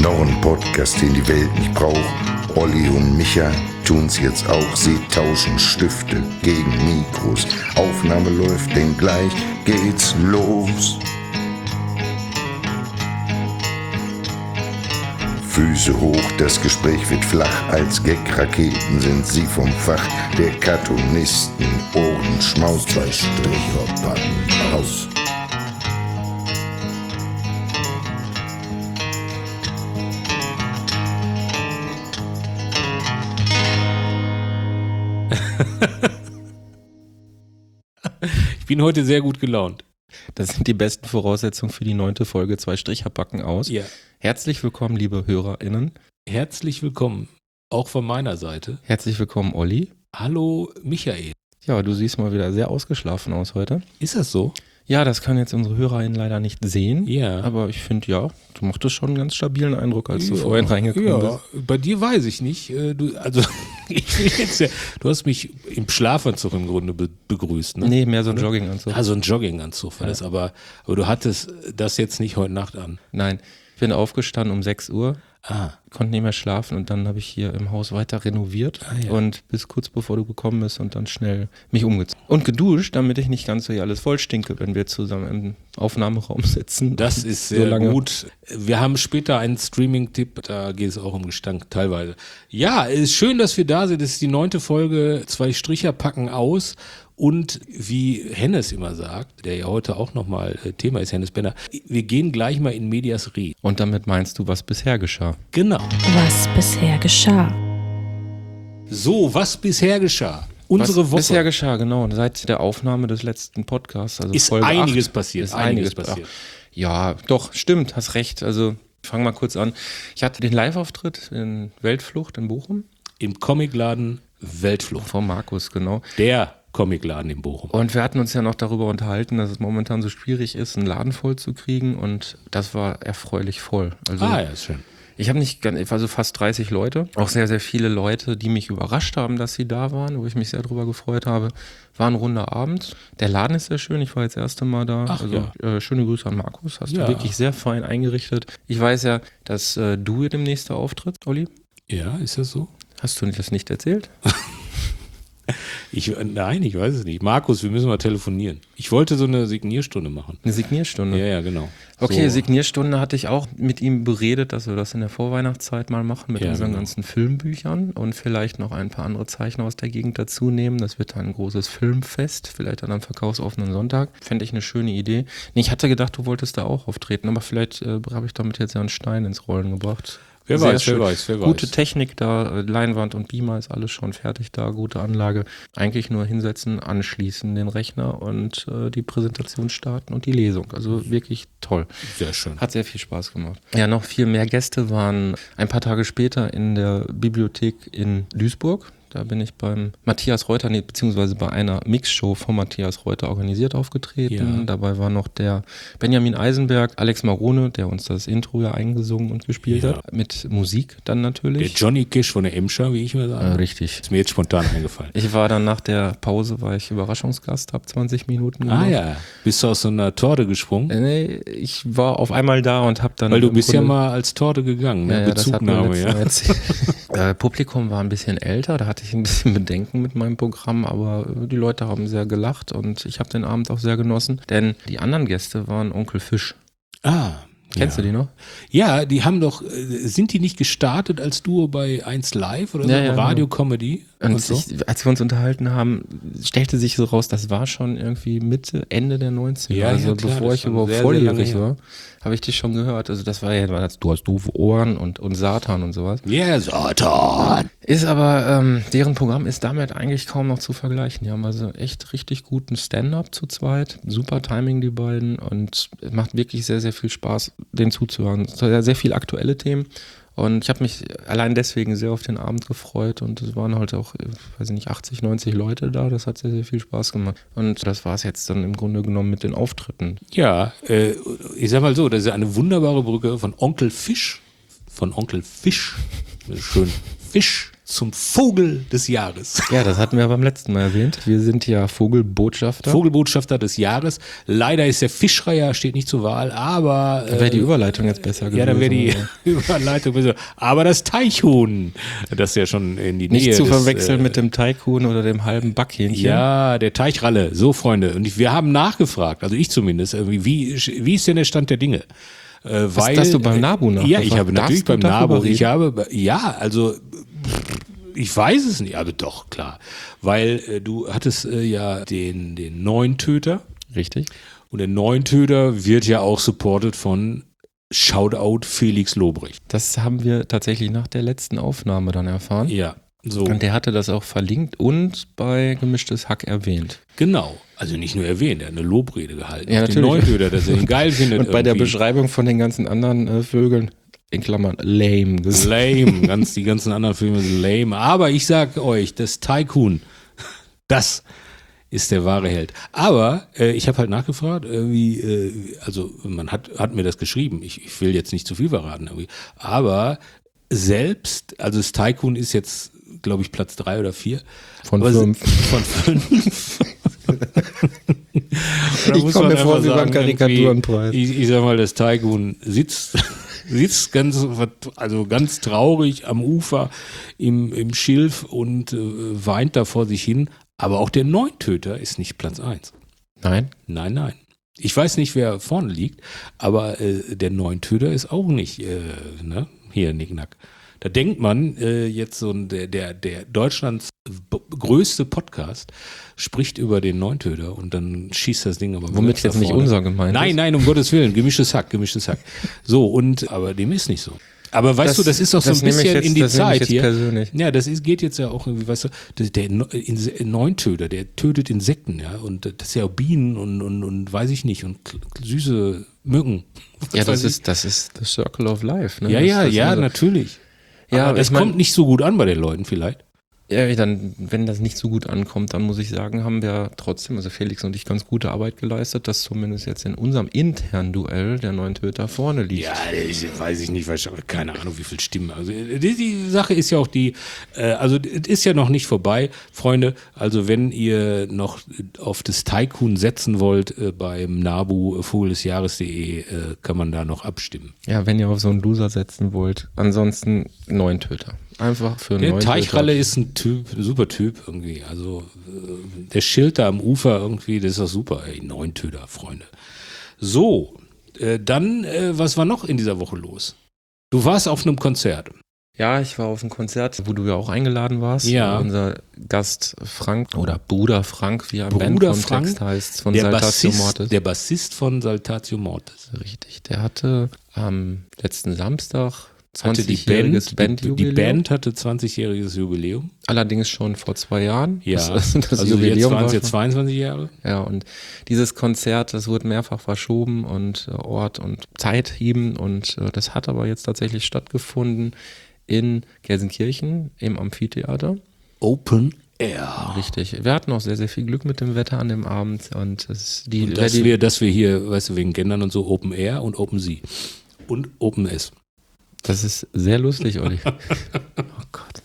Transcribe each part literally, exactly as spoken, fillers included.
Noch ein Podcast, den die Welt nicht braucht. Olli und Micha tun's jetzt auch. Sie tauschen Stifte gegen Mikros. Aufnahme läuft, denn gleich geht's los. Füße hoch, das Gespräch wird flach. Als Gag-Raketen sind sie vom Fach der Cartoonisten. Ohrenschmaus, zwei Stricher packen aus. Ich bin heute sehr gut gelaunt. Das sind die besten Voraussetzungen für die neunte Folge Zwei Stricher packen aus. Ja. Herzlich willkommen, liebe HörerInnen. Herzlich willkommen, auch von meiner Seite. Herzlich willkommen, Olli. Hallo, Michael. Ja, du siehst mal wieder sehr ausgeschlafen aus heute. Ist das so? Ja, das können jetzt unsere HörerInnen leider nicht sehen. Ja. Aber ich finde, ja, du machtest schon einen ganz stabilen Eindruck, als du ja. vorhin reingekommen ja. bist. Bei dir weiß ich nicht. Du, also, ich will jetzt ja, du hast mich im Schlafanzug im Grunde be- begrüßt, ne? Nee, mehr so ein Jogginganzug. Ah, so ein Jogginganzug war Ja. das, aber, aber du hattest das jetzt nicht heute Nacht an. Nein, ich bin aufgestanden um sechs Uhr. Ah. Konnte nicht mehr schlafen und dann habe ich hier im Haus weiter renoviert Ah, ja. und bis kurz bevor du gekommen bist und dann schnell mich umgezogen. Und geduscht, damit ich nicht ganz so hier alles voll stinke, wenn wir zusammen im Aufnahmeraum sitzen. Das ist So sehr lange. gut. Wir haben später einen Streaming-Tipp, da geht es auch um Gestank teilweise. Ja, es ist schön, dass wir da sind. Das ist die neunte Folge, zwei Stricher packen aus. Und wie Hennes immer sagt, der ja heute auch nochmal Thema ist, Hennes Benner, wir gehen gleich mal in Medias Res. Und damit meinst du, was bisher geschah? Genau. Was bisher geschah. So, was bisher geschah? Unsere was Woche. bisher geschah, genau. Seit der Aufnahme des letzten Podcasts, also Ist Folge einiges acht, passiert, Ist einiges einiges passiert. Ach, ja, doch, stimmt, hast recht. Also, ich fange mal kurz an. Ich hatte den Live-Auftritt in Weltflucht in Bochum. Im Comicladen Weltflucht. Von Markus, genau. Der Comicladen in Bochum. Und wir hatten uns ja noch darüber unterhalten, dass es momentan so schwierig ist, einen Laden voll zu kriegen. Und das war erfreulich voll. Also, Ah, ja, ist schön. ich habe nicht, ganz- also fast dreißig Leute, auch sehr, sehr viele Leute, die mich überrascht haben, dass sie da waren, wo ich mich sehr drüber gefreut habe. War ein runder Abend. Der Laden ist sehr schön, ich war jetzt das erste Mal da. Ach, also ja. äh, schöne Grüße an Markus, hast Ja. du wirklich sehr fein eingerichtet. Ich weiß ja, dass äh, du demnächst auftrittst, Olli. Ja, ist das so? Hast du das nicht erzählt? Ich, nein, ich weiß es nicht. Markus, wir müssen mal telefonieren. Ich wollte so eine Signierstunde machen. Eine Signierstunde? Ja, ja, genau. Okay, so. Signierstunde hatte ich auch mit ihm beredet, dass wir das in der Vorweihnachtszeit mal machen mit Ja, unseren genau. ganzen Filmbüchern und vielleicht noch ein paar andere Zeichner aus der Gegend dazu nehmen. Das wird dann ein großes Filmfest, vielleicht an einem verkaufsoffenen Sonntag. Fände ich eine schöne Idee. Nee, ich hatte gedacht, du wolltest da auch auftreten, aber vielleicht äh, habe ich damit jetzt ja einen Stein ins Rollen gebracht. Wer Sehr weiß, schön. wer weiß, wer weiß. Gute Technik da, äh, Leinwand und Beamer ist alles schon fertig da, gute Anlage. Eigentlich nur hinsetzen, anschließen den Rechner und äh, die Präsentation starten und die Lesung. Also wirklich toll. Sehr schön. Hat sehr viel Spaß gemacht. Ja, noch viel mehr Gäste waren ein paar Tage später in der Bibliothek in Duisburg. Da bin ich beim Matthias Reuter, nee, beziehungsweise bei einer Mixshow von Matthias Reuter organisiert aufgetreten. Ja. Dabei war noch der Benjamin Eisenberg, Alex Marone, der uns das Intro ja eingesungen und gespielt Ja. hat. Mit Musik dann Der natürlich. Johnny Gish von der Emscher, wie ich mal Äh, sage. richtig. Ist mir jetzt spontan eingefallen. Ich war dann nach der Pause, war ich Überraschungsgast, habe zwanzig Minuten Ah gemacht. ja, bist du aus so einer Torte gesprungen? Äh, Nee, ich war auf einmal da und habe dann... Weil du im bist ja Grunde- mal als Torte gegangen, ne? Ja, ja, das hat man Bezugnahme, ja. letztes Mal erzählt. äh, Publikum war ein bisschen älter, da hatte ich ein bisschen Bedenken mit meinem Programm, aber äh, die Leute haben sehr gelacht und ich habe den Abend auch sehr genossen, denn die anderen Gäste waren Onkel Fisch. Ah. Kennst ja. du die noch? Ja, die haben doch, äh, sind die nicht gestartet als Duo bei eins Live oder so? Ja, ja, Radio-Comedy? Und Und so? ich, als wir uns unterhalten haben, stellte sich so raus, das war schon irgendwie Mitte, Ende der neunziger. Ja, also ja, klar, bevor das ich ist schon überhaupt sehr, sehr lange volljährig her. war, habe ich dich schon gehört. Also das war ja, war das, du hast doofe Ohren und, und Satan und sowas. Ja, Satan. Ist aber, ähm, deren Programm ist damit eigentlich kaum noch zu vergleichen. Die haben also echt richtig guten Stand-up zu zweit. Super Timing, die beiden. Und es macht wirklich sehr, sehr viel Spaß, denen zuzuhören. Sehr, sehr viele aktuelle Themen. Und ich habe mich allein deswegen sehr auf den Abend gefreut. Und es waren halt auch, ich weiß nicht, achtzig, neunzig Leute da. Das hat sehr, sehr viel Spaß gemacht. Und das war es jetzt dann im Grunde genommen mit den Auftritten. Ja, äh, ich sag mal so, das ist eine wunderbare Brücke von Onkel Fisch, von Onkel Fisch, schön Fisch zum Vogel des Jahres. Ja, das hatten wir beim letzten Mal erwähnt. Wir sind ja Vogelbotschafter. Vogelbotschafter des Jahres. Leider ist der Fischreiher, steht nicht zur Wahl, aber... Da wäre die Überleitung jetzt besser gewesen. Ja, da wäre die Überleitung besser. Aber das Teichhuhn, das ja schon in die Nicht Nähe zu des, verwechseln äh, mit dem Teighuhn oder dem halben Backhähnchen. Ja, der Teichralle. So, Freunde. Und ich, wir haben nachgefragt, also ich zumindest, irgendwie, wie, wie ist denn der Stand der Dinge? Äh, Was, weil, hast du beim NABU nachgefragt? Ja, ich habe natürlich Darfst beim du darüber NABU, ich reden? habe, ja, also ich weiß es nicht, aber doch, klar. Weil äh, du hattest äh, ja den, den Neuntöter Richtig. und der Neuntöter wird ja auch supported von Shoutout Felix Lobrecht. Das haben wir tatsächlich nach der letzten Aufnahme dann erfahren. Ja, so. Und der hatte das auch verlinkt und bei Gemischtes Hack erwähnt. Genau. Also nicht nur erwähnt, er hat eine Lobrede gehalten. Ja, auf den natürlich. Neuntöter, dass er ihn geil findet. Und bei der irgendwie. Beschreibung von den ganzen anderen äh, Vögeln, in Klammern, lame. gesagt. Lame, ganz, die ganzen anderen Filme sind lame. Aber ich sag euch, das Tycoon, das ist der wahre Held. Aber äh, ich habe halt nachgefragt, äh, wie, äh, also man hat, hat mir das geschrieben. Ich, ich will jetzt nicht zu viel verraten, irgendwie. Aber selbst, also das Tycoon ist jetzt, glaube ich, Platz drei oder vier. Von Aber fünf. Von fünf. Da Ich muss komme man mir vor einfach wie beim sagen, Karikaturenpreis. irgendwie, Ich, ich sag mal, das Tycoon sitzt, sitzt ganz, also ganz traurig am Ufer im, im Schilf und äh, weint da vor sich hin. Aber auch der Neuntöter ist nicht Platz eins. Nein? Nein, nein. Ich weiß nicht, wer vorne liegt, aber äh, der Neuntöter ist auch nicht äh, ne? Hier, Nicknack. Da denkt man äh, jetzt so ein, der, der, der Deutschlands b- größte Podcast spricht über den Neuntöter und dann schießt das Ding aber Womit ganz jetzt nach nicht vorne. unser gemeint Nein, ist. nein, um Gottes Willen, gemischtes Hack, gemischtes Hack. So, und, aber dem ist nicht so. Aber weißt Das- du, das ist doch so das ein nehme ich bisschen jetzt- in die das nehme ich Zeit jetzt hier. persönlich. Ja, das ist, geht jetzt ja auch irgendwie, weißt du, der, der No- Inse- Neuntöter, der tötet Insekten, ja, und das ist ja auch Bienen und, und, und weiß ich nicht, und k- süße Mücken. Ja, Was das weiß ich. ist, das ist the circle of life. Ne? Ja, das, ja, das ja, also, natürlich. Ja, aber das ich mein- kommt nicht so gut an bei den Leuten vielleicht. Ja, dann, wenn das nicht so gut ankommt, dann muss ich sagen, haben wir trotzdem, also Felix und ich, ganz gute Arbeit geleistet, dass zumindest jetzt in unserem internen Duell der Neuntöter vorne liegt. Ja, ich, weiß ich nicht, weiß ich, keine Ahnung, wie viel Stimmen. Also die, die Sache ist ja auch die, äh, also es ist ja noch nicht vorbei, Freunde. Also wenn ihr noch auf das Tycoon setzen wollt, äh, beim Nabu Vogel-des-Jahres.de äh, kann man da noch abstimmen. Ja, wenn ihr auf so einen Loser setzen wollt. Ansonsten Neuntöter. Einfach für einen Der Neuntöter. Teichralle ist ein Typ, ein super Typ irgendwie. Also äh, der Schild da am Ufer irgendwie, das ist doch super. Ey, Neuntöter, Freunde. So, äh, dann, äh, was war noch in dieser Woche los? Du warst auf einem Konzert. Ja, ich war auf einem Konzert, wo du ja auch eingeladen warst. Ja. Unser Gast Frank oder Bruder Frank, wie er im Bruder Bandkontext Frank, heißt, von Der Saltatio Bassist, Mortis. der Bassist von Saltatio Mortis. Richtig, der hatte am letzten Samstag Hatte die zwanzigjähriges Band, die, die Bandjubiläum. Band hatte zwanzigjähriges Jubiläum. Allerdings schon vor zwei Jahren. Ja, Das, das also jetzt Jubiläum waren es war jetzt schon- zweiundzwanzig Jahre. Ja, und dieses Konzert, das wurde mehrfach verschoben und äh, Ort und Zeit heben und äh, das hat aber jetzt tatsächlich stattgefunden in Gelsenkirchen im Amphitheater. Open Air. Richtig. Wir hatten auch sehr, sehr viel Glück mit dem Wetter an dem Abend und es, die, Und wer dass die wir, dass wir hier, weißt du, wegen Gendern und so Open Air und Open Sea. Und Open S. das ist sehr lustig, Olli. Oh Gott.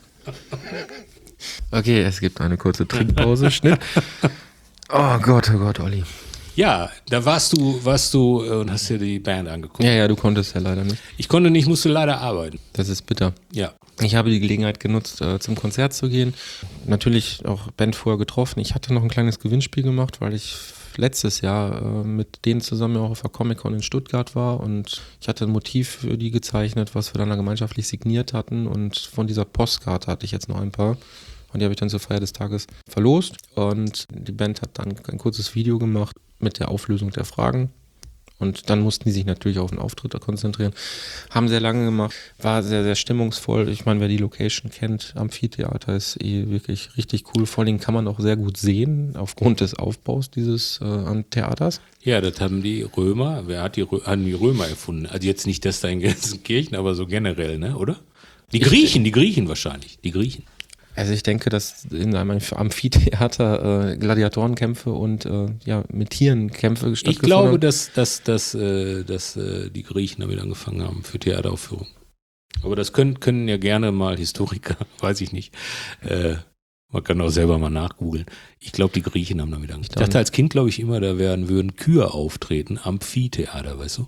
Okay, es gibt eine kurze Trinkpause. Schnitt. Oh Gott, oh Gott, Olli. Ja, da warst du, warst du äh, und hast dir die Band angeguckt. Ja, ja, du konntest ja leider nicht. Ich konnte nicht, musste leider arbeiten. Das ist bitter. Ja. Ich habe die Gelegenheit genutzt, äh, zum Konzert zu gehen. Natürlich auch Band vorher getroffen. Ich hatte noch ein kleines Gewinnspiel gemacht, weil ich letztes Jahr äh, mit denen zusammen auch auf der Comic-Con in Stuttgart war und ich hatte ein Motiv für die gezeichnet, was wir dann da gemeinschaftlich signiert hatten und von dieser Postkarte hatte ich jetzt noch ein paar. Und die habe ich dann zur Feier des Tages verlost und die Band hat dann ein kurzes Video gemacht mit der Auflösung der Fragen. Und dann mussten die sich natürlich auf den Auftritt konzentrieren. Haben sehr lange gemacht, war sehr, sehr stimmungsvoll. Ich meine, wer die Location kennt, Amphitheater ist eh wirklich richtig cool. Vor allem kann man auch sehr gut sehen, aufgrund des Aufbaus dieses äh, Theaters. Ja, das haben die Römer, wer hat die, Rö- haben die Römer erfunden? Also jetzt nicht das da in Gelsenkirchen, aber so generell, ne, oder? Die Griechen, die Griechen wahrscheinlich, die Griechen. Also ich denke, dass in einem Amphitheater äh, Gladiatorenkämpfe und äh, ja, mit Tieren Kämpfe Ich stattgefunden glaube, haben. dass, dass, dass, äh, dass äh, die Griechen damit angefangen haben für Theateraufführungen. Aber das können, können ja gerne mal Historiker, weiß ich nicht. Äh, man kann auch selber mal nachgoogeln. Ich glaube, die Griechen haben damit Angst. Ich dachte als Kind, glaube ich, immer, da werden, würden Kühe auftreten, Amphitheater, weißt du?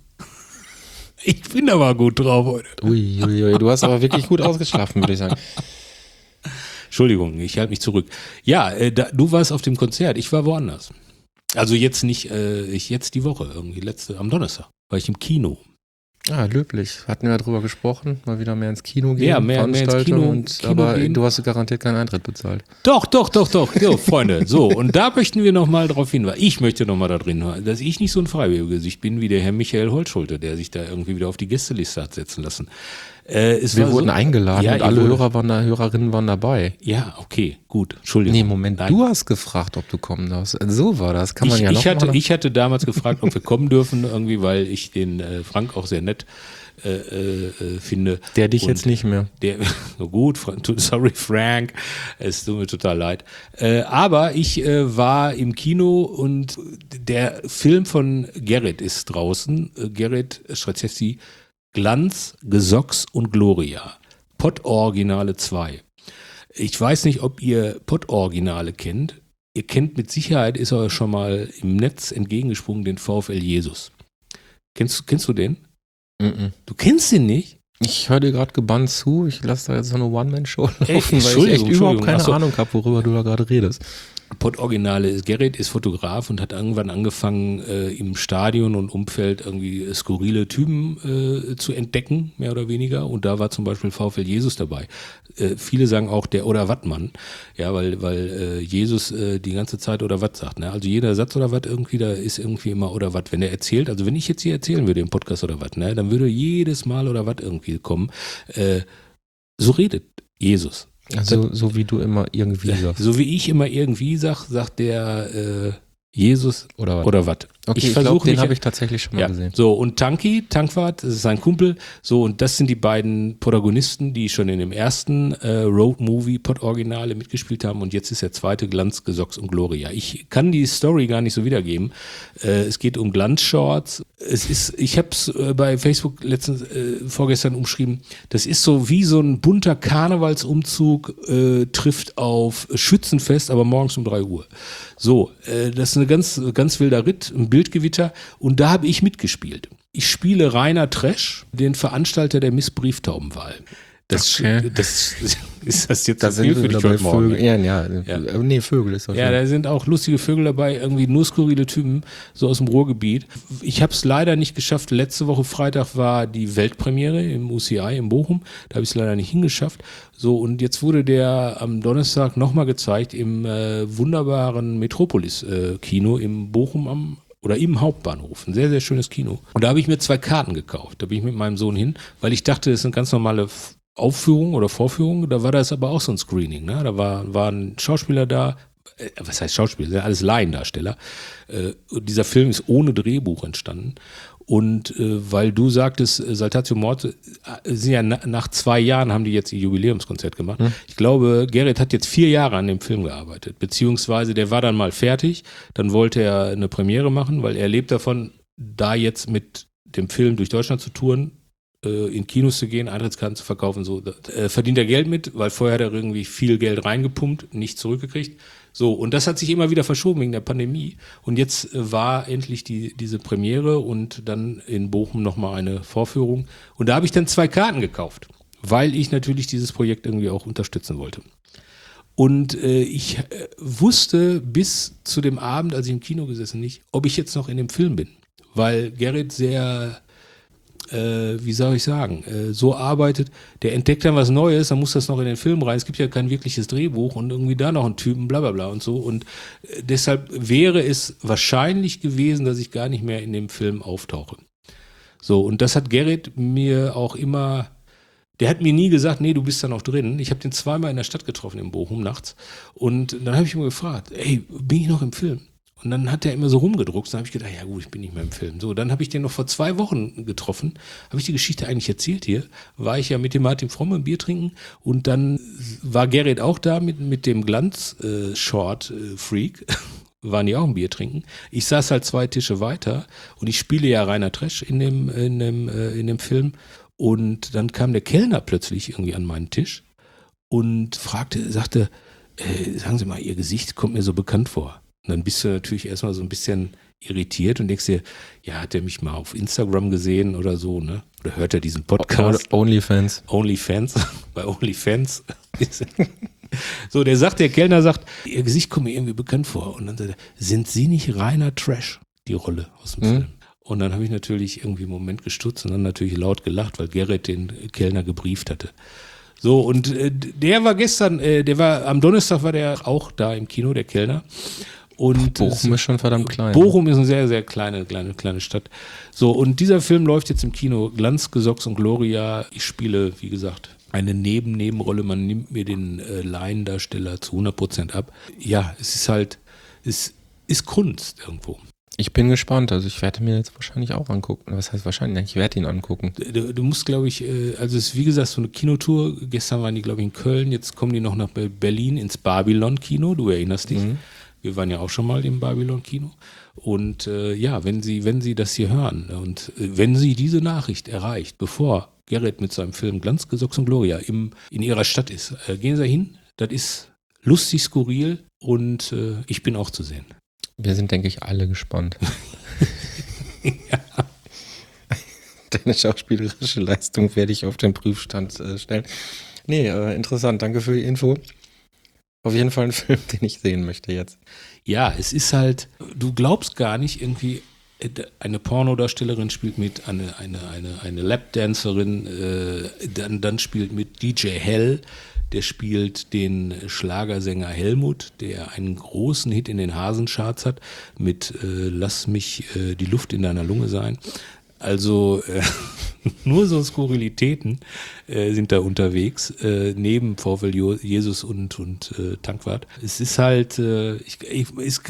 Ich bin aber gut drauf heute. Ui, ui, ui, du hast aber wirklich gut ausgeschlafen, würde ich sagen. Entschuldigung, ich halte mich zurück. Ja, äh, da, du warst auf dem Konzert, ich war woanders. Also jetzt nicht, äh, ich jetzt die Woche, irgendwie letzte, am Donnerstag, war ich im Kino. Ah, löblich. Hatten wir darüber gesprochen, mal wieder mehr ins Kino gehen. Ja, mehr, mehr ins Kino, und, Kino aber gehen. du hast garantiert keinen Eintritt bezahlt. Doch, doch, doch, doch, jo, Freunde. So, und da möchten wir nochmal drauf hinweisen. Ich möchte nochmal da drin, dass ich nicht so ein Freiwilliges bin wie der Herr Michael Holtschulte, der sich da irgendwie wieder auf die Gästeliste hat setzen lassen. Äh, es wir war wurden so, eingeladen ja, und alle wurde, Hörer waren da, Hörerinnen waren dabei. Ja, okay, gut. Entschuldigung. Nee, Moment, Nein. du hast gefragt, ob du kommen darfst. So war das. Kann man ich, ja noch ich hatte, mal ich hatte damals gefragt, ob wir kommen dürfen, irgendwie, weil ich den äh, Frank auch sehr nett äh, äh, finde. Der dich Und jetzt nicht mehr. Der, so gut, sorry Frank, es tut mir total leid. Äh, aber ich äh, war im Kino und der Film von Gerrit ist draußen. Äh, Gerrit Straczewski, Glanz, Gesocks und Gloria. Pott-Originale zwei. Ich weiß nicht, ob ihr Pott-Originale kennt. Ihr kennt mit Sicherheit, ist euch schon mal im Netz entgegengesprungen, den VfL Jesus. Kennst, kennst du den? Mm-mm. Du kennst den nicht? Ich höre dir gerade gebannt zu. Ich lasse da jetzt so eine One-Man-Show laufen, Ey, weil ich Entschuldigung, echt überhaupt keine Achso. Ahnung habe, worüber du da gerade redest. Pott-Originale ist, Gerrit ist Fotograf und hat irgendwann angefangen, äh, im Stadion und Umfeld irgendwie skurrile Typen äh, zu entdecken, mehr oder weniger. Und da war zum Beispiel VfL Jesus dabei. Äh, viele sagen auch der oder Wattmann, ja, weil, weil äh, Jesus äh, die ganze Zeit oder Watt sagt. Ne? Also jeder Satz oder Watt irgendwie, da ist irgendwie immer oder Watt. Wenn er erzählt, also wenn ich jetzt hier erzählen würde im Podcast oder Watt, ne, dann würde jedes Mal oder Watt irgendwie kommen. Äh, so redet Jesus. Also so wie du immer irgendwie sagst. So wie ich immer irgendwie sag, sagt der äh, Jesus Oder was? oder was. Okay, ich, ich versuche glaube, den mich- habe ich tatsächlich schon mal Ja, gesehen. so und Tanki, Tankwart, das ist sein Kumpel, so und das sind die beiden Protagonisten, die schon in dem ersten äh, Road-Movie Pott-Originale mitgespielt haben und jetzt ist der zweite Glanz, Gesocks und Gloria. Ich kann die Story gar nicht so wiedergeben. Äh, es geht um Glanzshorts. Es ist, ich habe es äh, bei Facebook letztens, äh, vorgestern umschrieben, das ist so wie so ein bunter Karnevalsumzug äh, trifft auf Schützenfest, aber morgens um drei Uhr. So, äh, das ist eine ganz, ganz wilder Ritt, ein Bildgewitter und da habe ich mitgespielt. Ich spiele Rainer Tresch, den Veranstalter der Miss Brieftaubenwahl. Das, Okay. das ist das jetzt Da zu viel sind für wir dich bei heute Morgen? Vögel. Ja, ja, Ja. ja. Nee, Vögel ist doch Ja, schön. da sind auch lustige Vögel dabei, irgendwie nur skurrile Typen, so aus dem Ruhrgebiet. Ich habe es leider nicht geschafft. Letzte Woche Freitag war die Weltpremiere im U C I in Bochum. Da habe ich es leider nicht hingeschafft. So, und jetzt wurde der am Donnerstag nochmal gezeigt im äh, wunderbaren Metropolis-Kino im Bochum am oder im Hauptbahnhof. Ein sehr, sehr schönes Kino. Und da habe ich mir zwei Karten gekauft. Da bin ich mit meinem Sohn hin, weil ich dachte, das ist eine ganz normale F- Aufführung oder Vorführung. Da war das aber auch so ein Screening. Ne? Da war, waren Schauspieler da. Äh, was heißt Schauspieler? Das sind alles Laiendarsteller. Äh, und dieser Film ist ohne Drehbuch entstanden. Und äh, weil du sagtest, äh, Saltatio Morte, äh, sind ja na, nach zwei Jahren haben die jetzt ihr Jubiläumskonzert gemacht. Hm. Ich glaube, Gerrit hat jetzt vier Jahre an dem Film gearbeitet, beziehungsweise der war dann mal fertig, dann wollte er eine Premiere machen, weil er lebt davon, da jetzt mit dem Film durch Deutschland zu touren, äh, in Kinos zu gehen, Eintrittskarten zu verkaufen, so, da, äh, verdient er Geld mit, weil vorher hat er irgendwie viel Geld reingepumpt, nicht zurückgekriegt. So, und das hat sich immer wieder verschoben wegen der Pandemie. Und jetzt äh, war endlich die, diese Premiere und dann in Bochum nochmal eine Vorführung. Und da habe ich dann zwei Karten gekauft, weil ich natürlich dieses Projekt irgendwie auch unterstützen wollte. Und äh, ich äh, wusste bis zu dem Abend, als ich im Kino gesessen nicht, ob ich jetzt noch in dem Film bin. Weil Gerrit sehr, äh, wie soll ich sagen, äh, so arbeitet, der entdeckt dann was Neues, dann muss das noch in den Film rein. Es gibt ja kein wirkliches Drehbuch und irgendwie da noch einen Typen, bla bla bla und so. Und äh, deshalb wäre es wahrscheinlich gewesen, dass ich gar nicht mehr in dem Film auftauche. So, und das hat Gerrit mir auch immer, der hat mir nie gesagt, nee, du bist da noch drin. Ich habe den zweimal in der Stadt getroffen, in Bochum nachts. Und dann habe ich ihn gefragt, ey, bin ich noch im Film? Und dann hat er immer so rumgedruckt. Dann habe ich gedacht, ja gut, ich bin nicht mehr im Film. So, dann habe ich den noch vor zwei Wochen getroffen. Habe ich die Geschichte eigentlich erzählt hier? War ich ja mit dem Martin Fromme ein Bier trinken. Und dann war Gerrit auch da mit, mit dem Glanz-Short-Freak. Waren die auch ein Bier trinken. Ich saß halt zwei Tische weiter und ich spiele ja Rainer Tresch in dem, in dem, äh, in dem Film. Und dann kam der Kellner plötzlich irgendwie an meinen Tisch und fragte, sagte, äh, sagen Sie mal, Ihr Gesicht kommt mir so bekannt vor. Und dann bist du natürlich erstmal so ein bisschen irritiert und denkst dir, ja, hat er mich mal auf Instagram gesehen oder so, ne? Oder hört er diesen Podcast? Onlyfans. Onlyfans, bei Onlyfans. So, der sagt, der Kellner sagt, Ihr Gesicht kommt mir irgendwie bekannt vor. Und dann sagt er, sind Sie nicht reiner Trash, die Rolle aus dem Mhm. Film? Und dann habe ich natürlich irgendwie einen Moment gestutzt und dann natürlich laut gelacht, weil Gerrit den Kellner gebrieft hatte. So, und äh, der war gestern, äh, der war, am Donnerstag war der auch da im Kino, der Kellner. Und Bochum ist schon verdammt klein. Bochum ist eine sehr, sehr kleine, kleine, kleine Stadt. So, und dieser Film läuft jetzt im Kino. Glanz, Gesocks und Gloria. Ich spiele, wie gesagt, eine Neben-Nebenrolle. Man nimmt mir den äh, Laiendarsteller zu hundert Prozent ab. Ja, es ist halt, es ist Kunst irgendwo. Ich bin gespannt, also ich werde mir jetzt wahrscheinlich auch angucken. Was heißt wahrscheinlich? Ich werde ihn angucken. Du, du musst, glaube ich, äh, also es ist wie gesagt so eine Kinotour. Gestern waren die, glaube ich, in Köln. Jetzt kommen die noch nach Berlin ins Babylon-Kino. Du erinnerst dich. Mhm. Wir waren ja auch schon mal im Babylon-Kino. Und äh, ja, wenn Sie, wenn Sie das hier hören und äh, wenn Sie diese Nachricht erreicht, bevor Gerrit mit seinem Film Glanz, Gesocks und Gloria im, in Ihrer Stadt ist, äh, gehen Sie hin. Das ist lustig, skurril und äh, ich bin auch zu sehen. Wir sind, denke ich, alle gespannt. Ja. Deine schauspielerische Leistung werde ich auf den Prüfstand äh, stellen. Nee, äh, interessant. Danke für die Info. Auf jeden Fall ein Film, den ich sehen möchte jetzt. Ja, es ist halt, du glaubst gar nicht, irgendwie, eine Pornodarstellerin spielt mit, eine, eine, eine, eine Lapdancerin, äh, dann, dann spielt mit D J Hell, der spielt den Schlagersänger Helmut, der einen großen Hit in den Hasencharts hat, mit äh, Lass mich äh, die Luft in deiner Lunge sein. Also äh, nur so Skurrilitäten äh, sind da unterwegs, äh, neben VfL Jo- Jesus und, und äh, Tankwart. Es ist halt, äh, ich, ich, es,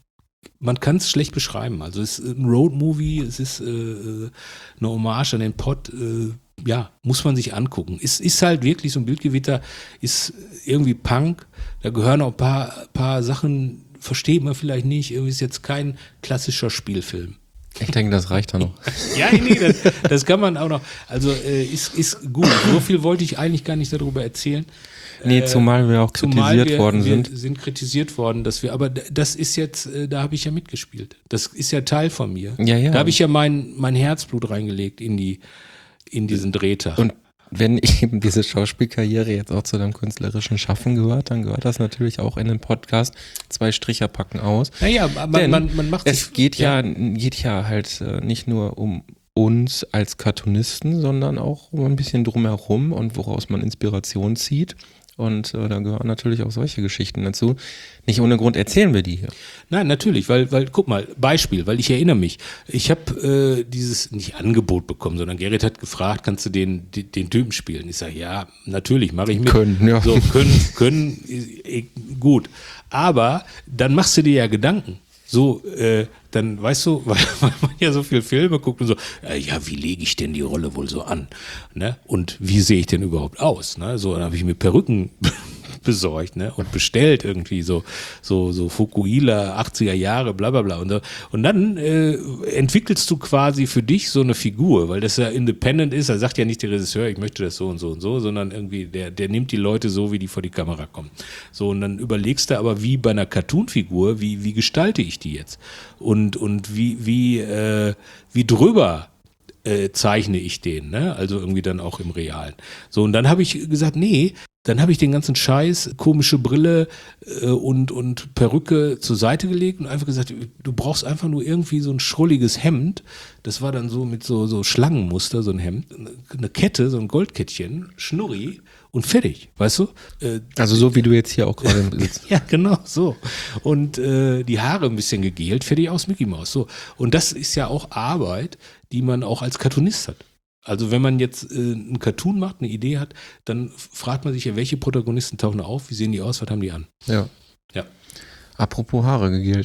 man kann es schlecht beschreiben. Also es ist ein Roadmovie, es ist äh, eine Hommage an den Pott, äh, ja, muss man sich angucken. Es ist halt wirklich so ein Bildgewitter, ist irgendwie Punk, da gehören auch ein paar, paar Sachen, versteht man vielleicht nicht, irgendwie ist jetzt kein klassischer Spielfilm. Ich denke, das reicht dann noch. Ja, nee, das, das kann man auch noch. Also äh, ist, ist gut. So viel wollte ich eigentlich gar nicht darüber erzählen. Nee, Äh, zumal wir auch Zumal kritisiert wir, worden wir sind. sind kritisiert worden, dass wir, aber d- das ist jetzt, äh, da habe ich ja mitgespielt. Das ist ja Teil von mir. Ja, ja. Da habe ich ja mein, mein Herzblut reingelegt in die, in diesen Drehtag. Und wenn eben diese Schauspielkarriere jetzt auch zu deinem künstlerischen Schaffen gehört, dann gehört das natürlich auch in den Podcast. Zwei Stricher packen aus. naja, man, Denn man, man macht Es sich, geht ja, geht ja halt äh, nicht nur um uns als Cartoonisten, sondern auch um ein bisschen drumherum und woraus man Inspiration zieht. Und äh, da gehören natürlich auch solche Geschichten dazu. Nicht ohne Grund erzählen wir die hier. Nein, natürlich, weil, weil, guck mal, Beispiel, weil ich erinnere mich, ich habe äh, dieses, nicht Angebot bekommen, sondern Gerrit hat gefragt, kannst du den, den, den Typen spielen? Ich sage, ja, natürlich, mache ich mit. Können, ja. So, können, können, äh, gut. Aber dann machst du dir ja Gedanken. So, äh, dann weißt du, weil, weil man ja so viele Filme guckt und so, äh, ja, wie lege ich denn die Rolle wohl so an? Ne? Und wie sehe ich denn überhaupt aus? Ne? So, dann habe ich mir Perücken besorgt, ne? Und bestellt irgendwie so, so, so Fukuhila, achtziger Jahre, bla bla bla. Und, und dann äh, entwickelst du quasi für dich so eine Figur, weil das ja independent ist. Da sagt ja nicht der Regisseur, ich möchte das so und so und so, sondern irgendwie, der, der nimmt die Leute so, wie die vor die Kamera kommen. So, und dann überlegst du aber, wie bei einer Cartoon-Figur, wie, wie gestalte ich die jetzt? Und, und wie, wie, äh, wie drüber äh, zeichne ich den, ne? Also irgendwie dann auch im Realen. So, und dann habe ich gesagt, nee, dann habe ich den ganzen Scheiß, komische Brille äh, und, und Perücke zur Seite gelegt und einfach gesagt, du brauchst einfach nur irgendwie so ein schrulliges Hemd. Das war dann so mit so, so Schlangenmuster, so ein Hemd, eine Kette, so ein Goldkettchen, Schnurri und fertig, weißt du? Äh, Also so wie du jetzt hier auch gerade sitzt. ja, genau, so. Und äh, die Haare ein bisschen gegelt, fertig aus Mickey Mouse. So. Und das ist ja auch Arbeit, die man auch als Cartoonist hat. Also wenn man jetzt äh, einen Cartoon macht, eine Idee hat, dann fragt man sich ja, welche Protagonisten tauchen auf, wie sehen die aus, was haben die an? Ja. Ja. Apropos Haare gegelt.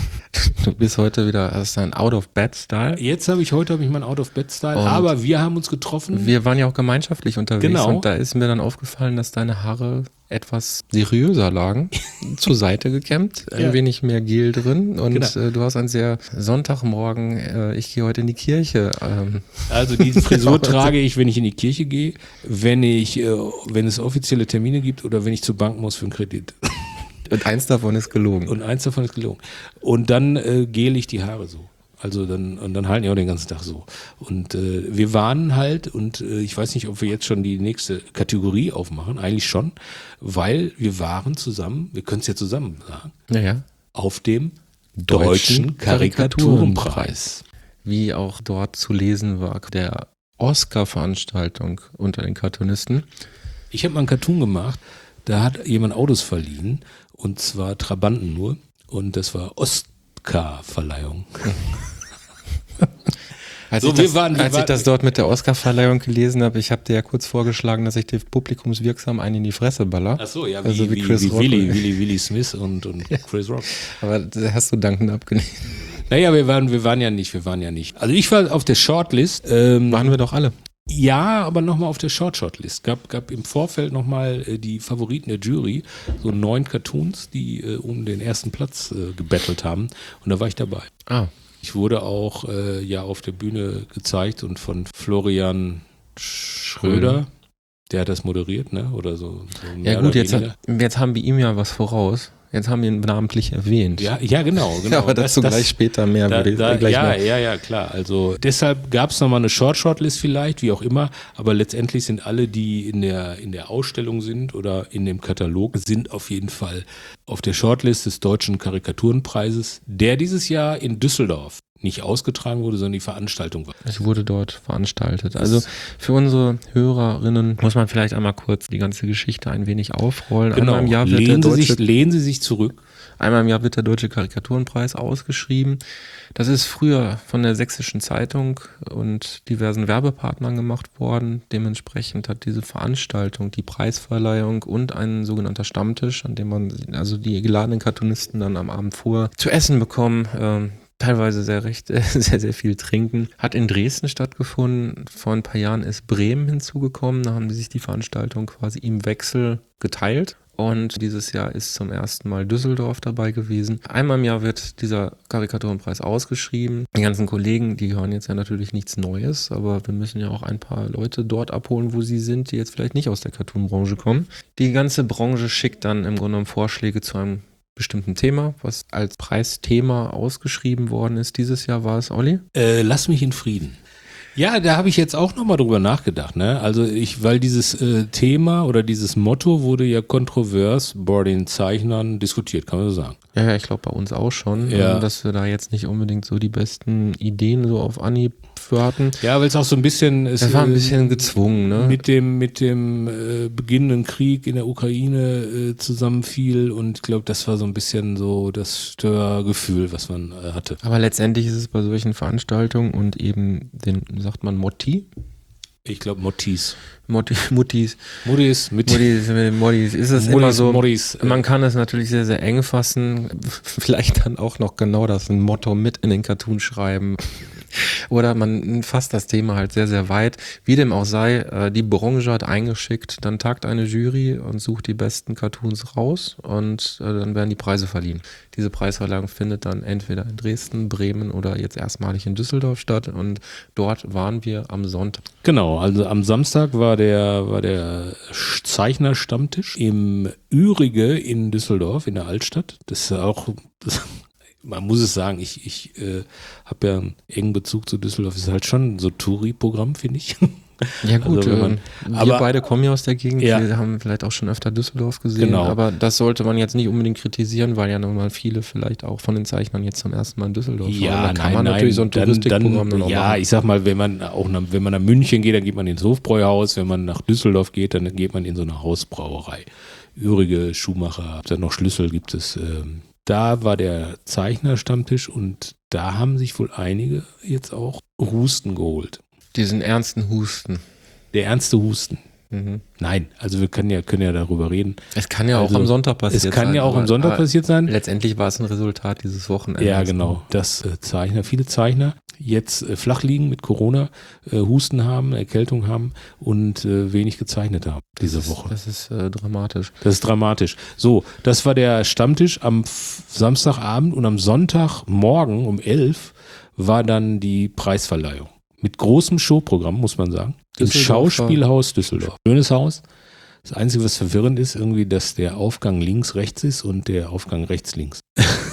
Du bist heute wieder, hast dein Out-of-Bed-Style. Jetzt habe ich, heute habe ich meinen Out-of-Bed-Style, Und aber wir haben uns getroffen. Wir waren ja auch gemeinschaftlich unterwegs Genau. und da ist mir dann aufgefallen, dass deine Haare etwas seriöser lagen, zur Seite gekämmt, ein Ja. wenig mehr Gel drin und Genau. äh, du hast ein sehr Sonntagmorgen, äh, ich gehe heute in die Kirche. Ähm, Also die Frisur trage ich, wenn ich in die Kirche gehe, wenn ich, äh, wenn es offizielle Termine gibt oder wenn ich zur Bank muss für einen Kredit. und eins davon ist gelogen. Und eins davon ist gelogen. Und dann äh, gele ich die Haare so. Also dann, und dann halten die auch den ganzen Tag so. Und äh, wir waren halt, und äh, ich weiß nicht, ob wir jetzt schon die nächste Kategorie aufmachen, eigentlich schon, weil wir waren zusammen, wir können es ja zusammen sagen, Naja. auf dem Deutschen Deutschen Karikaturenpreis. Wie auch dort zu lesen war, der Oscar-Veranstaltung unter den Cartoonisten. Ich habe mal einen Cartoon gemacht, da hat jemand Autos verliehen, und zwar Trabanten nur, und das war Oscar-Verleihung. Als, So, ich, wir das, waren- wir als ich waren- das dort mit der Oscar-Verleihung gelesen habe, ich habe dir ja kurz vorgeschlagen, dass ich dir publikumswirksam einen in die Fresse baller. Ach so, ja, wie, Also wie wie, Chris wie Rock. Willy, Willy, Willy Smith und, und Chris Rock. Aber das hast du dankend abgelehnt. Naja, wir waren, wir waren ja nicht, wir waren ja nicht. Also ich war auf der Shortlist. Ähm, Waren wir doch alle. ja, aber nochmal auf der Short-Shortlist. Gab, gab im Vorfeld nochmal äh, die Favoriten der Jury, so neun Cartoons, die äh, um den ersten Platz äh, gebettelt haben. Und da war ich dabei. Ah. Ich wurde auch äh, ja auf der Bühne gezeigt und von Florian Schröder, der hat das moderiert, ne? Oder so. so mehr Ja gut, oder jetzt, weniger. hat, jetzt haben wir ihm ja was voraus. Jetzt haben wir ihn namentlich erwähnt. Ja, ja, genau, genau. aber dazu Das- das- gleich später mehr. Da, würde ich da, gleich ja, mal. ja, ja, klar. Also deshalb gab es nochmal eine Short-Shortlist vielleicht, wie auch immer, aber letztendlich sind alle, die in der, in der Ausstellung sind oder in dem Katalog, sind auf jeden Fall auf der Shortlist des Deutschen Karikaturenpreises, der dieses Jahr in Düsseldorf nicht ausgetragen wurde, sondern die Veranstaltung war. Es wurde dort veranstaltet. Also für unsere Hörerinnen muss man vielleicht einmal kurz die ganze Geschichte ein wenig aufrollen. Genau, Einmal im Jahr wird der lehnen, Sie Deutsche sich, lehnen Sie sich zurück. Einmal im Jahr wird der Deutsche Karikaturenpreis ausgeschrieben. Das ist früher von der Sächsischen Zeitung und diversen Werbepartnern gemacht worden. Dementsprechend hat diese Veranstaltung, die Preisverleihung und ein sogenannter Stammtisch, an dem man also die geladenen Cartoonisten dann am Abend vorher zu essen bekommen, ähm, teilweise sehr recht, sehr, sehr viel trinken. Hat in Dresden stattgefunden. Vor ein paar Jahren ist Bremen hinzugekommen. Da haben die sich die Veranstaltung quasi im Wechsel geteilt. Und dieses Jahr ist zum ersten Mal Düsseldorf dabei gewesen. Einmal im Jahr wird dieser Karikaturenpreis ausgeschrieben. Die ganzen Kollegen, die hören jetzt ja natürlich nichts Neues, aber wir müssen ja auch ein paar Leute dort abholen, wo sie sind, die jetzt vielleicht nicht aus der Cartoon-Branche kommen. Die ganze Branche schickt dann im Grunde genommen Vorschläge zu einem bestimmten Thema, was als Preisthema ausgeschrieben worden ist. Dieses Jahr war es, Olli? Äh, lass mich in Frieden. Ja, da habe ich jetzt auch nochmal drüber nachgedacht, ne? Also ich, weil dieses äh, Thema oder dieses Motto wurde ja kontrovers bei den Zeichnern diskutiert, kann man so sagen. Ja, ja, ich glaube bei uns auch schon, Ja. ähm, dass wir da jetzt nicht unbedingt so die besten Ideen so auf Anhieb für hatten. Ja, weil es auch so ein bisschen es, Das war ein äh, bisschen gezwungen, ne? mit dem mit dem äh, beginnenden Krieg in der Ukraine äh, zusammenfiel und ich glaube, das war so ein bisschen so das Störgefühl, was man äh, hatte. Aber letztendlich ist es bei solchen Veranstaltungen und eben den, sagt man Motti? Ich glaube, Mottis. Motti, Muttis, Muttis mit Muttis, mit Mottis, ist es Muttis, immer so, Mottis, äh, man kann es natürlich sehr, sehr eng fassen, vielleicht dann auch noch genau das ein Motto mit in den Cartoon schreiben. Oder man fasst das Thema halt sehr, sehr weit. Wie dem auch sei, äh, die Branche hat eingeschickt, dann tagt eine Jury und sucht die besten Cartoons raus und äh, dann werden die Preise verliehen. Diese Preisverleihung findet dann entweder in Dresden, Bremen oder jetzt erstmalig in Düsseldorf statt und dort waren wir am Sonntag. Genau, also am Samstag war der, war der Zeichnerstammtisch im Ürige in Düsseldorf, in der Altstadt. Das ist ja auch, das, man muss es sagen, ich, ich äh, habe ja einen engen Bezug zu Düsseldorf. Das ist halt schon so Touri-Programm, finde ich. Ja gut, Also wenn man- ähm, wir aber- beide kommen ja aus der Gegend, Ja. wir haben vielleicht auch schon öfter Düsseldorf gesehen, Genau. aber das sollte man jetzt nicht unbedingt kritisieren, weil ja nun mal viele vielleicht auch von den Zeichnern jetzt zum ersten Mal in Düsseldorf waren. Da kann man natürlich so ein dann, Touristikprogramm dann dann, auch ja, machen. ich sag mal, wenn man auch nach, wenn man nach München geht, dann geht man ins Hofbräuhaus. Wenn man nach Düsseldorf geht, dann geht man in so eine Hausbrauerei. Ürige, Schuhmacher, dann noch Schlüssel gibt es. Ähm, da war der Zeichnerstammtisch und da haben sich wohl einige jetzt auch Husten geholt. Diesen ernsten Husten. Der ernste Husten. Mhm. Nein, also wir können ja, können ja darüber reden. Es kann ja Also, auch am Sonntag passiert sein. Es kann ja auch aber- am Sonntag aber passiert sein. Letztendlich war es ein Resultat dieses Wochenendes. Ja, genau. Das äh, Zeichner, viele Zeichner. jetzt äh, flach liegen mit Corona, äh, Husten haben, Erkältung haben und äh, wenig gezeichnet haben diese das ist, Woche. Das ist äh, dramatisch. Das ist dramatisch. So, das war der Stammtisch am F- Samstagabend und am Sonntagmorgen um elf war dann die Preisverleihung. Mit großem Showprogramm, muss man sagen. Im Düsseldorf. Schauspielhaus Düsseldorf. Schönes Haus. Das Einzige, was verwirrend ist, irgendwie, dass der Aufgang links rechts ist und der Aufgang rechts links.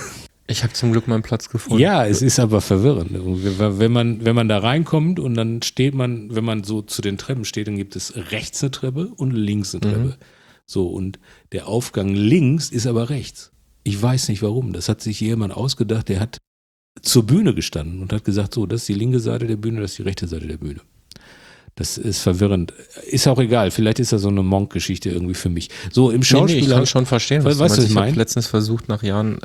Ich habe zum Glück meinen Platz gefunden. Ja, es ist aber verwirrend. Wenn man, wenn man da reinkommt und dann steht man, wenn man so zu den Treppen steht, dann gibt es rechts eine Treppe und links eine Treppe. Mhm. So, und der Aufgang links ist aber rechts. Ich weiß nicht warum. Das hat sich jemand ausgedacht, der hat zur Bühne gestanden und hat gesagt, so, das ist die linke Seite der Bühne, das ist die rechte Seite der Bühne. Das ist verwirrend. Ist auch egal. Vielleicht ist das so eine Monk-Geschichte irgendwie für mich. So, im Schauspiel. Nee, nee, ich kann schon verstehen, was, was du meinst. Ich habe letztens versucht, nach Jahren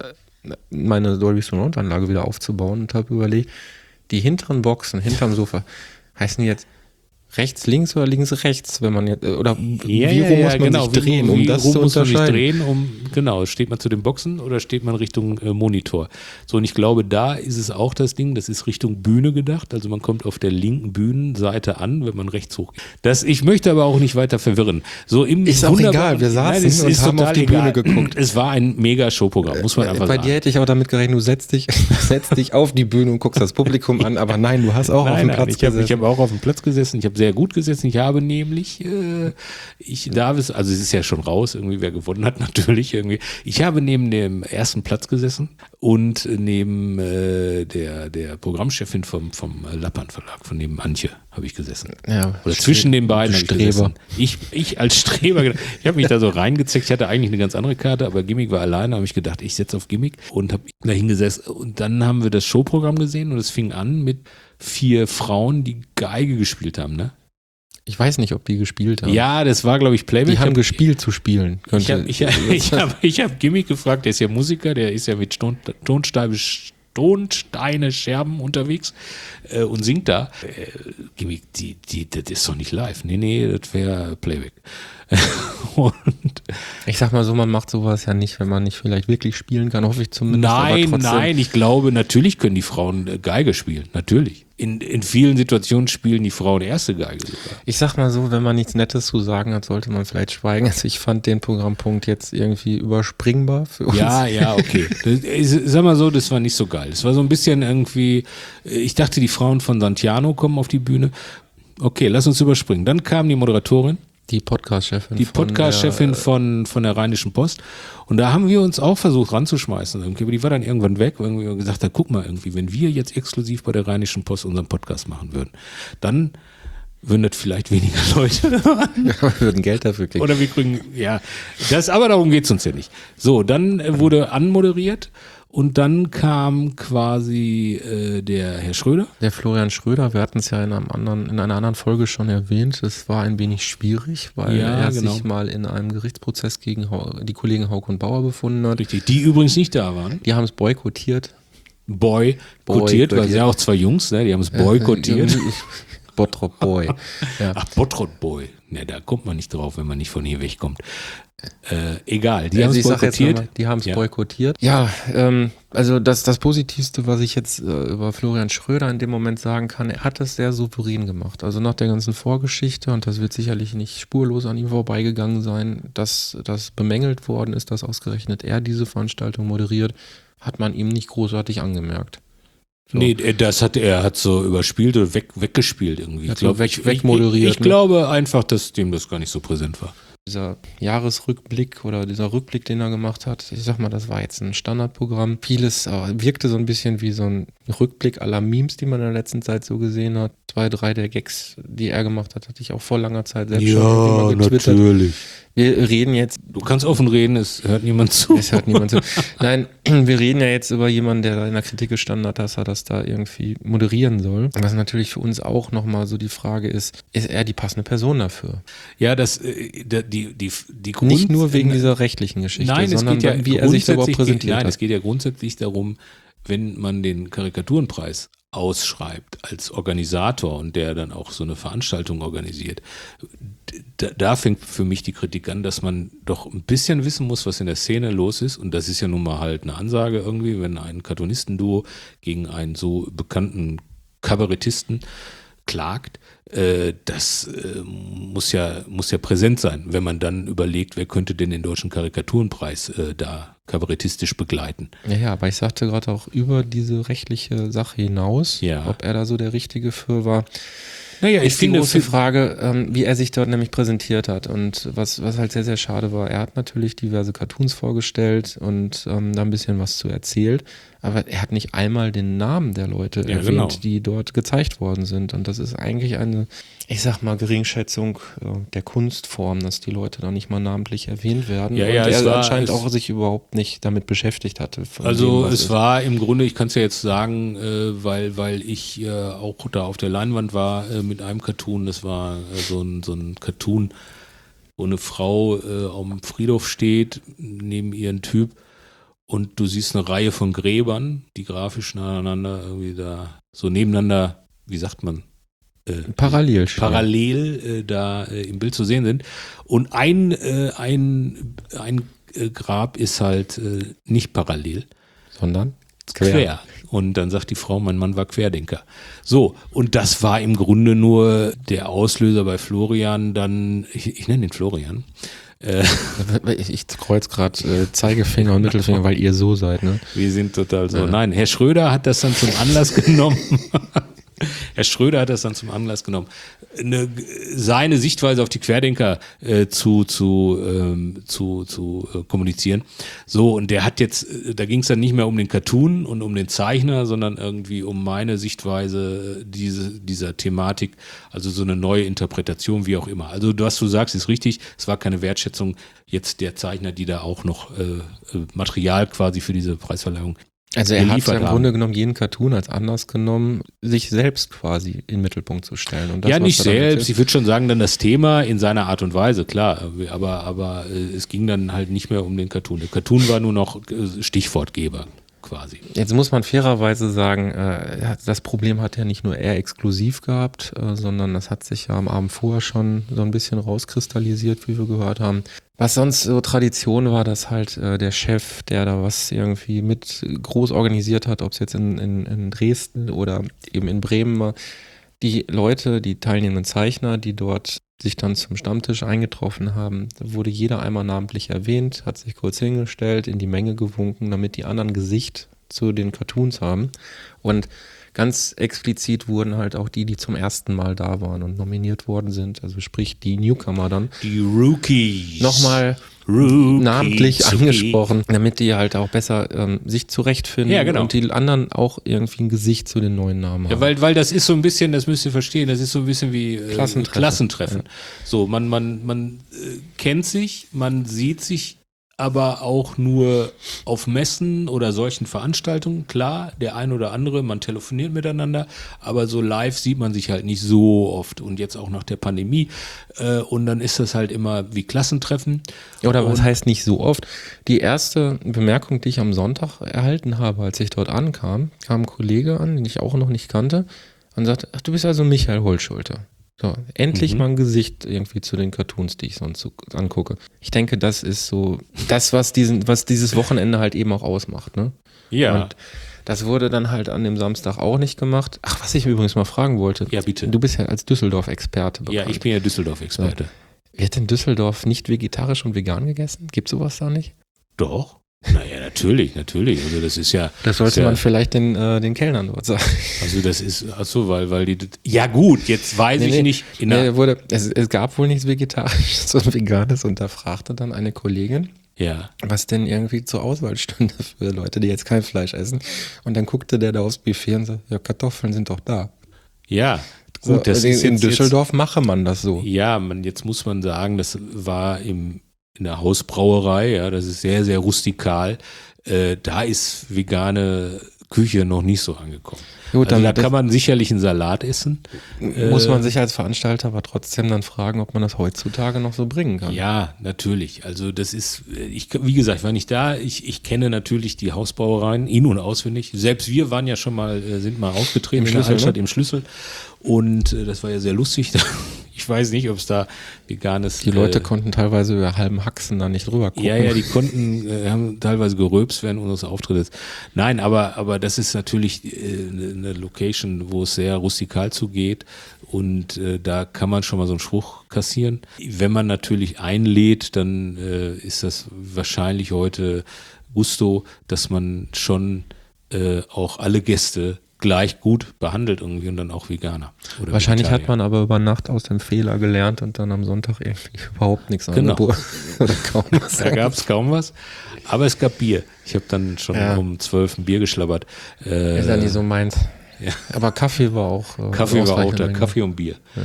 meine Dolby Surround-Anlage wieder aufzubauen und habe überlegt, die hinteren Boxen hinterm Sofa, heißen die jetzt rechts, links oder links, rechts, wenn man jetzt, oder ja, wie ja, rum ja, muss man genau. sich drehen, wie, um wie das rum zu muss man sich unterscheiden? drehen, um, genau, steht man zu den Boxen oder steht man Richtung äh, Monitor? So, und ich glaube, da ist es auch das Ding, das ist Richtung Bühne gedacht, also man kommt auf der linken Bühnenseite an, wenn man rechts hoch geht. Das, ich möchte aber auch nicht weiter verwirren. So im Ist auch egal, wir saßen nein, es und ist haben auf die egal. Bühne geguckt. Es war ein mega Showprogramm, muss man einfach Bei sagen. dir hätte ich aber damit gerechnet, du setzt dich, setzt dich auf die Bühne und guckst das Publikum an, aber nein, du hast auch nein, auf dem nein, Platz ich habe gesessen. hab auch auf dem Platz gesessen, ich habe sehr gut gesessen, ich habe nämlich, äh, ich darf es, also es ist ja schon raus, irgendwie wer gewonnen hat, natürlich irgendwie. Ich habe neben dem ersten Platz gesessen und neben äh, der, der Programmchefin vom, vom Lappan Verlag, von neben Antje, habe ich gesessen. Ja, Oder zwischen den beiden habe ich Streber. gesessen. Ich, ich als Streber, ich habe mich da so reingezeckt, ich hatte eigentlich eine ganz andere Karte, aber Gimmick war alleine, habe ich gedacht, ich setze auf Gimmick und habe da hingesessen und dann haben wir das Showprogramm gesehen und es fing an mit vier Frauen, die Geige gespielt haben, ne? Ich weiß nicht, ob die gespielt haben. Ja, das war, glaube ich, Playback. Die haben hab, gespielt zu spielen. Ich habe ich hab, ich hab, ich hab Gimmick gefragt, der ist ja Musiker, der ist ja mit Ton, Tonsteine, Tonsteine Scherben unterwegs äh, und singt da. Äh, Gimmick, die, die, das ist doch nicht live. Nee, nee, das wäre Playback. Und ich sag mal so, man macht sowas ja nicht, wenn man nicht vielleicht wirklich spielen kann, hoffe ich zumindest. Nein, aber trotzdem. nein, ich glaube, natürlich können die Frauen Geige spielen, natürlich. In, in vielen Situationen spielen die Frauen erste Geige sogar. Ich sag mal so, wenn man nichts Nettes zu sagen hat, sollte man vielleicht schweigen. Also ich fand den Programmpunkt jetzt irgendwie überspringbar für uns. Ja, ja, okay. Das, ich sag mal so, das war nicht so geil. Das war so ein bisschen irgendwie, ich dachte, die Frauen von Santiano kommen auf die Bühne. Okay, lass uns überspringen. Dann kam die Moderatorin. Die Podcast-Chefin. Die Podcast-Chefin von, von der Rheinischen Post. Und da haben wir uns auch versucht ranzuschmeißen. Irgendwie. Aber die war dann irgendwann weg, weil wir gesagt haben, guck mal irgendwie, wenn wir jetzt exklusiv bei der Rheinischen Post unseren Podcast machen würden, dann würden das vielleicht weniger Leute hören. Ja, wir würden Geld dafür kriegen. Oder wir kriegen, ja, das, aber darum geht's uns ja nicht. So, dann wurde anmoderiert. Und dann kam quasi äh, der Herr Schröder. Der Florian Schröder, wir hatten es ja in, einem anderen, in einer anderen Folge schon erwähnt, es war ein wenig schwierig, weil ja, er genau. sich mal in einem Gerichtsprozess gegen die Kollegen Hauck und Bauer befunden hat. Richtig, die übrigens nicht da waren. Die haben es boykottiert. Boykottiert, Boykottiert. weil es ja auch zwei Jungs, ne? Die haben es boykottiert. Bottrop Boy. Ja. Ach, Bottrop Boy. Ne, da kommt man nicht drauf, wenn man nicht von hier wegkommt. Äh, egal, die Also haben es ich sag jetzt boykottiert. mal, die haben es Ja. boykottiert. Ja, ähm, also das, das Positivste, was ich jetzt äh, über Florian Schröder in dem Moment sagen kann, er hat es sehr souverän gemacht. Also nach der ganzen Vorgeschichte, und das wird sicherlich nicht spurlos an ihm vorbeigegangen sein, dass das bemängelt worden ist, dass ausgerechnet er diese Veranstaltung moderiert, hat man ihm nicht großartig angemerkt. So. Nee, das hat er hat so überspielt oder weg, weggespielt irgendwie. Hat Ich, glaub, so weg- ich, wegmoderiert, ich, ich ne? glaube einfach, dass dem das gar nicht so präsent war. Dieser Jahresrückblick oder dieser Rückblick, den er gemacht hat, ich sag mal, das war jetzt ein Standardprogramm. Vieles äh, wirkte so ein bisschen wie so ein Rückblick aller Memes, die man in der letzten Zeit so gesehen hat. Zwei, drei der Gags, die er gemacht hat, hatte ich auch vor langer Zeit selbst schon irgendwie mal getwittert. natürlich. Wir reden jetzt, Du kannst offen reden, es hört niemand zu. es hört niemand zu. Nein, wir reden ja jetzt über jemanden, der in der Kritik gestanden hat, dass er das da irgendwie moderieren soll. Was natürlich für uns auch nochmal so die Frage ist, ist er die passende Person dafür? Ja, das, äh, der- die, die, die Grund, Nicht nur wegen dieser rechtlichen Geschichte, Nein, es sondern geht ja wie er sich da überhaupt grundsätzlich- präsentiert Nein, hat. es geht ja grundsätzlich darum, wenn man den Karikaturenpreis ausschreibt als Organisator und der dann auch so eine Veranstaltung organisiert, da, da fängt für mich die Kritik an, dass man doch ein bisschen wissen muss, was in der Szene los ist, und das ist ja nun mal halt eine Ansage irgendwie, wenn ein Cartoonistenduo gegen einen so bekannten Kabarettisten klagt, äh, das äh, muss ja, muss ja präsent sein, wenn man dann überlegt, wer könnte denn den Deutschen Karikaturenpreis äh, da kabarettistisch begleiten. Ja, ja, aber ich sagte gerade auch über diese rechtliche Sache hinaus, Ja. ob er da so der Richtige für war. Naja, ich ist die finde, große für- Frage, ähm, wie er sich dort nämlich präsentiert hat. Und was, was halt sehr, sehr schade war, er hat natürlich diverse Cartoons vorgestellt und ähm, da ein bisschen was zu erzählt, aber er hat nicht einmal den Namen der Leute Ja, erwähnt, genau. die dort gezeigt worden sind. Und das ist eigentlich eine, ich sag mal, Geringschätzung äh, der Kunstform, dass die Leute da nicht mal namentlich erwähnt werden. Ja, und ja, es er war- anscheinend es- auch sich überhaupt nicht damit beschäftigt hatte. von Also dem, was es ist. war im Grunde, ich kann es ja jetzt sagen, äh, weil, weil ich äh, auch da auf der Leinwand war äh, mit einem Cartoon, das war äh, so, ein, so ein Cartoon, wo eine Frau äh, auf dem Friedhof steht, neben ihren Typ und du siehst eine Reihe von Gräbern, die grafisch nacheinander irgendwie da so nebeneinander, wie sagt man? Äh, Parallel stehen. parallel äh, da äh, im Bild zu sehen sind. Und ein, äh, ein, ein äh, Grab ist halt äh, nicht parallel, Sondern quer. Und dann sagt die Frau, mein Mann war Querdenker. So, und das war im Grunde nur der Auslöser bei Florian, dann, ich, ich nenne ihn Florian, äh, Ich, ich kreuz gerade äh, Zeigefinger und Mittelfinger, weil ihr so seid, ne? wir sind total so. Nein, Herr Schröder hat das dann zum Anlass genommen. Herr Schröder hat das dann zum Anlass genommen, eine, seine Sichtweise auf die Querdenker äh, zu, zu, ähm, zu, zu äh, kommunizieren. So, und der hat jetzt, äh, da ging es dann nicht mehr um den Cartoon und um den Zeichner, sondern irgendwie um meine Sichtweise äh, diese, dieser Thematik, also so eine neue Interpretation, wie auch immer. Also was du sagst, ist richtig, es war keine Wertschätzung jetzt der Zeichner, die da auch noch äh, äh, Material quasi für diese Preisverleihung Also er hat geliefert ja im haben. Grunde genommen jeden Cartoon als Anlass genommen, sich selbst quasi in den Mittelpunkt zu stellen. Und das, Ja, was nicht er dann selbst. erzählt- Ich würde schon sagen, dann das Thema in seiner Art und Weise, klar. Aber, aber äh, es ging dann halt nicht mehr um den Cartoon. Der Cartoon war nur noch äh, Stichwortgeber quasi. Jetzt muss man fairerweise sagen, äh, das Problem hat ja nicht nur er exklusiv gehabt, äh, sondern das hat sich ja am Abend vorher schon so ein bisschen rauskristallisiert, wie wir gehört haben. Was sonst so Tradition war, dass halt äh, der Chef, der da was irgendwie mit groß organisiert hat, ob es jetzt in, in, in Dresden oder eben in Bremen war, die Leute, die teilnehmenden Zeichner, die dort sich dann zum Stammtisch eingetroffen haben, da wurde jeder einmal namentlich erwähnt, hat sich kurz hingestellt, in die Menge gewunken, damit die anderen Gesicht zu den Cartoons haben. Und ganz explizit wurden halt auch die, die zum ersten Mal da waren und nominiert worden sind, also sprich die Newcomer dann, Die Rookies. nochmal Rookie, namentlich Zuki. angesprochen, damit die halt auch besser ähm, sich zurechtfinden Ja, genau. und die anderen auch irgendwie ein Gesicht zu den neuen Namen haben. Ja, weil, weil das ist so ein bisschen, das müsst ihr verstehen, das ist so ein bisschen wie äh, Klassentreffen. Klassentreffen. So, man, man, man äh, kennt sich, man sieht sich aber auch nur auf Messen oder solchen Veranstaltungen. Klar, der ein oder andere, man telefoniert miteinander, aber so live sieht man sich halt nicht so oft und jetzt auch nach der Pandemie. Äh, und dann ist das halt immer wie Klassentreffen. Oder was Und- heißt nicht so oft? Die erste Bemerkung, die ich am Sonntag erhalten habe, als ich dort ankam, kam ein Kollege an, den ich auch noch nicht kannte, und sagte, ach, du bist also Michael Holtschulte. So, endlich Mhm. mal ein Gesicht irgendwie zu den Cartoons, die ich sonst so angucke. Ich denke, das ist so das, was diesen, was dieses Wochenende halt eben auch ausmacht, ne? Ja, Und das wurde dann halt an dem Samstag auch nicht gemacht. Ach, was ich übrigens mal fragen wollte. Ja, bitte. Du bist ja als Düsseldorf-Experte bekannt. ja, ich bin ja Düsseldorf-Experte. Wird in Düsseldorf nicht vegetarisch und vegan gegessen? Gibt sowas da nicht? Doch. Naja, natürlich, natürlich. Also das ist ja. Das sollte ist ja, man vielleicht den, äh, den Kellnern dort sagen. Also das ist, ach so, weil, weil die, ja gut, jetzt weiß Nee, ich nee. nicht. In Nee, der, wurde, es, es gab wohl nichts Vegetarisches und Veganes und da fragte dann eine Kollegin, ja, was denn irgendwie zur Auswahl stünde für Leute, die jetzt kein Fleisch essen. Und dann guckte der da aufs Buffet und sagte, ja, Kartoffeln sind doch da. ja, So, gut, das in, ist in jetzt, Düsseldorf mache man das so. Jetzt, ja, man, jetzt muss man sagen, das war im, in der Hausbrauerei, ja, das ist sehr, sehr rustikal. Äh, da ist vegane Küche noch nicht so angekommen. Gut, Also dann da das- kann man sicherlich einen Salat essen. Muss Äh, man sich als Veranstalter aber trotzdem dann fragen, ob man das heutzutage noch so bringen kann. Ja, natürlich. Also das ist, ich, wie gesagt, ich war nicht da. Ich, ich kenne natürlich die Hausbrauereien in- und auswendig. Selbst wir waren ja schon mal, äh, sind mal aufgetreten Im in der Schlüssel, Altstadt ne? im Schlüssel. Und äh, das war ja sehr lustig. Ich Ich weiß nicht, ob es da veganes... Die Leute äh, konnten teilweise über halben Haxen da nicht drüber gucken. Ja, ja, die konnten, äh, haben teilweise gerülpst während unseres Auftrittes. Nein, aber, aber das ist natürlich äh, eine Location, wo es sehr rustikal zugeht und äh, da kann man schon mal so einen Spruch kassieren. Wenn man natürlich einlädt, dann äh, ist das wahrscheinlich heute Gusto, dass man schon äh, auch alle Gäste gleich gut behandelt irgendwie und dann auch Veganer. Oder Wahrscheinlich Vegetarier. hat man aber über Nacht aus dem Fehler gelernt und dann am Sonntag irgendwie überhaupt nichts Genau. angeboten. Oder kaum was. Da gab es kaum was, aber es gab Bier. Ich habe dann schon Ja. um zwölf ein Bier geschlabbert. Äh, Ist ja nicht so meins. Ja. Aber Kaffee war auch. Äh, Kaffee war auch ausreichend da, drin. Kaffee und Bier. Ja,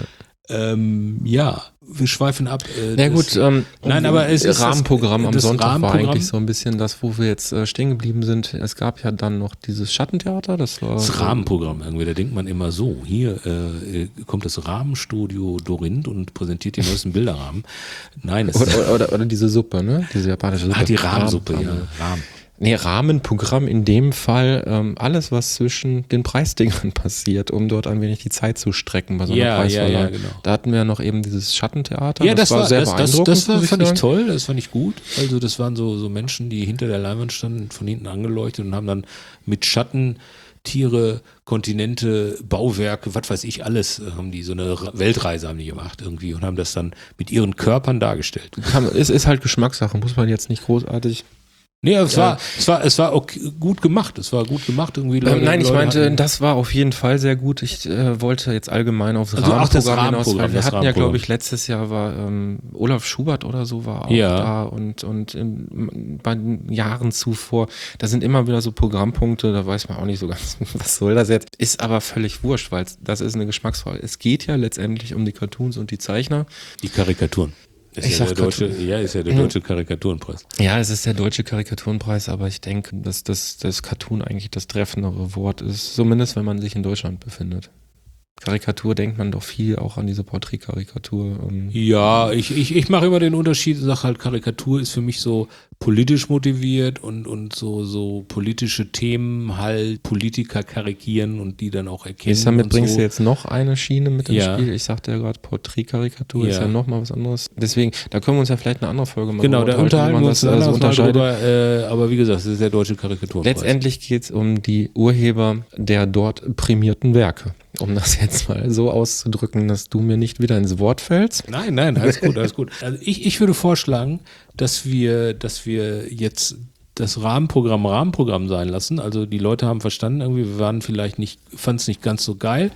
ähm, ja wir schweifen ab. Äh, Na das- gut, ähm, Nein, aber es ist das- Rahmenprogramm am das Sonntag war Rahmenprogramm- eigentlich so ein bisschen das, wo wir jetzt äh, stehen geblieben sind. Es gab ja dann noch dieses Schattentheater, das war Das Rahmenprogramm irgendwie, da denkt man immer so, hier äh, kommt das Rahmenstudio Dorint und präsentiert die neuesten Bilderrahmen. Nein, es oder, oder, oder diese Suppe, ne? Diese japanische Suppe. ah, die Rahmensuppe, Rahmen- ja, Rahmen. Nee, Rahmenprogramm in dem Fall ähm, alles, was zwischen den Preisdingern passiert, um dort ein wenig die Zeit zu strecken bei so einer Ja, Preisverleihung. ja, ja, genau. Da hatten wir noch eben dieses Schattentheater. Ja, das, war sehr das, das, beeindruckend. das war, muss fand ich sagen. toll, das fand ich gut. Also das waren so, so Menschen, die hinter der Leinwand standen, von hinten angeleuchtet und haben dann mit Schatten Tiere, Kontinente, Bauwerke, was weiß ich, alles äh, haben die, so eine Ra- Weltreise haben die gemacht irgendwie und haben das dann mit ihren Körpern dargestellt. Kann, es ist halt Geschmackssache, muss man jetzt nicht großartig. Nee, es Ja. war, es war, es war okay, gut gemacht, es war gut gemacht irgendwie. Leute, Ähm, nein, ich Leute meinte, hatten- das war auf jeden Fall sehr gut. Ich äh, wollte jetzt allgemein aufs Also auch das Rahmenprogramm hinaus, weil Rahmenprogramm, wir das hatten ja, Rahmenprogramm. glaube ich, letztes Jahr war ähm, Olaf Schubert oder so war auch Ja. da und, und in, bei den Jahren zuvor, da sind immer wieder so Programmpunkte, da weiß man auch nicht so ganz, was soll das jetzt. Ist aber völlig wurscht, weil das ist eine Geschmacksfrage. Es geht ja letztendlich um die Cartoons und die Zeichner. Die Karikaturen. Ist Ich ja sag der deutsche, Cartoon. ja, ist ja der Mhm. deutsche Karikaturenpreis. Ja, es ist der deutsche Karikaturenpreis, aber ich denke, dass das, das Cartoon eigentlich das treffendere Wort ist, zumindest wenn man sich in Deutschland befindet. Karikatur denkt man doch viel auch an diese Porträtkarikatur. ähm. Ja, ich, ich, ich mache immer den Unterschied, sage halt, Karikatur ist für mich so politisch motiviert und, und so, so politische Themen halt Politiker karikieren und die dann auch erkennen. Jetzt damit und bringst so. du jetzt noch eine Schiene mit ins Ja. Spiel. Ich sagte ja gerade, Porträtkarikatur ist Ja. ja nochmal was anderes. Deswegen, da können wir uns ja vielleicht eine andere Folge mal Genau, drüber da unterhalten wie wir man uns das, dann äh, so anderes Mal unterscheidet. drüber, äh, aber wie gesagt, es ist der deutsche Karikaturenpreis. Letztendlich geht es um die Urheber der dort prämierten Werke. Um das jetzt mal so auszudrücken, dass du mir nicht wieder ins Wort fällst. Nein, nein, alles gut, alles gut. Also ich, ich würde vorschlagen, dass wir, dass wir jetzt das Rahmenprogramm Rahmenprogramm sein lassen. Also die Leute haben verstanden, irgendwie, wir waren vielleicht nicht, fanden es nicht ganz so geil.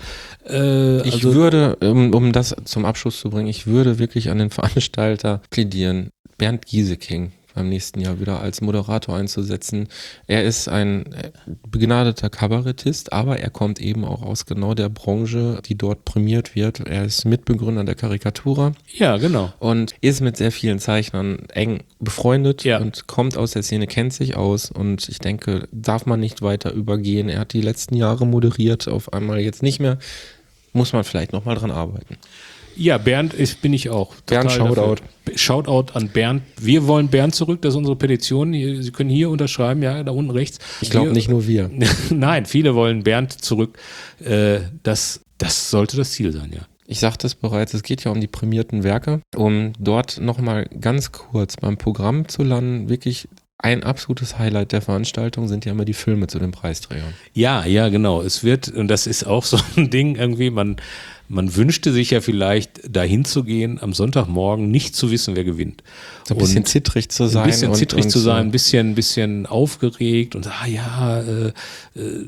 Äh, Ich also, würde, um, um das zum Abschluss zu bringen, ich würde wirklich an den Veranstalter plädieren, Bernd Gieseking beim nächsten Jahr wieder als Moderator einzusetzen. Er ist ein äh, begnadeter Kabarettist, aber er kommt eben auch aus genau der Branche, die dort prämiert wird. Er ist Mitbegründer der Karikatura ja, genau. und ist mit sehr vielen Zeichnern eng befreundet Ja. und kommt aus der Szene, kennt sich aus und ich denke, darf man nicht weiter übergehen. Er hat die letzten Jahre moderiert, auf einmal jetzt nicht mehr. Muss man vielleicht nochmal dran arbeiten. Ja, Bernd ist, bin ich auch. Bernd, total Shoutout. dafür. Shoutout an Bernd. Wir wollen Bernd zurück, das ist unsere Petition. Hier- Sie können hier unterschreiben, ja, da unten rechts. Ich glaube Wir- nicht nur wir. Nein, viele wollen Bernd zurück. Äh, das, das sollte das Ziel sein, ja. Ich sagte es bereits, es geht ja um die prämierten Werke. Um dort nochmal ganz kurz beim Programm zu landen, wirklich ein absolutes Highlight der Veranstaltung sind ja immer die Filme zu den Preisträgern. Ja, ja, genau. Es wird, und das ist auch so ein Ding irgendwie, man, man wünschte sich ja vielleicht dahin zu gehen, am Sonntagmorgen nicht zu wissen, wer gewinnt. So ein bisschen Und zittrig zu sein. Ein bisschen und, zittrig und, zu sein, äh, ein bisschen, ein bisschen aufgeregt und ah ja, äh, äh,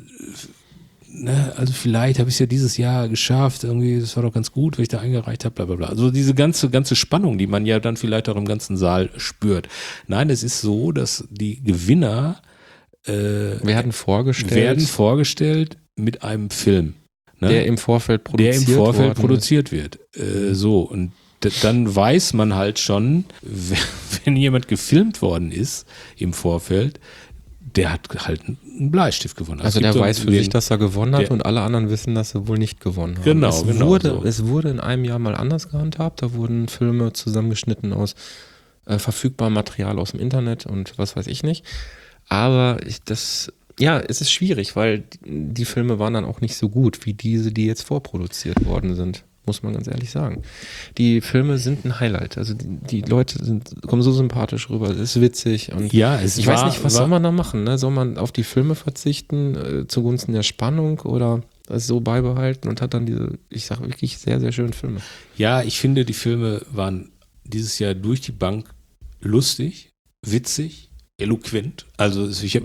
ne, also vielleicht habe ich es ja dieses Jahr geschafft, irgendwie, das war doch ganz gut, wenn ich da eingereicht habe, bla bla bla. Also diese ganze, ganze Spannung, die man ja dann vielleicht auch im ganzen Saal spürt. Nein, es ist so, dass die Gewinner äh, werden vorgestellt, werden vorgestellt mit einem Film. Ne? der im Vorfeld der produziert im Vorfeld worden produziert wird. Äh, so, und d- dann weiß man halt schon, wenn jemand gefilmt worden ist im Vorfeld, der hat halt einen Bleistift gewonnen. Also Es der gibt so weiß für den- sich, dass er gewonnen hat der- und alle anderen wissen, dass sie wohl nicht gewonnen haben. Genau, es genau Wurde, so. Es wurde in einem Jahr mal anders gehandhabt. Da wurden Filme zusammengeschnitten aus äh, verfügbarem Material aus dem Internet und was weiß ich nicht. Aber ich, das, ja, es ist schwierig, weil die Filme waren dann auch nicht so gut wie diese, die jetzt vorproduziert worden sind. muss man ganz ehrlich sagen. Die Filme sind ein Highlight. Also die, die Leute sind, kommen so sympathisch rüber. Es ist witzig. Und Ja, es ich war, weiß nicht, was war, soll man da machen? Ne? Soll man auf die Filme verzichten äh, zugunsten der Spannung oder das so beibehalten und hat dann diese, ich sage wirklich sehr, sehr schönen Filme. Ja, ich finde, die Filme waren dieses Jahr durch die Bank lustig, witzig, eloquent. Also ich,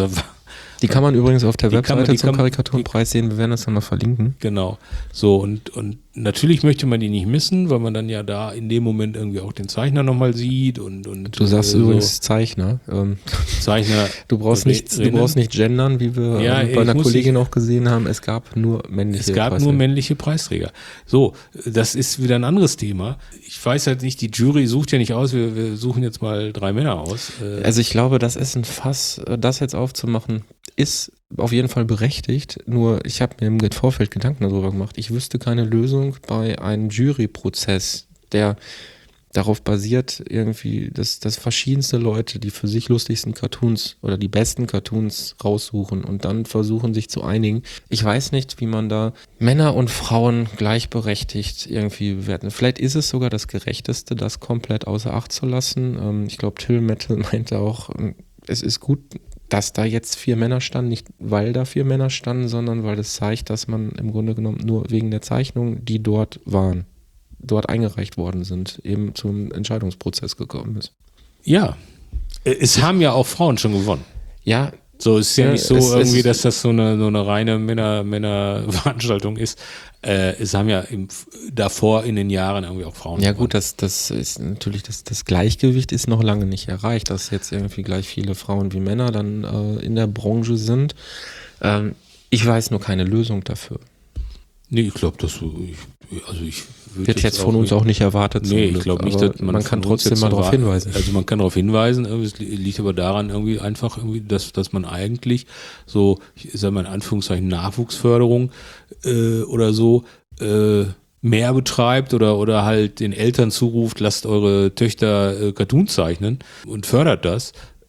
die kann man übrigens auf der die Webseite man, zum kann, Karikaturenpreis sehen. Wir werden das dann mal verlinken. Genau. So und, und natürlich möchte man die nicht missen, weil man dann ja da in dem Moment irgendwie auch den Zeichner nochmal sieht und, und du sagst äh, übrigens so Zeichner. Ähm, Zeichner. Du brauchst nicht, du brauchst nicht gendern, wie wir ja, äh, bei einer Kollegin nicht, auch gesehen haben. Es gab nur männliche Es gab Preisträger. nur männliche Preisträger. So, das ist wieder ein anderes Thema. Ich weiß halt nicht, die Jury sucht ja nicht aus, wir, wir suchen jetzt mal drei Männer aus. Äh, also ich glaube, das ist ein Fass, das jetzt aufzumachen, ist auf jeden Fall berechtigt. Nur ich habe mir im Vorfeld Gedanken darüber gemacht. Ich wüsste keine Lösung bei einem Juryprozess, der darauf basiert, irgendwie, dass, dass verschiedenste Leute die für sich lustigsten Cartoons oder die besten Cartoons raussuchen und dann versuchen, sich zu einigen. Ich weiß nicht, wie man da Männer und Frauen gleichberechtigt irgendwie bewerten. Vielleicht ist es sogar das Gerechteste, das komplett außer Acht zu lassen. Ähm, ich glaube, Till Metal meinte auch, es ist gut, dass da jetzt vier Männer standen, nicht weil da vier Männer standen, sondern weil das zeigt, dass man im Grunde genommen nur wegen der Zeichnung, die dort waren, dort eingereicht worden sind, eben zum Entscheidungsprozess gekommen ist. Ja, es haben ja auch Frauen schon gewonnen. Ja. So, es ist ja, ja nicht so es, irgendwie, es, dass das so eine, so eine reine Männer, Männer-Veranstaltung ist. Äh, es haben ja im, davor in den Jahren irgendwie auch Frauen Ja gewonnen. gut, das, das ist natürlich, das, das Gleichgewicht ist noch lange nicht erreicht, dass jetzt irgendwie gleich viele Frauen wie Männer dann äh, in der Branche sind. Ähm, ich weiß nur keine Lösung dafür. Nee, ich glaube, dass du, ich, also ich Wird jetzt, jetzt von uns auch nicht erwartet. Nee, ich glaube nicht, dass man, man kann trotzdem mal darauf hinweisen. Also man kann darauf hinweisen, es liegt aber daran irgendwie einfach irgendwie, dass, dass man eigentlich so, ich sag mal in Anführungszeichen Nachwuchsförderung äh, oder so äh, mehr betreibt oder, oder halt den Eltern zuruft, lasst eure Töchter äh, Cartoon zeichnen und fördert das.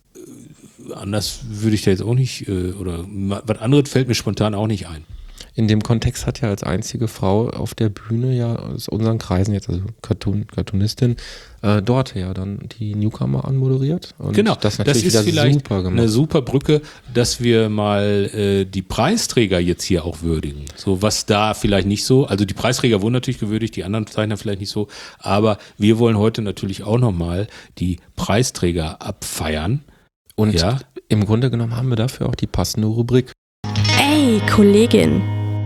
Äh, anders würde ich da jetzt auch nicht, äh, oder was anderes fällt mir spontan auch nicht ein. In dem Kontext hat ja als einzige Frau auf der Bühne ja aus unseren Kreisen jetzt, also Cartoon, Cartoonistin, äh, dort ja dann die Newcomer anmoderiert. Und genau, das, natürlich das ist vielleicht super gemacht. Eine super Brücke, dass wir mal äh, die Preisträger jetzt hier auch würdigen. So was da vielleicht nicht so, also die Preisträger wurden natürlich gewürdigt, die anderen Zeichner vielleicht nicht so, aber wir wollen heute natürlich auch nochmal die Preisträger abfeiern. Und ja? Im Grunde genommen haben wir dafür auch die passende Rubrik. Ey, Kollegin.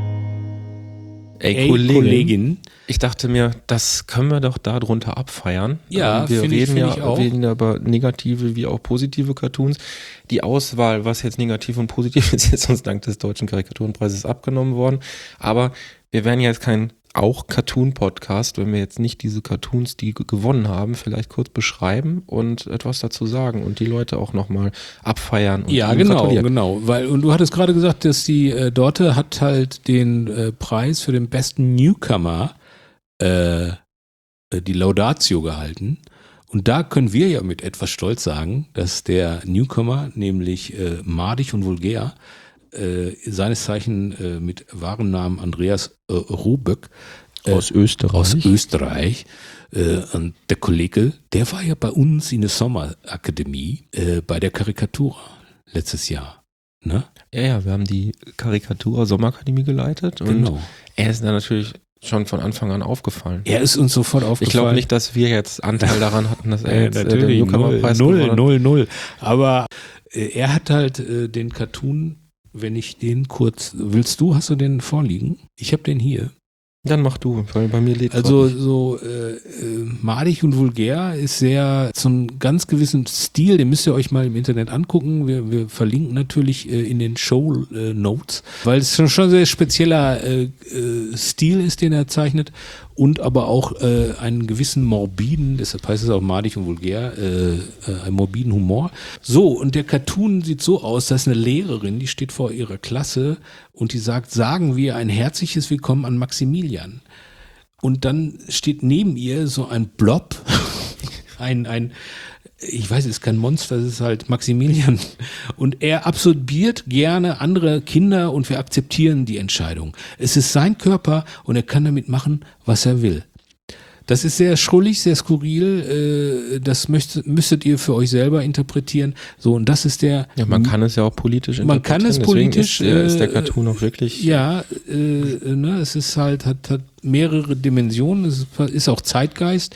Ey, Ey Kollegin. Kollegin. Ich dachte mir, das können wir doch da drunter abfeiern. Ja, wir finde ich, reden find ja, ich auch. Wir reden ja über negative wie auch positive Cartoons. Die Auswahl, was jetzt negativ und positiv ist, ist uns dank des Deutschen Karikaturenpreises abgenommen worden. Aber wir werden ja jetzt kein auch Cartoon-Podcast, wenn wir jetzt nicht diese Cartoons, die g- gewonnen haben, vielleicht kurz beschreiben und etwas dazu sagen und die Leute auch nochmal abfeiern. Und Ja, genau, genau. Weil, und du hattest gerade gesagt, dass die äh, Dorte hat halt den äh, Preis für den besten Newcomer, äh, die Laudatio gehalten. Und da können wir ja mit etwas Stolz sagen, dass der Newcomer, nämlich äh, Madig und Vulgär, äh, seines Zeichen äh, mit wahren Namen Andreas äh, Ruböck äh, Aus Österreich. Aus Österreich. Äh, und der Kollege, der war ja bei uns in der Sommerakademie äh, bei der Karikatura letztes Jahr. Ne? Ja, ja, wir haben die Karikatura Sommerakademie geleitet und Genau. er ist da natürlich schon von Anfang an aufgefallen. Er ist uns sofort aufgefallen. Ich glaube nicht, dass wir jetzt Anteil daran hatten, dass er Ja, jetzt äh, den natürlich, null, Newcomer-Preis null, gewonnen hat. null, null. Aber äh, er hat halt äh, den Cartoon, wenn ich den kurz, willst du, hast du den vorliegen? Ich habe den hier. Dann mach du, weil bei mir lädt Also nicht. so äh, äh, Madig und Vulgär ist sehr so einen ganz gewissen Stil, den müsst ihr euch mal im Internet angucken. Wir, wir verlinken natürlich äh, in den Show äh, Notes, weil es schon schon sehr spezieller äh, äh, Stil ist, den er zeichnet und aber auch äh, einen gewissen morbiden, deshalb heißt es auch Madig und Vulgär, äh, äh, einen morbiden Humor. So, und der Cartoon sieht so aus, dass eine Lehrerin, die steht vor ihrer Klasse und die sagt, sagen wir ein herzliches Willkommen an Maximilian. Und dann steht neben ihr so ein Blob, ein, ein ich weiß, es ist kein Monster, es ist halt Maximilian. Und er absorbiert gerne andere Kinder und wir akzeptieren die Entscheidung. Es ist sein Körper und er kann damit machen, was er will. Das ist sehr schrullig, sehr skurril. Äh, das möchtet, müsstet ihr für euch selber interpretieren. So, und das ist der. Ja, man kann es ja auch politisch Man kann es politisch. Deswegen ist, äh, ist der Cartoon auch wirklich. Ja, äh, ne, es ist halt, hat, hat mehrere Dimensionen. Es ist auch Zeitgeist.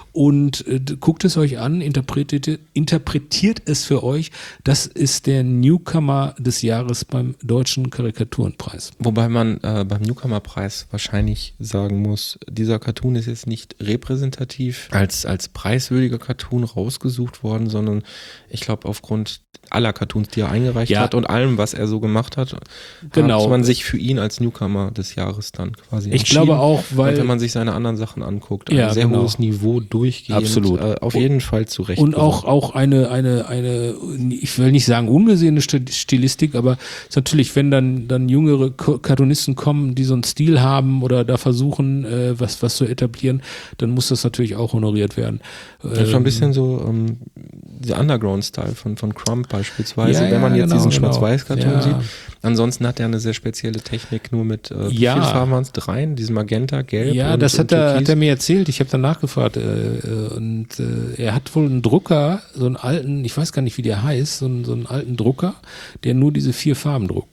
Und äh, guckt es euch an, interpretiert, interpretiert es für euch. Das ist der Newcomer des Jahres beim Deutschen Karikaturenpreis. Wobei man äh, beim Newcomer-Preis wahrscheinlich sagen muss, dieser Cartoon ist jetzt nicht repräsentativ als, als preiswürdiger Cartoon rausgesucht worden, sondern ich glaube aufgrund aller Cartoons, die er eingereicht ja. hat und allem, was er so gemacht hat, genau. hat man sich für ihn als Newcomer des Jahres dann quasi Ich glaube auch, weil... Und wenn man sich seine anderen Sachen anguckt, ein ja, sehr genau. hohes Niveau durchgehend. Absolut. Äh, auf jeden Fall zurecht. Und auch, auch eine, eine, eine, ich will nicht sagen ungesehene Stilistik, aber es ist natürlich, wenn dann, dann jüngere Cartoonisten kommen, die so einen Stil haben oder da versuchen, äh, was, was zu etablieren, dann muss das natürlich auch honoriert werden. Das ist schon ein bisschen so ähm, der Underground-Style von, von Crump beispielsweise, ja, wenn man ja, jetzt genau, diesen genau. Schwarz-Weiß-Cartoon ja. sieht. Ansonsten hat er eine sehr spezielle Technik, nur mit äh, wie ja. viele Farben waren es? Dreien, diesen Magenta, Gelb Ja, und, das hat und er, Türkis. hat er mir erzählt, ich habe danach gefragt äh, und äh, er hat wohl einen Drucker, so einen alten, ich weiß gar nicht, wie der heißt, so einen, so einen alten Drucker, der nur diese vier Farben druckt.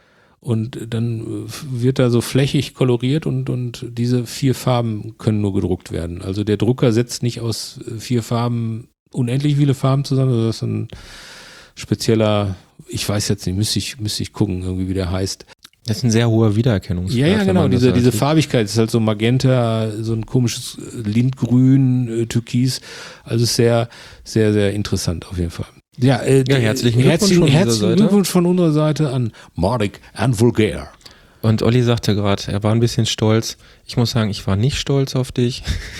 Und dann wird da so flächig koloriert und, und diese vier Farben können nur gedruckt werden. Also der Drucker setzt nicht aus vier Farben unendlich viele Farben zusammen, sondern das ist ein spezieller, ich weiß jetzt nicht, müsste ich, müsste ich gucken, irgendwie wie der heißt. Das ist ein sehr hoher Wiedererkennungswert. Ja, ja, wenn genau, man das diese, halt diese sieht. Farbigkeit ist halt so Magenta, so ein komisches Lindgrün, äh, Türkis, also sehr, sehr, sehr interessant auf jeden Fall. Ja, äh, Ja, herzlichen Glückwunsch herzlichen, von dieser herzlichen Seite. Glückwunsch von unserer Seite an Mordic and Vulgaire. Und Olli sagte gerade, er war ein bisschen stolz. Ich muss sagen, ich war nicht stolz auf dich.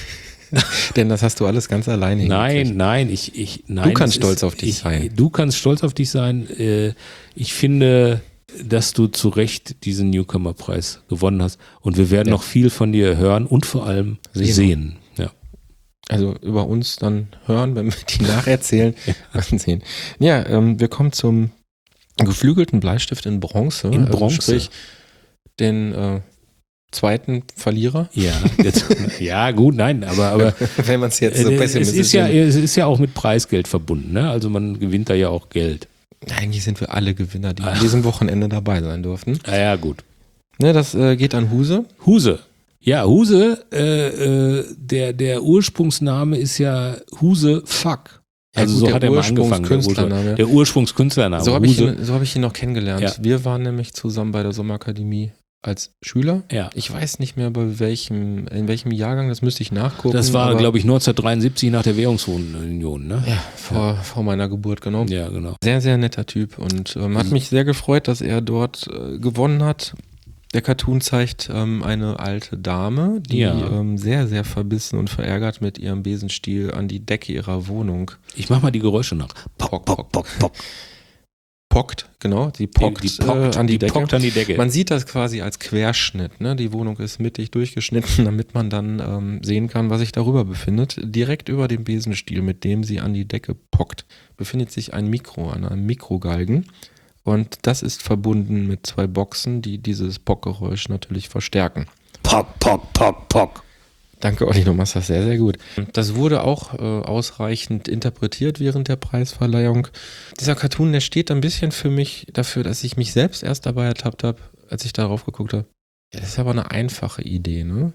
Denn das hast du alles ganz alleine hingekriegt. Nein, nein, ich, ich, nein. Du kannst es stolz ist, auf dich ich, sein. Du kannst stolz auf dich sein. Äh, Ich finde, dass du zu Recht diesen Newcomer-Preis gewonnen hast. Und wir werden Ja. noch viel von dir hören und vor allem Sehen. sehen. Ja. Also über uns dann hören, wenn wir die nacherzählen und sehen. Ja, ähm, wir kommen zum geflügelten Bleistift in Bronze. In also Bronze. sprich den äh, zweiten Verlierer. Ja, jetzt, ja, gut, nein, aber, aber wenn man es jetzt so äh, es pessimistisch ist ja, sieht. es ist ja auch mit Preisgeld verbunden, ne? Also man gewinnt da ja auch Geld. Eigentlich sind wir alle Gewinner, die an diesem Wochenende dabei sein durften. Ah, ja, gut. Ne, das äh, geht an Huse. Huse. Ja, Huse, äh, äh, der, der Ursprungsname ist ja Huse Fuck. Ja, Also gut, so der hat er mal angefangen. Der, Ursprungskünstlername. Ur- der Ursprungskünstlername. So habe ich, Huse. ihn- so hab ich ihn noch kennengelernt. Ja. Wir waren nämlich zusammen bei der Sommerakademie als Schüler. Ja. Ich weiß nicht mehr, bei welchem, in welchem Jahrgang, das müsste ich nachgucken. Das war, aber- glaube ich, neunzehnhundertdreiundsiebzig nach der Währungsunion, ne? Ja, vor, vor meiner Geburt, genau. Ja, genau. Sehr, sehr netter Typ und ähm, hat mich sehr gefreut, dass er dort äh, gewonnen hat. Der Cartoon zeigt ähm, eine alte Dame, die Ja. ähm, sehr, sehr verbissen und verärgert mit ihrem Besenstiel an die Decke ihrer Wohnung Ich mach mal die Geräusche nach. Pock, pock, pock, pock. pockt, genau, die pockt, die, die pockt äh, an die, die Decke. pockt an die Decke. Man sieht das quasi als Querschnitt, ne? Die Wohnung ist mittig durchgeschnitten, damit man dann ähm, sehen kann, was sich darüber befindet. Direkt über dem Besenstiel, mit dem sie an die Decke pockt, befindet sich ein Mikro, an einem Mikrogalgen. Und das ist verbunden mit zwei Boxen, die dieses Pockgeräusch natürlich verstärken. Pock, pock, pock, pock. Danke, Olli, du machst das sehr, sehr gut. Das wurde auch äh, ausreichend interpretiert während der Preisverleihung. Dieser Cartoon, der steht ein bisschen für mich dafür, dass ich mich selbst erst dabei ertappt habe, als ich darauf geguckt habe. Ja, das ist aber eine einfache Idee, ne?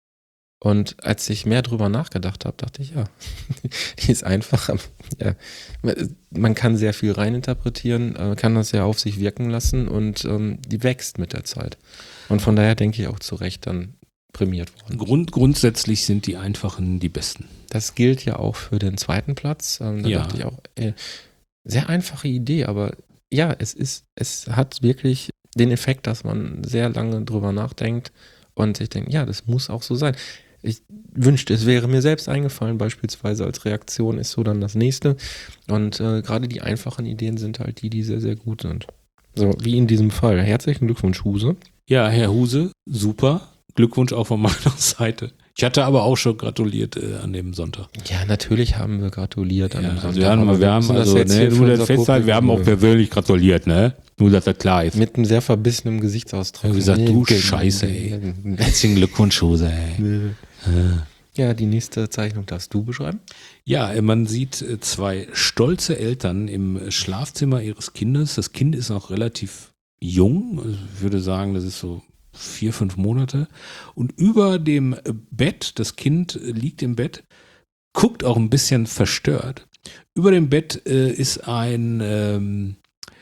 Und als ich mehr drüber nachgedacht habe, dachte ich, ja, die ist einfach. Ja, man kann sehr viel reininterpretieren, äh, kann das ja auf sich wirken lassen und ähm, die wächst mit der Zeit. Und von daher denke ich auch zu Recht dann prämiert worden. Grund, grundsätzlich sind die einfachen die besten. Das gilt ja auch für den zweiten Platz. Ähm, da Ja. dachte ich auch, äh, sehr einfache Idee, aber ja, es ist, es hat wirklich den Effekt, dass man sehr lange drüber nachdenkt und sich denkt, ja, das muss auch so sein. Ich wünschte, es wäre mir selbst eingefallen, beispielsweise als Reaktion ist so dann das nächste. Und äh, gerade die einfachen Ideen sind halt die, die sehr, sehr gut sind. So, wie in diesem Fall. Herzlichen Glückwunsch, Huse. Ja, Herr Huse, super. Glückwunsch auch von meiner Seite. Ich hatte aber auch schon gratuliert äh, an dem Sonntag. Ja, natürlich haben wir gratuliert an Ja, dem also Sonntag. wir haben, aber wir haben müssen das also, jetzt ne, hier für nur das unser Festhalten, wir haben auch Publikum- persönlich gratuliert, ne? Nur, dass das klar ist. mit einem sehr verbissenen Gesichtsausdruck. Ich hab gesagt, du Nee, Scheiße, ey. Herzlichen Glückwunsch, Hose, ey. Ja, die nächste Zeichnung darfst du beschreiben. Ja, äh, man sieht äh, zwei stolze Eltern im Schlafzimmer ihres Kindes. Das Kind ist noch relativ jung. Also ich würde sagen, das ist so vier, fünf Monate. Und über dem Bett, das Kind liegt im Bett, guckt auch ein bisschen verstört. Über dem Bett äh, ist ein ähm,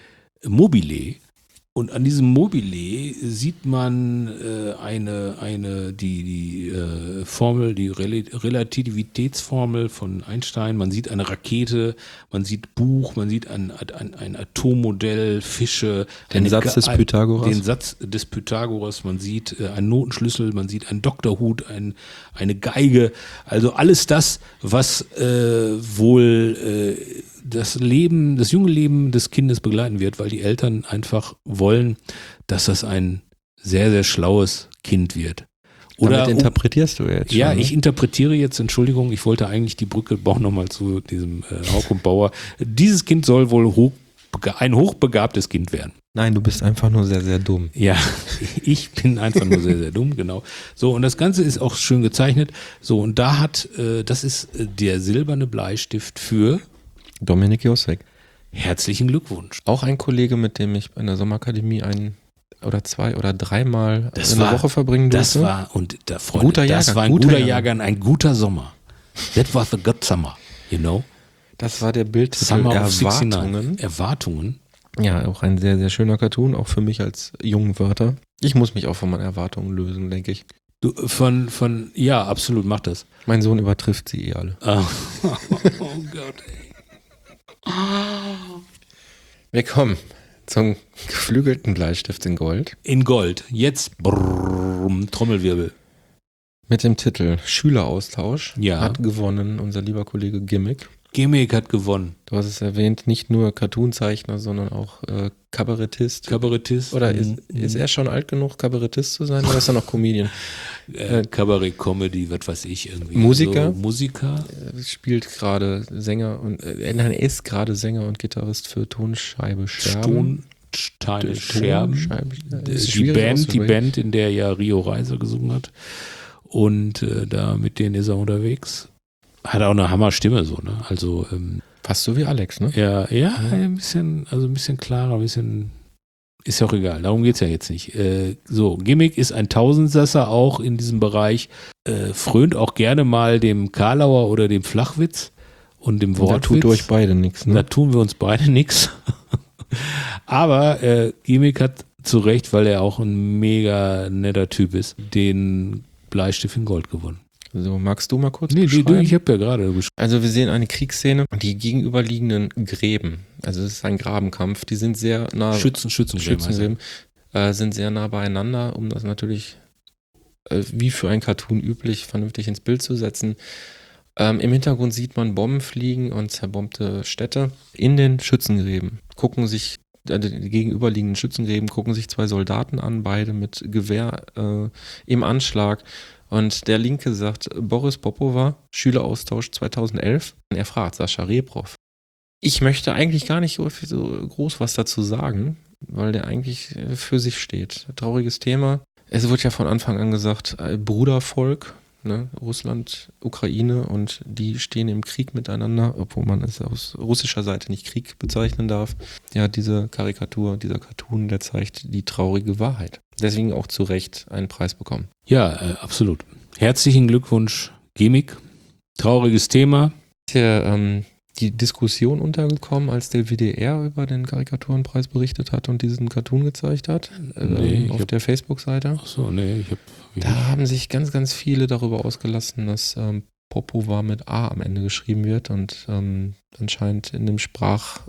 Mobile. Und an diesem Mobile sieht man äh, eine, eine, die, die äh, Formel, die Rel- Relativitätsformel von Einstein. Man sieht eine Rakete, man sieht Buch, man sieht ein, ein, ein Atommodell, Fische. Den eine Satz Ga- des Pythagoras. Den Satz des Pythagoras. Man sieht äh, einen Notenschlüssel, man sieht einen Doktorhut, ein, eine Geige. Also alles das, was äh, wohl äh, das Leben, das junge Leben des Kindes begleiten wird, weil die Eltern einfach wollen, dass das ein sehr, sehr schlaues Kind wird. Oder Damit interpretierst du jetzt ja, schon, ne? ich interpretiere jetzt, Entschuldigung, ich wollte eigentlich die Brücke bauen nochmal zu diesem äh, Hauk und Bauer. Dieses Kind soll wohl hoch, ein hochbegabtes Kind werden. Nein, du bist einfach nur sehr, sehr dumm. Ja, ich bin einfach nur sehr, sehr dumm, genau. So, und das Ganze ist auch schön gezeichnet. So, und da hat, äh, das ist äh, der silberne Bleistift für Dominik Josek. herzlichen Glückwunsch. Auch ein Kollege, mit dem ich in der Sommerakademie ein oder zwei oder dreimal Das eine war- Woche verbringen durfte. Das war, und da Freunde, Guter das Jahrgang, war ein guter guter Jahrgang. Jahrgang, ein guter Sommer. That was a good summer, you know? Das war der Bildtitel Summer of Erwartungen. sechsundneunzig. Erwartungen. Ja, auch ein sehr, sehr schöner Cartoon, auch für mich als jungen Wörter. Ich muss mich auch von meinen Erwartungen lösen, denke ich. Du, von, von, ja, absolut, mach das. Mein Sohn übertrifft sie eh alle. Ah. Oh Gott, ey. Wir kommen zum geflügelten Bleistift in Gold In Gold. Jetzt brrrr, Trommelwirbel. mit dem Titel Schüleraustausch. Ja. Hat gewonnen unser lieber Kollege Gimmick. Gimmick hat gewonnen. Du hast es erwähnt, nicht nur Cartoonzeichner, sondern auch äh, Kabarettist. Kabarettist. Oder ist, Mhm. ist er schon alt genug, Kabarettist zu sein, oder ist er noch Comedian? äh, Kabarett, Comedy, was weiß ich irgendwie. Musiker? So, Musiker. Er spielt gerade Sänger und äh, nein, er ist gerade Sänger und Gitarrist für Tonscheibe Scherben. Tonsteine Ton- Scherben. Scheibe- ja, Die, ist die schwierig Band, die auszusprechen. Band, in der ja Rio Reiser gesungen hat. Und äh, da mit denen ist er unterwegs. Hat auch eine Hammerstimme so, ne? Also ähm, Fast so wie Alex, ne? ja, ja, ein bisschen, also ein bisschen klarer, ein bisschen, ist ja auch egal, darum geht's ja jetzt nicht. Äh, so, Gimmick ist ein Tausendsasser auch in diesem Bereich, äh, frönt auch gerne mal dem Karlauer oder dem Flachwitz und dem Da Wortwitz. tut euch beide nichts, Da ne? tun wir uns beide nichts. Aber äh, Gimmick hat zu Recht, weil er auch ein mega netter Typ ist, den Bleistift in Gold gewonnen. So, magst du mal kurz Nee, nee, du, beschreiben? ich habe ja gerade beschrieben. Also wir sehen eine Kriegsszene, die gegenüberliegenden Gräben, also es ist ein Grabenkampf, die sind sehr nah, Schützen, Schützengräben. heißt er. Schützengräben, äh, sind sehr nah beieinander, um das natürlich äh, wie für ein Cartoon üblich vernünftig ins Bild zu setzen. Ähm, Im Hintergrund sieht man Bomben fliegen und zerbombte Städte. In den Schützengräben gucken sich, äh, die gegenüberliegenden Schützengräben gucken sich zwei Soldaten an, beide mit Gewehr äh, im Anschlag. Und der Linke sagt, Boris Popova, Schüleraustausch zweitausendelf. Und er fragt Sascha Reprow. Ich möchte eigentlich gar nicht so, so groß was dazu sagen, weil der eigentlich für sich steht. Trauriges Thema. Es wird ja von Anfang an gesagt, Brudervolk, ne? Russland, Ukraine, und die stehen im Krieg miteinander, obwohl man es aus russischer Seite nicht Krieg bezeichnen darf. Ja, diese Karikatur, dieser Cartoon, der zeigt die traurige Wahrheit. Deswegen auch zu Recht einen Preis bekommen. Ja, äh, absolut. Herzlichen Glückwunsch, Gimmick. Trauriges Thema. Ist ja ähm, die Diskussion untergekommen, als der W D R über den Karikaturenpreis berichtet hat und diesen Cartoon gezeigt hat, äh, Nee, ich auf hab- der Facebook-Seite. Achso, nee, ich habe. Da haben sich ganz, ganz viele darüber ausgelassen, dass ähm, Popova mit A am Ende geschrieben wird und ähm, anscheinend in dem Sprach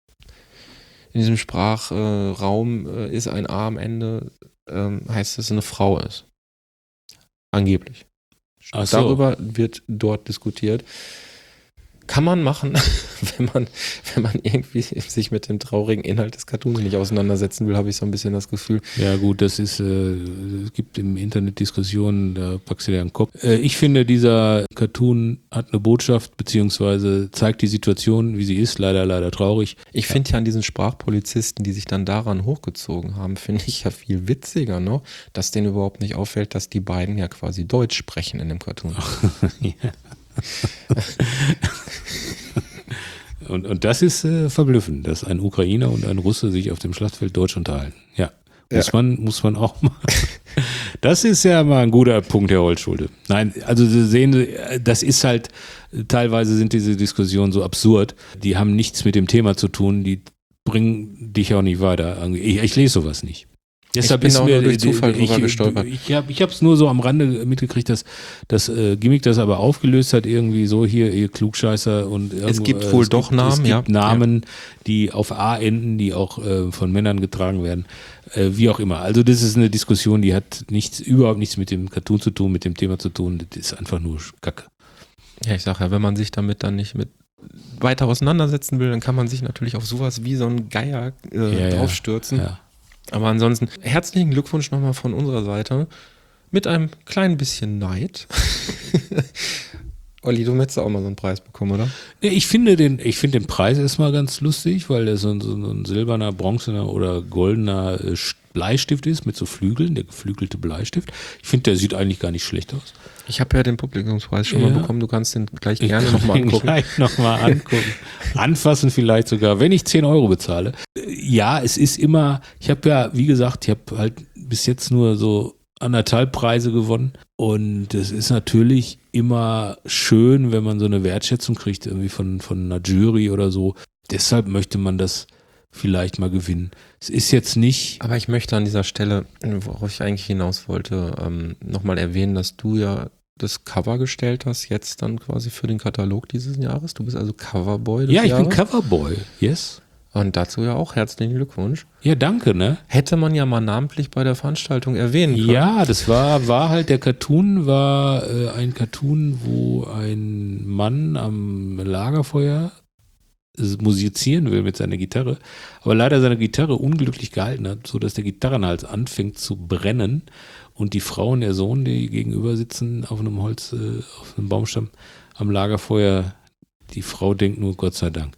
in diesem Sprachraum äh, ist ein A am Ende, ähm, heißt, dass es eine Frau ist. Angeblich. Ach so. Darüber wird dort diskutiert. Kann man machen, wenn man, wenn man irgendwie sich mit dem traurigen Inhalt des Cartoons nicht auseinandersetzen will, habe ich so ein bisschen das Gefühl. Ja gut, das ist, äh, es gibt im Internet Diskussionen, da packst du dir den Kopf. Äh, ich finde, dieser Cartoon hat eine Botschaft, beziehungsweise zeigt die Situation, wie sie ist, leider, leider traurig. Ich finde ja an diesen Sprachpolizisten, die sich dann daran hochgezogen haben, finde ich ja viel witziger noch, dass denen überhaupt nicht auffällt, dass die beiden ja quasi Deutsch sprechen in dem Cartoon. Ja. und, und das ist äh, verblüffend, dass ein Ukrainer und ein Russe sich auf dem Schlachtfeld Deutsch unterhalten. Ja, muss ja. man muss man auch mal. Das ist ja mal ein guter Punkt, Herr Holzschulde. Nein, also Sie sehen, das ist halt, teilweise sind diese Diskussionen so absurd, die haben nichts mit dem Thema zu tun, die bringen dich auch nicht weiter. Ich, ich lese sowas nicht. Deshalb ich bin ist auch mir, nur durch Zufall drüber ich, gestolpert. Ich habe ich es nur so am Rande mitgekriegt, dass das äh, Gimmick das aber aufgelöst hat, irgendwie so hier, ihr Klugscheißer und irgendwo, es gibt wohl äh, doch gibt, Namen, es gibt ja. Namen, die auf A enden, die auch äh, von Männern getragen werden, äh, wie auch immer. Also das ist eine Diskussion, die hat nichts, überhaupt nichts mit dem Cartoon zu tun, mit dem Thema zu tun. Das ist einfach nur Kacke. Ja, ich sag ja, wenn man sich damit dann nicht mit weiter auseinandersetzen will, dann kann man sich natürlich auf sowas wie so ein Geier äh, Ja, ja. draufstürzen. Ja. Aber ansonsten herzlichen Glückwunsch nochmal von unserer Seite mit einem kleinen bisschen Neid. Olli, du möchtest auch mal so einen Preis bekommen, oder? Ich finde den, ich finde den Preis erstmal ganz lustig, weil der so ein, so ein silberner, bronzener oder goldener Bleistift ist mit so Flügeln, der geflügelte Bleistift. Ich finde, der sieht eigentlich gar nicht schlecht aus. Ich habe ja den Publikumspreis schon Ja. mal bekommen, du kannst den gleich Ich gerne kann nochmal ihn angucken. gleich nochmal angucken. Anfassen vielleicht sogar, wenn ich zehn Euro bezahle. Ja, es ist immer, ich habe ja, wie gesagt, ich habe halt bis jetzt nur so anderthalb Preise gewonnen und es ist natürlich immer schön, wenn man so eine Wertschätzung kriegt, irgendwie von, von einer Jury oder so. Deshalb möchte man das vielleicht mal gewinnen. Es ist jetzt nicht... Aber ich möchte an dieser Stelle, worauf ich eigentlich hinaus wollte, ähm, nochmal erwähnen, dass du ja das Cover gestellt hast, jetzt dann quasi für den Katalog dieses Jahres. Du bist also Coverboy des Ja, ich Jahres. bin Coverboy, yes. Und dazu ja auch herzlichen Glückwunsch. Ja, danke, ne? Hätte man ja mal namentlich bei der Veranstaltung erwähnen können. Ja, das war, war halt, der Cartoon war äh, ein Cartoon, wo ein Mann am Lagerfeuer musizieren will mit seiner Gitarre, aber leider seine Gitarre unglücklich gehalten hat, sodass der Gitarrenhals anfängt zu brennen und die Frau und der Sohn, die gegenüber sitzen auf einem Holz, äh, auf einem Baumstamm am Lagerfeuer, die Frau denkt nur, Gott sei Dank.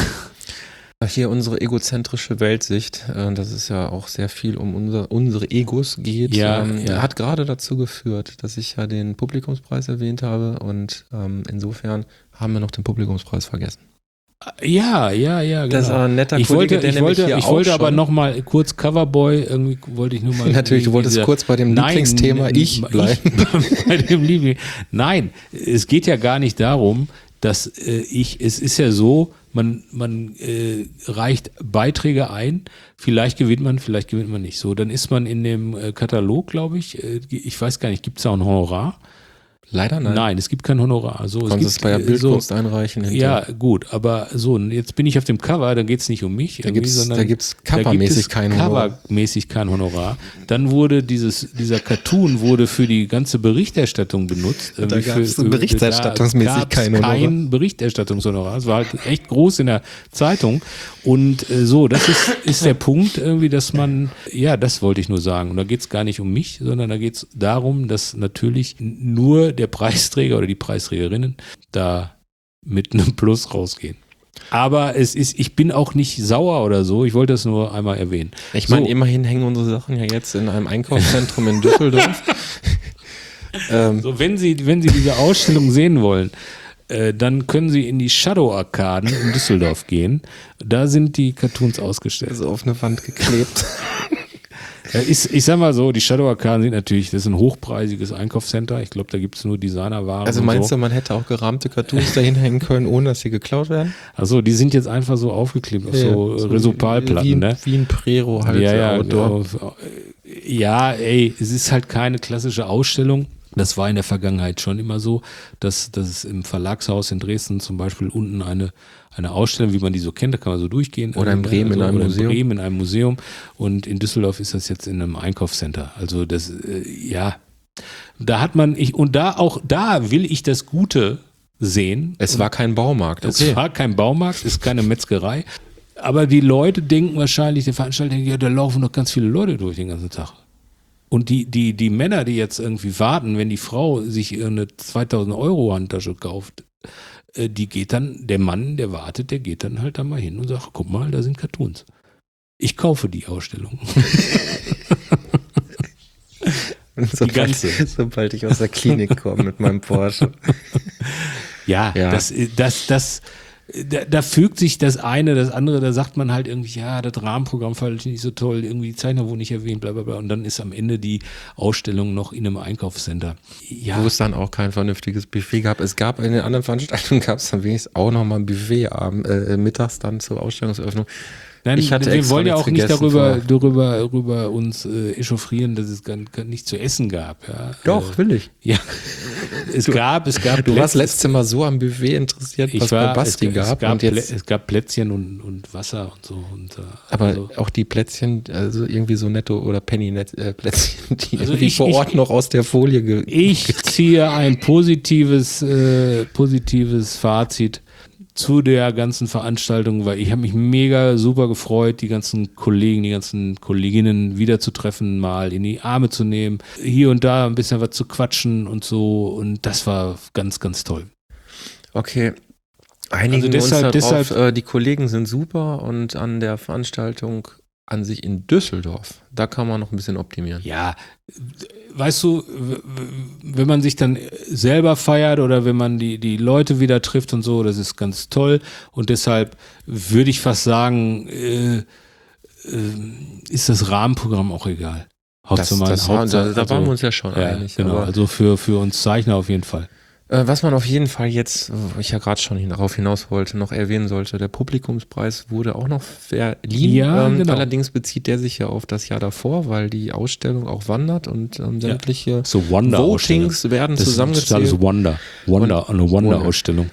Hier unsere egozentrische Weltsicht, äh, dass es ja auch sehr viel um unser, unsere Egos geht, Ja, ähm, ja. hat gerade dazu geführt, dass ich ja den Publikumspreis erwähnt habe und ähm, insofern haben wir noch den Publikumspreis vergessen. Ja, ja, ja, genau. Das war ein netter ich Kollege, wollte, der ich nämlich wollte, hier ich auch wollte aber schon- noch mal kurz Coverboy, irgendwie wollte ich nur mal... Natürlich, du wolltest dieser- kurz bei dem Nein, Lieblingsthema n- ich n- bleiben. bei dem Liebling. Nein, es geht ja gar nicht darum, dass äh, ich, es ist ja so, man, man äh, reicht Beiträge ein, vielleicht gewinnt man, vielleicht gewinnt man nicht. So, dann ist man in dem äh, Katalog, glaube ich, äh, ich weiß gar nicht, gibt es da ein Honorar? Leider nein. Nein, es gibt kein Honorar. So, Du es kannst gibt, es bei der äh, Bildkunst so, einreichen. ja, hinterher. gut, aber so, und jetzt bin ich auf dem Cover, da geht es nicht um mich. Da irgendwie, gibt's- sondern da gibt's da gibt covermäßig es kein Honorar. Covermäßig kein Honorar. Dann wurde dieses, dieser Cartoon wurde für die ganze Berichterstattung benutzt. Da Irgendwie gab's für- berichterstattungsmäßig da gab's kein Honorar. kein Berichterstattungshonorar. Es war halt echt groß in der Zeitung. Und äh, so, das ist, ist der Punkt irgendwie, dass man, ja, das wollte ich nur sagen. Und da geht es gar nicht um mich, sondern da geht es darum, dass natürlich nur der Preisträger oder die Preisträgerinnen da mit einem Plus rausgehen. Aber es ist, ich bin auch nicht sauer oder so, ich wollte das nur einmal erwähnen. Ich meine, So. immerhin hängen unsere Sachen ja jetzt in einem Einkaufszentrum in Düsseldorf. ähm, So, wenn Sie, wenn Sie diese Ausstellung sehen wollen, äh, dann können Sie in die Shadow-Arkaden in Düsseldorf gehen. Da sind die Cartoons ausgestellt. so auf eine Wand geklebt. Äh, ich, ich sag mal so, die Shadow-Arkaden sind natürlich, das ist ein hochpreisiges Einkaufscenter. Ich glaube, da gibt es nur Designerwaren. Also und meinst so. du, man hätte auch gerahmte Cartoons dahin hängen können, ohne dass sie geklaut werden? Also die sind jetzt einfach so aufgeklebt auf so, Ja, so Resopalplatten, wie, ne? Wie ein Prero halt. ja, ja, Outdoor. genau. Ja, ey, es ist halt keine klassische Ausstellung. Das war in der Vergangenheit schon immer so, dass, dass es im Verlagshaus in Dresden zum Beispiel unten eine, eine Ausstellung, wie man die so kennt, da kann man so durchgehen. Oder in Bremen in einem oder Museum. In Bremen in einem Museum. Und in Düsseldorf ist das jetzt in einem Einkaufscenter. Also das, äh, ja, da hat man, ich, und da auch, da will ich das Gute sehen. Es war kein Baumarkt. Okay. Es war kein Baumarkt, ist keine Metzgerei. Aber die Leute denken wahrscheinlich, der Veranstalter denkt, ja, da laufen doch ganz viele Leute durch den ganzen Tag. Und die, die, die Männer, die jetzt irgendwie warten, wenn die Frau sich eine zweitausend Euro Handtasche kauft, die geht dann, der Mann, der wartet, der geht dann halt da mal hin und sagt, guck mal, da sind Cartoons. Ich kaufe die Ausstellung. Sobald, die ganze. Sobald ich aus der Klinik komme mit meinem Porsche. Ja, ja. Das, das, das, da, da fügt sich das eine, das andere, da sagt man halt irgendwie, ja, das Rahmenprogramm fand ich nicht so toll, irgendwie die Zeichner wurden nicht erwähnt, bla bla bla. Und dann ist am Ende die Ausstellung noch in einem Einkaufscenter. Ja. Wo es dann auch kein vernünftiges Buffet gab. Es gab in den anderen Veranstaltungen, gab es dann wenigstens auch nochmal ein Buffet abend, äh, mittags dann zur Ausstellungseröffnung. Nein, ich hatte wir wollen ja auch nicht darüber, vor. darüber, darüber uns äh, echauffieren, dass es gar, gar nicht zu essen gab. Ja. Doch, äh, will ich. Ja, es du, gab, es gab. Du warst letztes Mal so am Buffet interessiert, was ich war, bei Basti es, gab. Es gab, und jetzt, es gab Plätzchen und, und Wasser und so. Und, äh, aber also, auch die Plätzchen, also irgendwie so Netto- oder Penny-Plätzchen, die also irgendwie ich, vor Ort ich, noch aus der Folie ge- Ich ziehe ein positives, äh, positives Fazit zu der ganzen Veranstaltung, weil ich habe mich mega super gefreut, die ganzen Kollegen, die ganzen Kolleginnen wiederzutreffen, mal in die Arme zu nehmen, hier und da ein bisschen was zu quatschen und so, und das war ganz, ganz toll. Okay, einigen also deshalb, uns darauf, deshalb, äh, die Kollegen sind super und an der Veranstaltung an sich in Düsseldorf, da kann man noch ein bisschen optimieren. Ja, weißt du, wenn man sich dann selber feiert oder wenn man die, die Leute wieder trifft und so, das ist ganz toll, und deshalb würde ich fast sagen, äh, äh, ist das Rahmenprogramm auch egal. Das, das war, da, da also, waren wir uns ja schon ja, einig. Genau, aber also für, für uns Zeichner auf jeden Fall. Äh, was man auf jeden Fall jetzt, wo ich ja gerade schon darauf hinaus wollte, noch erwähnen sollte, der Publikumspreis wurde auch noch verliehen. Ja, ähm, genau. Allerdings bezieht der sich ja auf das Jahr davor, weil die Ausstellung auch wandert und ähm, sämtliche ja. so Votings werden das zusammengezählt. Das ist alles Wonder. Wonder, eine Wonder-Ausstellung.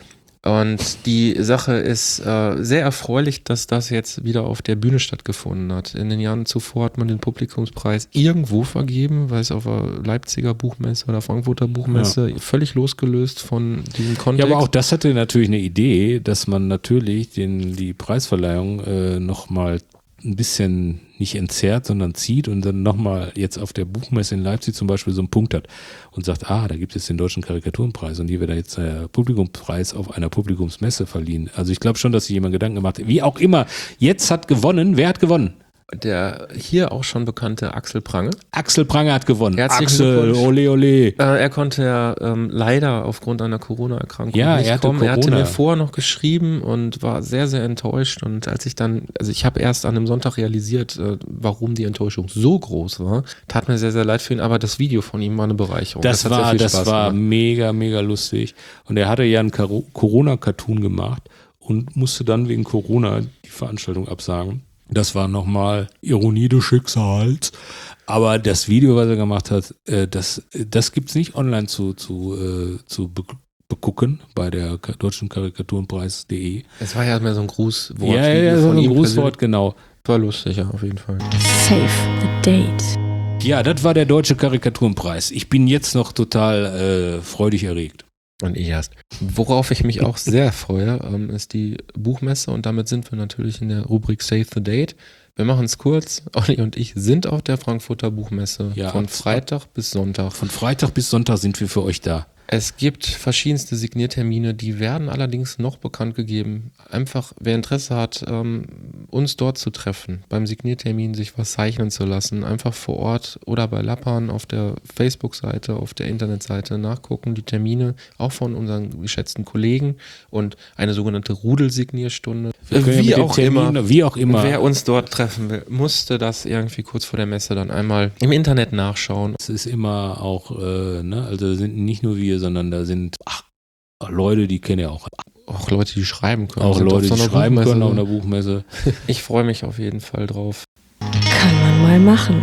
Und die Sache ist äh, sehr erfreulich, dass das jetzt wieder auf der Bühne stattgefunden hat. In den Jahren zuvor hat man den Publikumspreis irgendwo vergeben, weil es auf der Leipziger Buchmesse oder Frankfurter Buchmesse ja. völlig losgelöst von diesem Kontext. Ja, aber auch das hatte natürlich eine Idee, dass man natürlich den, die Preisverleihung äh, nochmal ein bisschen nicht entzerrt, sondern zieht und dann nochmal jetzt auf der Buchmesse in Leipzig zum Beispiel so einen Punkt hat und sagt, ah, da gibt es den Deutschen Karikaturenpreis und hier wird da jetzt der Publikumspreis auf einer Publikumsmesse verliehen. Also ich glaube schon, dass sich jemand Gedanken gemacht hat. Wie auch immer, jetzt hat gewonnen. Wer hat gewonnen? Der hier auch schon bekannte Axel Prange. Axel Prange hat gewonnen. Herzlichen Axel, ole, ole. Äh, er konnte ja ähm, leider aufgrund einer Corona-Erkrankung ja, nicht er kommen. Corona. Er hatte mir vorher noch geschrieben und war sehr, sehr enttäuscht. Und als ich dann, also ich habe erst an einem Sonntag realisiert, äh, warum die Enttäuschung so groß war. Tat mir sehr, sehr leid für ihn, aber das Video von ihm war eine Bereicherung. Das, das war, das war mega, mega lustig. Und er hatte ja einen Corona-Cartoon gemacht und musste dann wegen Corona die Veranstaltung absagen. Das war nochmal Ironie des Schicksals. Aber das Video, was er gemacht hat, äh, das, das gibt es nicht online zu, zu, äh, zu be- begucken bei der Deutschen Karikaturenpreis punkt de. Es war ja mehr so ein Grußwort. Ja, ja, ja, so ein Grußwort, genau. War lustig, ja, auf jeden Fall. Save the date. Ja, das war der Deutsche Karikaturenpreis. Ich bin jetzt noch total äh, freudig erregt. Und ich erst. Worauf ich mich auch sehr freue, ähm, ist die Buchmesse, und damit sind wir natürlich in der Rubrik Save the Date. Wir machen es kurz. Olli und ich sind auf der Frankfurter Buchmesse ja, von Freitag bis Sonntag. Von Freitag bis Sonntag sind wir für euch da. Es gibt verschiedenste Signiertermine, die werden allerdings noch bekannt gegeben. Einfach, wer Interesse hat, ähm, uns dort zu treffen, beim Signiertermin sich was zeichnen zu lassen, einfach vor Ort oder bei Lappan auf der Facebook-Seite, auf der Internetseite nachgucken, die Termine auch von unseren geschätzten Kollegen und eine sogenannte Rudelsignierstunde. Wie ja auch Termin, immer, wie auch immer. Wer uns dort treffen will, musste das irgendwie kurz vor der Messe dann einmal im Internet nachschauen. Es ist immer auch, äh, ne, also sind nicht nur wir, sondern da sind ach, Leute, die kennen ja auch. Auch Leute, die schreiben können. Auch Leute, so die schreiben Buchmesse. können auf einer Buchmesse. Ich freue mich auf jeden Fall drauf. Kann man mal machen.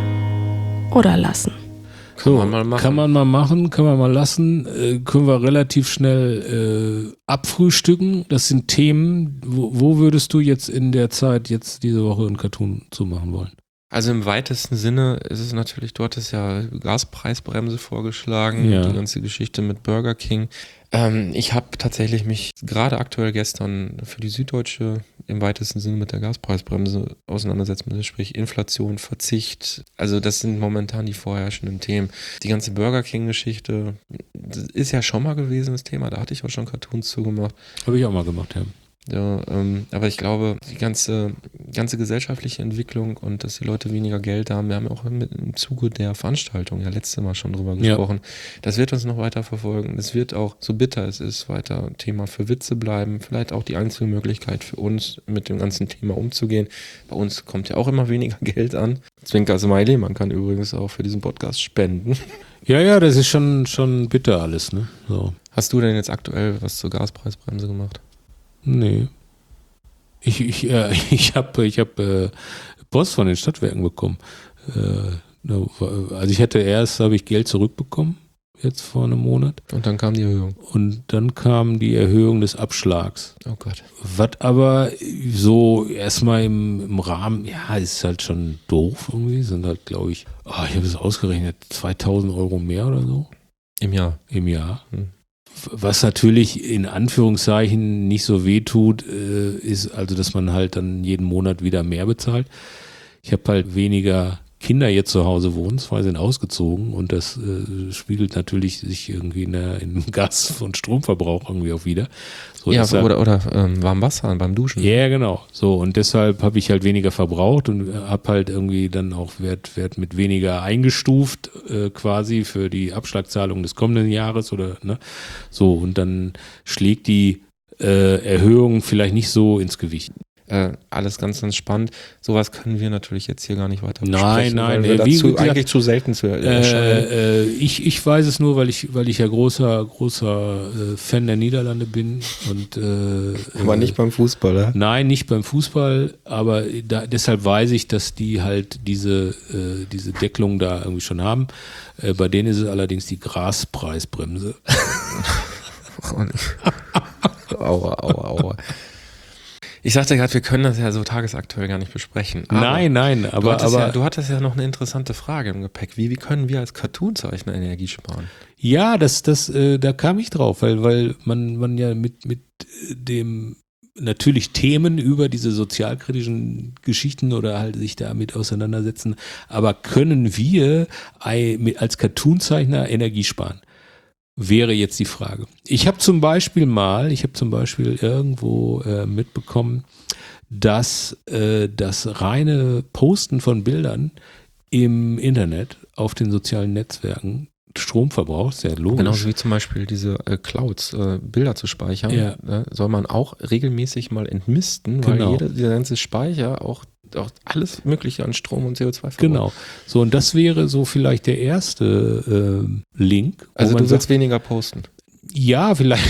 Oder lassen. Kann man mal machen. Kann man mal machen, kann man mal lassen. Äh, können wir relativ schnell äh, abfrühstücken. Das sind Themen. Wo, wo würdest du jetzt in der Zeit jetzt diese Woche einen Cartoon zu machen wollen? Also im weitesten Sinne ist es natürlich, dort ist ja Gaspreisbremse vorgeschlagen, ja. die ganze Geschichte mit Burger King. Ähm, ich habe tatsächlich mich gerade aktuell gestern für die Süddeutsche im weitesten Sinne mit der Gaspreisbremse auseinandersetzen müssen, sprich Inflation, Verzicht. Also das sind momentan die vorherrschenden Themen. Die ganze Burger King-Geschichte ist ja schon mal gewesen, das Thema. Da hatte ich auch schon Cartoons zugemacht. Habe ich auch mal gemacht, ja. Ja, ähm, aber ich glaube, die ganze, ganze gesellschaftliche Entwicklung und dass die Leute weniger Geld haben, wir haben ja auch mit, im Zuge der Veranstaltung ja letztes Mal schon drüber gesprochen, ja. Das wird uns noch weiter verfolgen. Das wird auch, so bitter es ist, weiter Thema für Witze bleiben, vielleicht auch die einzige Möglichkeit für uns, mit dem ganzen Thema umzugehen. Bei uns kommt ja auch immer weniger Geld an. Zwinker Smiley, man kann übrigens auch für diesen Podcast spenden. Ja, ja, das ist schon, schon bitter alles, ne? So. Hast du denn jetzt aktuell was zur Gaspreisbremse gemacht? Nee. Ich, ich, äh, ich habe ich hab, äh, Post von den Stadtwerken bekommen. Äh, also ich hatte erst, habe ich Geld zurückbekommen, jetzt vor einem Monat. Und dann kam die Erhöhung. Und dann kam die Erhöhung des Abschlags. Oh Gott. Was aber so erstmal im, im Rahmen, ja, ist halt schon doof irgendwie. Sind halt, glaube ich, oh, ich habe es ausgerechnet, zweitausend Euro mehr oder so. Im Jahr? Im Jahr. Hm. Was natürlich in Anführungszeichen nicht so weh tut, äh, ist also, dass man halt dann jeden Monat wieder mehr bezahlt. Ich habe halt weniger Kinder jetzt zu Hause wohnen, zwei sind ausgezogen und das äh, spiegelt natürlich sich irgendwie in der, im Gas- und Stromverbrauch irgendwie auch wieder. So, ja, deshalb, oder, oder ähm, warm Wasser beim Duschen. Ja, genau. So, und deshalb habe ich halt weniger verbraucht und habe halt irgendwie dann auch Wert, Wert mit weniger eingestuft, äh, quasi für die Abschlagzahlung des kommenden Jahres oder, ne? So, und dann schlägt die äh, Erhöhung vielleicht nicht so ins Gewicht. Äh, alles ganz, ganz spannend. Sowas können wir natürlich jetzt hier gar nicht weiter besprechen. Nein, nein, weil wir äh, dazu wie, eigentlich zu selten zu erscheinen. Äh, äh, ich, ich weiß es nur, weil ich, weil ich ja großer, großer äh, Fan der Niederlande bin. Und, äh, aber nicht beim Fußball, oder? Nein, nicht beim Fußball, aber da, deshalb weiß ich, dass die halt diese, äh, diese Deckelung da irgendwie schon haben. Äh, bei denen ist es allerdings die Graspreisbremse. aua, aua, aua. Ich sagte gerade, wir können das ja so tagesaktuell gar nicht besprechen. Aber nein, nein, aber... Du hattest, aber ja, du hattest ja noch eine interessante Frage im Gepäck. Wie, wie können wir als Cartoonzeichner Energie sparen? Ja, das, das, äh, da kam ich drauf, weil, weil man, man ja mit, mit dem natürlich Themen über diese sozialkritischen Geschichten oder halt sich damit auseinandersetzen, aber können wir als Cartoonzeichner Energie sparen? Wäre jetzt die Frage. Ich habe zum Beispiel mal, ich habe zum Beispiel irgendwo äh, mitbekommen, dass äh, das reine Posten von Bildern im Internet auf den sozialen Netzwerken Strom verbraucht, sehr logisch. Genauso wie zum Beispiel diese äh, Clouds, äh, Bilder zu speichern, ja. äh, soll man auch regelmäßig mal entmisten, genau. weil jeder, dieser ganze Speicher auch auch alles Mögliche an Strom und C O zwei verbraucht. Genau. So, und das wäre so vielleicht der erste äh, Link. Also du sagt, willst weniger posten? Ja, vielleicht.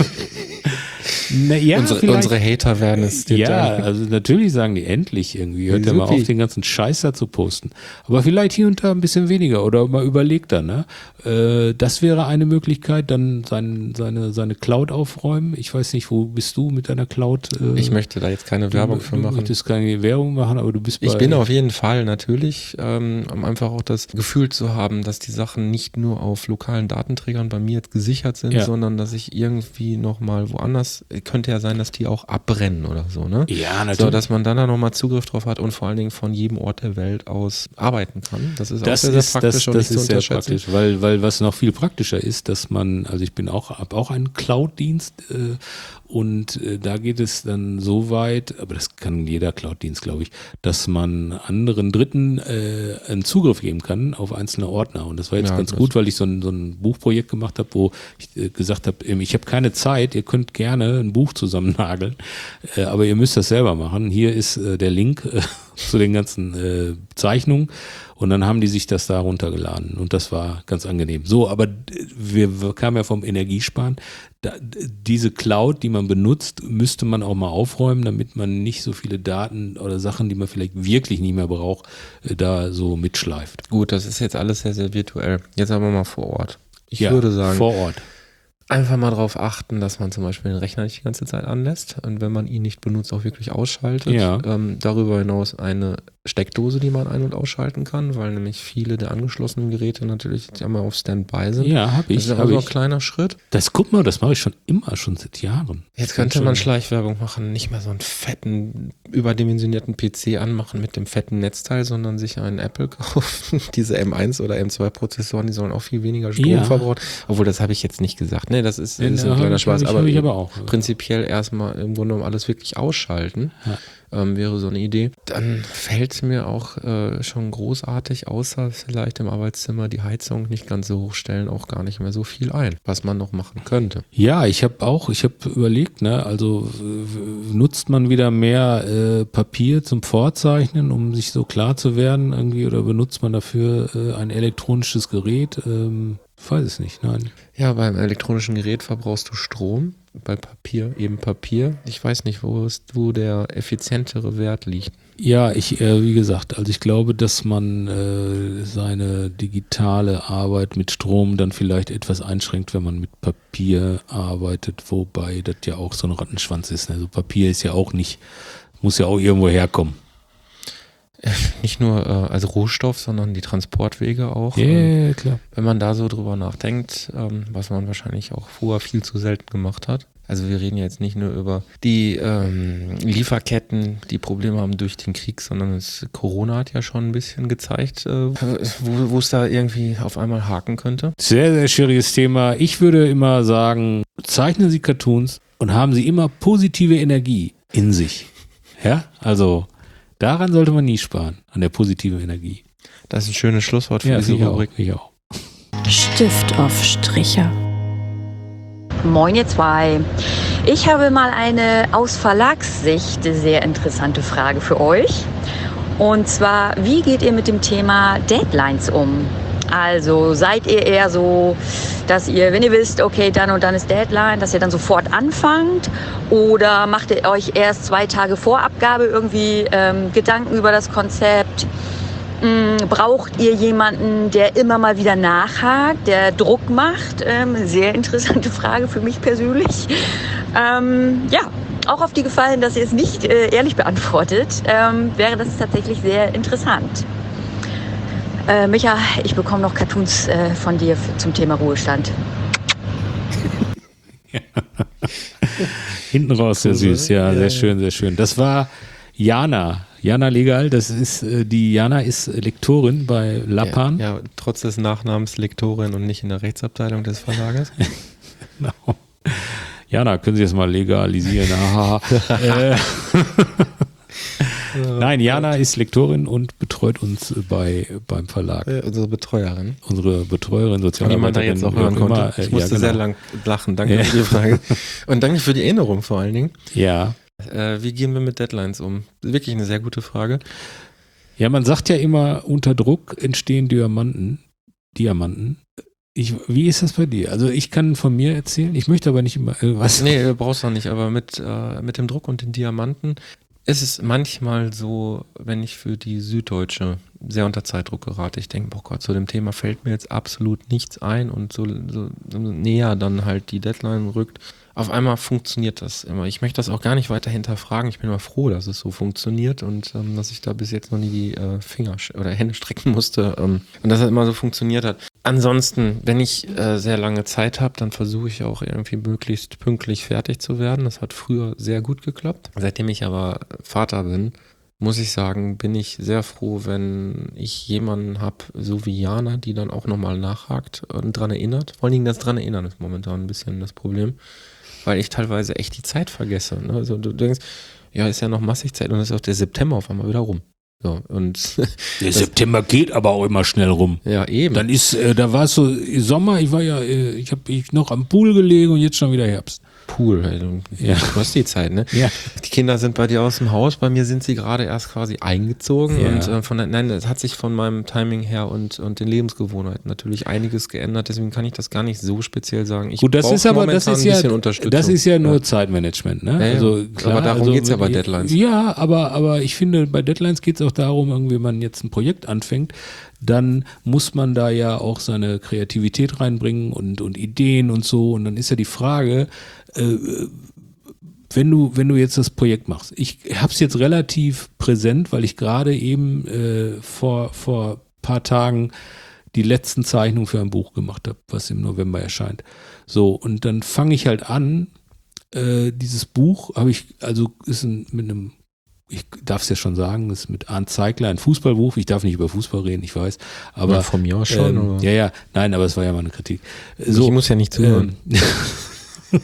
Na, ja, unsere, unsere Hater werden es. Ja, also natürlich sagen die endlich irgendwie. Hört ja mal auf, den ganzen Scheiß da zu posten. Aber vielleicht hier und da ein bisschen weniger oder mal überlegt dann. Ne? Äh, das wäre eine Möglichkeit, dann sein, seine, seine Cloud aufräumen. Ich weiß nicht, wo bist du mit deiner Cloud? Äh, ich möchte da jetzt keine Werbung du, für machen. Du möchtest keine Werbung machen, aber du bist bei... Ich bin auf jeden Fall natürlich, ähm, um einfach auch das Gefühl zu haben, dass die Sachen nicht nur auf lokalen Datenträgern bei mir jetzt gesichert sind, ja. sondern dass ich irgendwie nochmal woanders... Könnte ja sein, dass die auch abbrennen oder so, ne? Ja, natürlich. So, dass man dann da nochmal Zugriff drauf hat und vor allen Dingen von jedem Ort der Welt aus arbeiten kann. Das ist das auch sehr, ist, sehr praktisch das, und das nicht ist zu sehr praktisch, weil, weil was noch viel praktischer ist, dass man, also ich bin auch, habe auch einen Cloud-Dienst äh, und äh, da geht es dann so weit, aber das kann jeder Cloud-Dienst, glaube ich, dass man anderen Dritten äh, einen Zugriff geben kann auf einzelne Ordner. Und das war jetzt ja, ganz gut, weil ich so ein, so ein Buchprojekt gemacht habe, wo ich äh, gesagt habe, ich habe keine Zeit, ihr könnt gerne ein Buch zusammen nageln, äh, aber ihr müsst das selber machen. Hier ist äh, der Link äh, zu den ganzen äh, Zeichnungen und dann haben die sich das da runtergeladen und das war ganz angenehm. So, aber wir, wir kamen ja vom Energiesparen. Da, diese Cloud, die man benutzt, müsste man auch mal aufräumen, damit man nicht so viele Daten oder Sachen, die man vielleicht wirklich nicht mehr braucht, äh, da so mitschleift. Gut, das ist jetzt alles sehr, sehr virtuell. Jetzt aber mal vor Ort. Ich ja, würde sagen, vor Ort. Einfach mal darauf achten, dass man zum Beispiel den Rechner nicht die ganze Zeit anlässt und wenn man ihn nicht benutzt, auch wirklich ausschaltet. Ja. Ähm, darüber hinaus eine Steckdose, die man ein- und ausschalten kann, weil nämlich viele der angeschlossenen Geräte natürlich immer auf Standby sind. Ja, habe ich. Das ist hab also ich. ein kleiner Schritt. Das, guck mal, das mache ich schon immer, schon seit Jahren. Jetzt könnte man Schleichwerbung machen, nicht mehr so einen fetten, überdimensionierten P C anmachen mit dem fetten Netzteil, sondern sich einen Apple kaufen. Diese M eins oder M zwei Prozessoren, die sollen auch viel weniger Strom Ja. verbrauchen. Obwohl, das habe ich jetzt nicht gesagt. Nee, das ist, das ist Ja, ein kleiner hab ich- Spaß. hab ich- Aber, hab ich aber auch. prinzipiell erstmal im Grunde genommen alles wirklich ausschalten. Ja. Ähm, wäre so eine Idee. Dann fällt mir auch äh, schon großartig, außer vielleicht im Arbeitszimmer die Heizung nicht ganz so hochstellen, auch gar nicht mehr so viel ein, was man noch machen könnte. Ja, ich habe auch, ich habe überlegt, ne, also w- nutzt man wieder mehr äh, Papier zum Vorzeichnen, um sich so klar zu werden irgendwie, oder benutzt man dafür äh, ein elektronisches Gerät? Ähm, ich weiß es nicht, nein. Ja, beim elektronischen Gerät verbrauchst du Strom, bei Papier eben Papier. Ich weiß nicht, wo, es, wo der effizientere Wert liegt. Ja, ich, äh, wie gesagt, also ich glaube, dass man äh, seine digitale Arbeit mit Strom dann vielleicht etwas einschränkt, wenn man mit Papier arbeitet, wobei das ja auch so ein Rattenschwanz ist. Ne? Also Papier ist ja auch nicht, muss ja auch irgendwo herkommen. Nicht nur äh, als Rohstoff, sondern die Transportwege auch. Ja, Ähm, yeah, klar. wenn man da so drüber nachdenkt, ähm, was man wahrscheinlich auch vorher viel zu selten gemacht hat. Also wir reden jetzt nicht nur über die ähm, Lieferketten, die Probleme haben durch den Krieg, sondern es, Corona hat ja schon ein bisschen gezeigt, äh, wo, wo es da irgendwie auf einmal haken könnte. Sehr, sehr schwieriges Thema. Ich würde immer sagen, zeichnen Sie Cartoons und haben Sie immer positive Energie in sich. Ja, also daran sollte man nie sparen, an der positiven Energie. Das ist ein schönes Schlusswort für Ja, diese ich auch, Rubrik. ich auch. Stift auf Stricher. Moin ihr zwei. Ich habe mal eine aus Verlagssicht sehr interessante Frage für euch. Und zwar, wie geht ihr mit dem Thema Deadlines um? Also seid ihr eher so, dass ihr, wenn ihr wisst, okay, dann und dann ist Deadline, dass ihr dann sofort anfangt? Oder macht ihr euch erst zwei Tage vor Abgabe irgendwie ähm, Gedanken über das Konzept? Braucht ihr jemanden, der immer mal wieder nachhakt, der Druck macht? Ähm, sehr interessante Frage für mich persönlich. Ähm, ja, auch auf die gefallen, dass ihr es nicht äh, ehrlich beantwortet, ähm, wäre das tatsächlich sehr interessant. Äh, Micha, ich bekomme noch Cartoons äh, von dir f- zum Thema Ruhestand. Hinten raus sehr süß, ja, sehr schön, sehr schön. Das war Jana. Jana Legal, das ist, äh, die Jana ist Lektorin bei Lappan. Ja, ja, trotz des Nachnamens Lektorin und nicht in der Rechtsabteilung des Verlages. Genau. Jana, können Sie das mal legalisieren? Aha. äh, Nein, Jana ist Lektorin und betreut uns bei, beim Verlag. Äh, unsere Betreuerin. Unsere Betreuerin, Wie man da Sozialarbeiterin. jetzt auch wie hören immer. konnte. Ich Äh, musste ja, sehr genau. lang lachen. Danke Ja. für die Frage. Und danke für die Erinnerung vor allen Dingen. Ja. Äh, wie gehen wir mit Deadlines um? Wirklich eine sehr gute Frage. Ja, man sagt ja immer, unter Druck entstehen Diamanten. Diamanten. Ich, wie ist das bei dir? Also ich kann von mir erzählen, ich möchte aber nicht immer äh, was. Nee, du brauchst noch nicht, aber mit, äh, mit dem Druck und den Diamanten ist es manchmal so, wenn ich für die Süddeutsche sehr unter Zeitdruck gerate. Ich denke, boah Gott, zu dem Thema fällt mir jetzt absolut nichts ein und so, so, so näher dann halt die Deadline rückt. Auf einmal funktioniert das immer. Ich möchte das auch gar nicht weiter hinterfragen. Ich bin mal froh, dass es so funktioniert und ähm, dass ich da bis jetzt noch nie die äh, Finger sch- oder Hände strecken musste ähm, und dass es immer so funktioniert hat. Ansonsten, wenn ich äh, sehr lange Zeit habe, dann versuche ich auch irgendwie möglichst pünktlich fertig zu werden. Das hat früher sehr gut geklappt. Seitdem ich aber Vater bin, muss ich sagen, bin ich sehr froh, wenn ich jemanden habe, so wie Jana, die dann auch nochmal nachhakt und dran erinnert. Vor allen Dingen das dran erinnern ist momentan ein bisschen das Problem, weil ich teilweise echt die Zeit vergesse. Ne? Also du denkst, ja, ist ja noch massig Zeit und dann ist auch der September auf einmal wieder rum. So, und Der September geht aber auch immer schnell rum. ja, eben. Dann ist, äh, da war es so Sommer, ich war ja, äh, ich habe ich noch am Pool gelegen und jetzt schon wieder Herbst. Pool, ey, du, Ja. du hast die Zeit, ne? Ja. Die Kinder sind bei dir aus dem Haus, bei mir sind sie gerade erst quasi eingezogen Ja. und äh, von der, nein, es hat sich von meinem Timing her und, und den Lebensgewohnheiten natürlich einiges geändert, deswegen kann ich das gar nicht so speziell sagen. Ich Gut, das brauch ist aber, das momentan ist ein ja, bisschen Unterstützung. das ist ja nur Ja. Zeitmanagement, ne? Ja, ja. Also klar, Aber darum also, geht's ja bei Deadlines. Ja, aber, aber ich finde, bei Deadlines geht es auch darum, irgendwie, wenn man jetzt ein Projekt anfängt, dann muss man da ja auch seine Kreativität reinbringen und, und Ideen und so. Und dann ist ja die Frage, äh, wenn du, wenn du jetzt das Projekt machst, ich habe es jetzt relativ präsent, weil ich gerade eben äh, vor, vor paar Tagen die letzten Zeichnungen für ein Buch gemacht habe, was im November erscheint. So, und dann fange ich halt an, äh, dieses Buch habe ich, also ist ein, mit einem, ich darf es ja schon sagen, ist mit Arndt Zeigler ein Fußballbuch. Ich darf nicht über Fußball reden, ich weiß. Aber ja, von mir aus schon. Ähm, oder? Ja, ja, nein, aber es war ja mal eine Kritik. So, ich muss ja nicht zuhören. Ähm,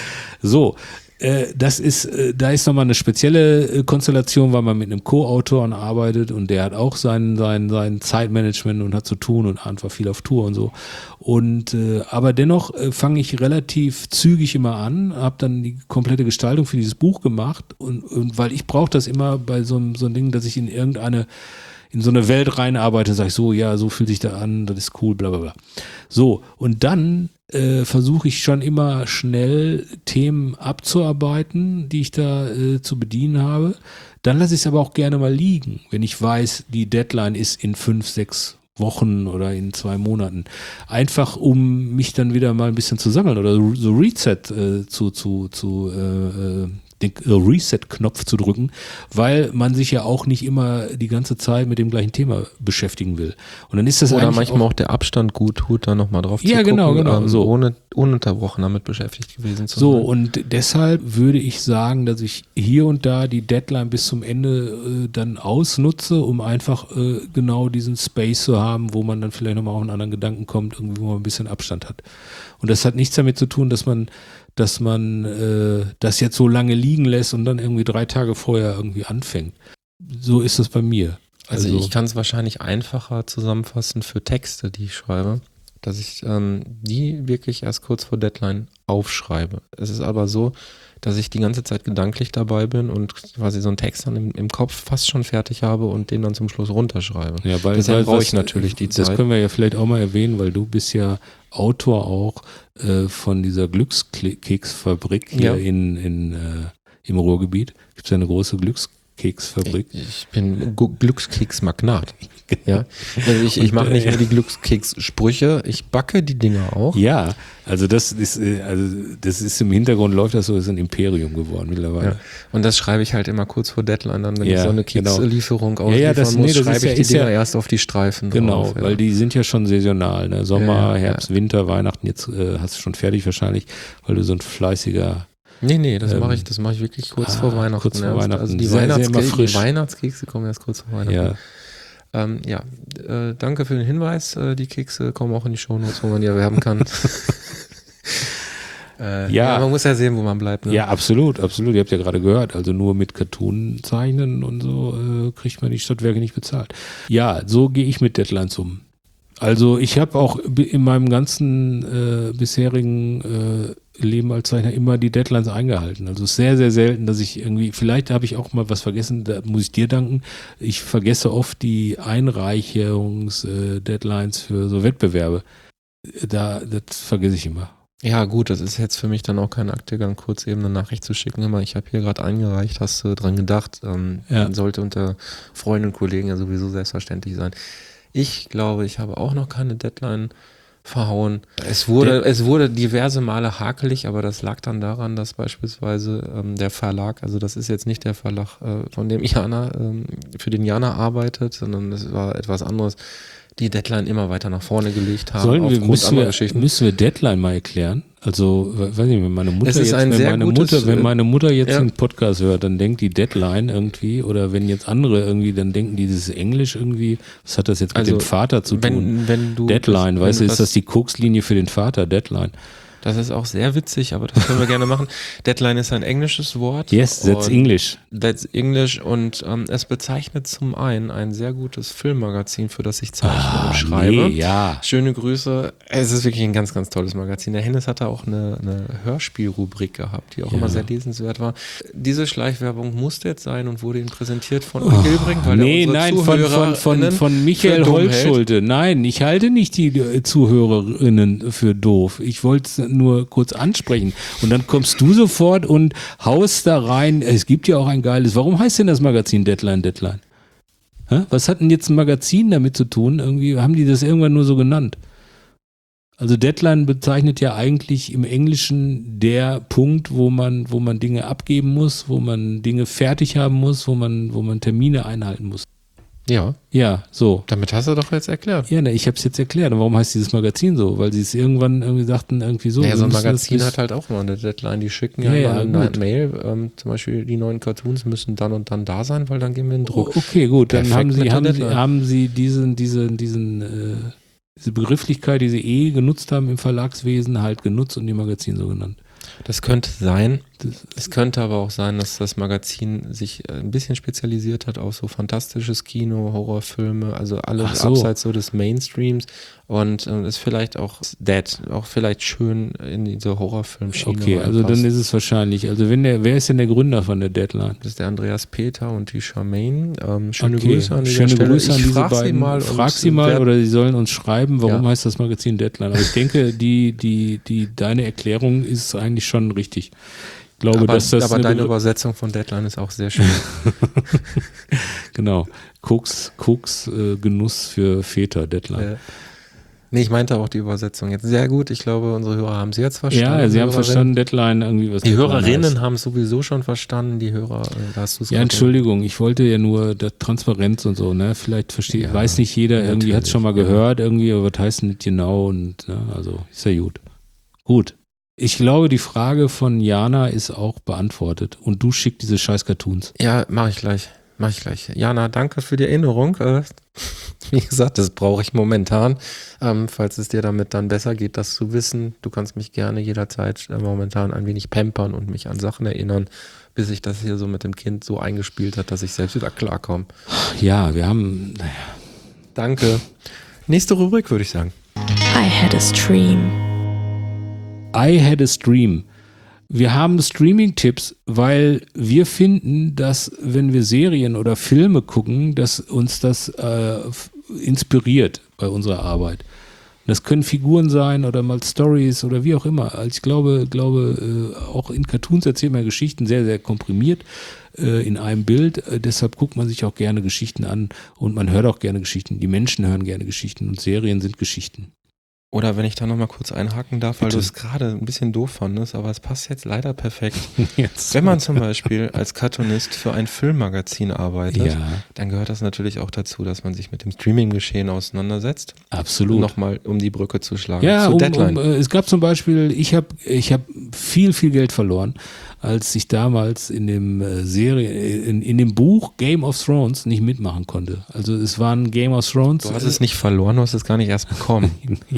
so, äh, das ist, äh, da ist nochmal eine spezielle äh, Konstellation, weil man mit einem Co-Autoren arbeitet und der hat auch sein, sein, sein Zeitmanagement und hat zu tun und einfach viel auf Tour und so. Und äh, aber dennoch äh, fange ich relativ zügig immer an, habe dann die komplette Gestaltung für dieses Buch gemacht und, und weil ich brauche das immer bei so einem so einem Ding, dass ich in irgendeine in so eine Welt reinarbeite, sage ich so, ja, so fühlt sich da an, das ist cool, bla bla bla. So, und dann äh, versuche ich schon immer schnell Themen abzuarbeiten, die ich da äh, zu bedienen habe. Dann lasse ich es aber auch gerne mal liegen, wenn ich weiß, die Deadline ist in fünf, sechs Wochen oder in zwei Monaten. Einfach, um mich dann wieder mal ein bisschen zu sammeln oder so Reset äh, zu, zu, zu äh, äh, den Reset-Knopf zu drücken, weil man sich ja auch nicht immer die ganze Zeit mit dem gleichen Thema beschäftigen will. Und dann ist das Oder eigentlich manchmal auch, auch der Abstand gut tut, da nochmal drauf Ja, zu gucken, genau, genau, ähm, so. ohne ununterbrochen damit beschäftigt gewesen zu so. sein. Und deshalb würde ich sagen, dass ich hier und da die Deadline bis zum Ende äh, dann ausnutze, um einfach äh, genau diesen Space zu haben, wo man dann vielleicht nochmal auf einen anderen Gedanken kommt, irgendwie, wo man ein bisschen Abstand hat. Und das hat nichts damit zu tun, dass man dass man äh, das jetzt so lange liegen lässt und dann irgendwie drei Tage vorher irgendwie anfängt. So ist das bei mir. Also, also ich kann es wahrscheinlich einfacher zusammenfassen für Texte, die ich schreibe, dass ich ähm, die wirklich erst kurz vor Deadline aufschreibe. Es ist aber so, dass ich die ganze Zeit gedanklich dabei bin und quasi so einen Text dann im, im Kopf fast schon fertig habe und den dann zum Schluss runterschreibe. Ja, weil, Deshalb weil brauche das, ich natürlich die Zeit. Das können wir ja vielleicht auch mal erwähnen, weil du bist ja Autor auch äh, von dieser Glückskeksfabrik hier Ja. in, in, äh, im Ruhrgebiet. Gibt es ja eine große Glückskeksfabrik. Ich bin Gu- Glückskeksmagnat. Ja. Also ich, ich mache nicht nur die Glückskekssprüche, ich backe die Dinger auch. Ja, also das ist, äh, also das ist im Hintergrund läuft das so, ist ein Imperium geworden mittlerweile. Ja. Und das schreibe ich halt immer kurz vor Deadline, dann wenn Ja, ich so eine genau. Kekslieferung Ja, ausliefern ja, das- muss, nee, das schreibe ist ja- ich die ist ja- Dinger erst auf die Streifen Genau, drauf. Ja. weil die sind ja schon saisonal, ne? Sommer, Ja, ja, Herbst, ja. Winter, Weihnachten, jetzt äh, hast du schon fertig wahrscheinlich, weil du so ein fleißiger Nee, nee, das Ähm, mache ich, das mache ich wirklich kurz ah, vor Weihnachten. kurz vor erst. Weihnachten. Also die, Sehr, sehr Weihnachtskekse, immer frisch. die Weihnachtskekse kommen erst kurz vor Weihnachten. ja. Ähm, ja, äh, danke für den Hinweis. Äh, die Kekse kommen auch in die Shownotes, wo man die erwerben kann. äh, Ja. ja, man muss ja sehen, wo man bleibt. Ne? Ja, absolut, absolut. Ihr habt ja gerade gehört, also nur mit Cartoon zeichnen und so äh, kriegt man die Stadtwerke nicht bezahlt. Ja, so gehe ich mit Deadlines um. Also ich habe auch b- in meinem ganzen äh, bisherigen äh, Leben als Zeichner immer die Deadlines eingehalten. Also es ist sehr, sehr selten, dass ich irgendwie, vielleicht habe ich auch mal was vergessen, da muss ich dir danken. Ich vergesse oft die Einreichungs-Deadlines für so Wettbewerbe. Da, das vergesse ich immer. Ja, gut, das ist jetzt für mich dann auch kein Aktegang, kurz eben eine Nachricht zu schicken. Immer, ich habe hier gerade eingereicht, hast du dran gedacht, ähm, Ja. sollte unter Freunden und Kollegen ja sowieso selbstverständlich sein. Ich glaube, ich habe auch noch keine Deadline verhauen. Es wurde, es wurde diverse Male hakelig, aber das lag dann daran, dass beispielsweise ähm, der Verlag, also das ist jetzt nicht der Verlag, äh, von dem Jana, ähm, für den Jana arbeitet, sondern das war etwas anderes, die Deadline immer weiter nach vorne gelegt haben. Sollen wir, aufgrund müssen anderer wir, Geschichten. müssen wir Deadline mal erklären? Also, we- weiß nicht, wenn meine Mutter Es ist jetzt, ein wenn sehr meine gutes, Mutter, wenn äh, meine Mutter jetzt ja. den Podcast hört, dann denkt die Deadline irgendwie, oder wenn jetzt andere irgendwie, dann denken die, das ist Englisch irgendwie. Was hat das jetzt mit Also, dem Vater zu tun? wenn, wenn du Deadline, wenn weißt du, du ist das die Kokslinie für den Vater? Deadline. Das ist auch sehr witzig, aber das können wir gerne machen. Deadline ist ein englisches Wort. Yes, that's und English. That's English und ähm, es bezeichnet zum einen ein sehr gutes Filmmagazin, für das ich zeichne und schreibe. Nee, ja. Schöne Grüße. Es ist wirklich ein ganz, ganz tolles Magazin. Der Hennes hatte auch eine, eine Hörspielrubrik gehabt, die auch Ja. immer sehr lesenswert war. Diese Schleichwerbung musste jetzt sein und wurde Ihnen präsentiert von Uli Gilbrink, weil Nee, er unsere nein, von, von, von, ZuhörerInnen von Michael für dumm hält. Holtschulte. Nein, ich halte nicht die äh, ZuhörerInnen für doof. Ich wollte es nur kurz ansprechen. Und dann kommst du sofort und haust da rein. Es gibt ja auch ein geiles. Warum heißt denn das Magazin Deadline, Deadline? Hä? Was hat denn jetzt ein Magazin damit zu tun? Irgendwie haben die das irgendwann nur so genannt. Also Deadline bezeichnet ja eigentlich im Englischen der Punkt, wo man, wo man Dinge abgeben muss, wo man Dinge fertig haben muss, wo man, wo man Termine einhalten muss. Ja. Ja, so. Damit hast du doch jetzt erklärt. Ja, ne, ich habe es jetzt erklärt. Und warum heißt dieses Magazin so? Weil sie es irgendwann irgendwie sagten, irgendwie so. Ja, so ein wir müssen das Magazin bis- hat halt auch mal eine Deadline. Die schicken ja, Ja, ja, immer eine gut. Mail. Ähm, zum Beispiel die neuen Cartoons müssen dann und dann da sein, weil dann gehen wir in Druck. Oh, okay, gut. Dann Perfekt haben mit sie, der haben sie, Deadline. haben sie diesen, diesen, diesen, äh, diese Begrifflichkeit, die sie eh genutzt haben im Verlagswesen, halt genutzt und die Magazin so genannt. Das könnte sein. Das, Es könnte aber auch sein, dass das Magazin sich äh, ein bisschen spezialisiert hat auf so fantastisches Kino, Horrorfilme, also alles Ach so. abseits so des Mainstreams und äh, ist vielleicht auch Dead, auch vielleicht schön in diese Horrorfilmschiene. okay, also reinpasst. dann ist es wahrscheinlich. Also wenn der, wer ist denn der Gründer von der Deadline? Das ist der Andreas Peter und die Charmaine. Ähm, schöne Okay, Grüße an dieser schöne Stelle. Grüße an ich diese frag beiden. Sie mal frag und sie mal wer- oder sie sollen uns schreiben, warum Ja. heißt das Magazin Deadline. Aber ich denke, die, die, die, deine Erklärung ist eigentlich schon richtig. Ich glaube, aber, dass das aber eine deine Begr- Übersetzung von Deadline ist auch sehr schön. genau, Koks, Koks äh, Genuss für Väter, Deadline. äh, nee, ich meinte auch die Übersetzung jetzt sehr gut. Ich glaube, unsere Hörer haben es jetzt verstanden. Ja, sie haben Hörerinnen. verstanden, Deadline irgendwie was. Die Deadline Hörerinnen heißt. haben es sowieso schon verstanden. Die Hörer, äh, da hast du es Ja, gerade- Entschuldigung, ich wollte ja nur der Transparenz und so, ne? Vielleicht versteht, Ja, weiß nicht jeder, irgendwie hat es schon mal natürlich, ja. gehört, irgendwie, aber was heißt denn das genau und ne? Also ist ja gut. Gut. Ich glaube, die Frage von Jana ist auch beantwortet und du schickst diese scheiß Cartoons. Ja, mache ich gleich. Mache ich gleich. Jana, danke für die Erinnerung. Äh, wie gesagt, das brauche ich momentan. Ähm, falls es dir damit dann besser geht, das zu wissen. Du kannst mich gerne jederzeit äh, momentan ein wenig pampern und mich an Sachen erinnern, bis sich das hier so mit dem Kind so eingespielt hat, dass ich selbst wieder klarkomme. Ja, wir haben, naja, Danke. Nächste Rubrik, würde ich sagen. I had a stream. I had a stream. Wir haben Streaming-Tipps, weil wir finden, dass wenn wir Serien oder Filme gucken, dass uns das äh, f- inspiriert bei unserer Arbeit. Das können Figuren sein oder mal Stories oder wie auch immer. Also ich glaube, glaube äh, auch in Cartoons erzählt man Geschichten sehr, sehr komprimiert äh, in einem Bild. Äh, deshalb guckt man sich auch gerne Geschichten an und man hört auch gerne Geschichten. Die Menschen hören gerne Geschichten und Serien sind Geschichten. Oder wenn ich da nochmal kurz einhaken darf, weil Bitte. du es gerade ein bisschen doof fandest, aber es passt jetzt leider perfekt. Jetzt. Wenn man zum Beispiel als Cartoonist für ein Filmmagazin arbeitet, Ja, dann gehört das natürlich auch dazu, dass man sich mit dem Streaming-Geschehen auseinandersetzt. absolut. Nochmal, um die Brücke zu schlagen. Ja, zu um, Deadline. um, äh, es gab zum Beispiel, ich habe ich hab viel, viel Geld verloren, als ich damals in dem äh, Serie, in, in dem Buch Game of Thrones nicht mitmachen konnte. Also es war ein Game of Thrones. Du hast es nicht verloren, du hast es gar nicht erst bekommen.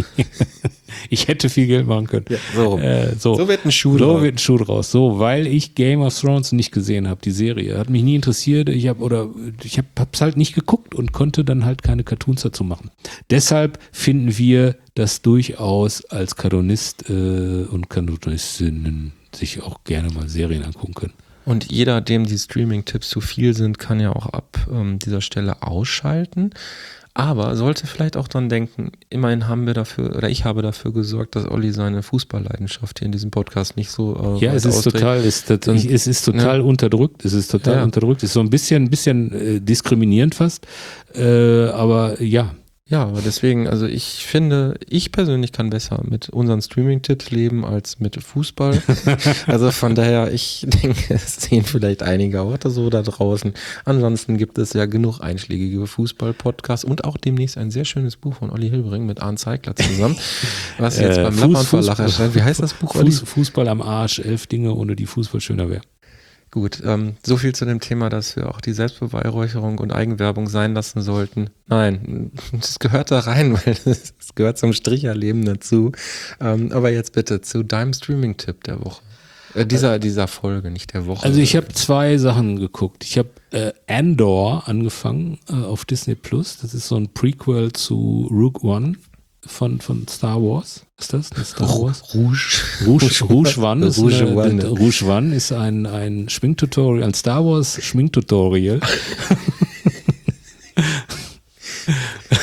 Ich hätte viel Geld machen können. Ja, so. Äh, so. So wird ein Schuh So draus. wird ein Schuh draus. So, weil ich Game of Thrones nicht gesehen habe, die Serie. Hat mich nie interessiert. Ich habe oder ich habe hab's halt nicht geguckt und konnte dann halt keine Cartoons dazu machen. Deshalb finden wir das durchaus als Cartoonist äh, und Cartoonistinnen sich auch gerne mal Serien angucken können. Und jeder, dem die Streaming-Tipps zu viel sind, kann ja auch ab ähm, dieser Stelle ausschalten. Aber sollte vielleicht auch dran denken, immerhin haben wir dafür, oder ich habe dafür gesorgt, dass Olli seine Fußballleidenschaft hier in diesem Podcast nicht so äh, Ja, weit es ist austrägt. total, es, ist, Dann- es ist total ja. unterdrückt. Es ist total Ja. unterdrückt. Es ist so ein bisschen, ein bisschen äh, diskriminierend fast. Äh, aber ja, Ja, aber deswegen, also ich finde, ich persönlich kann besser mit unseren Streaming-Tipps leben als mit Fußball. Also von daher, ich denke, es sehen vielleicht einige auch so da draußen. Ansonsten gibt es ja genug einschlägige Fußball-Podcasts und auch demnächst ein sehr schönes Buch von Olli Hilbring mit Arndt Zeigler zusammen, was jetzt Äh, beim Fuß- Lappern Verlag Fußball- erscheint. Wie heißt das Buch, Olli? Fuß, Fußball am Arsch, elf Dinge, ohne die Fußball schöner wäre. Gut, ähm, so viel zu dem Thema, dass wir auch die Selbstbeweihräucherung und Eigenwerbung sein lassen sollten. Nein, das gehört da rein, weil es gehört zum Stricherleben dazu. Ähm, aber jetzt bitte zu deinem Streaming-Tipp der Woche. Äh, dieser, dieser Folge, nicht der Woche. Also ich habe zwei Sachen geguckt. Ich habe äh, Andor angefangen äh, auf Disney Plus. Das ist so ein Prequel zu Rogue One von, von Star Wars. Ist das? das Star Wars? Rouge. Rouge, Rouge One ist, Rouge eine, One. Rouge One ist ein, ein Schminktutorial, ein Star Wars Schminktutorial.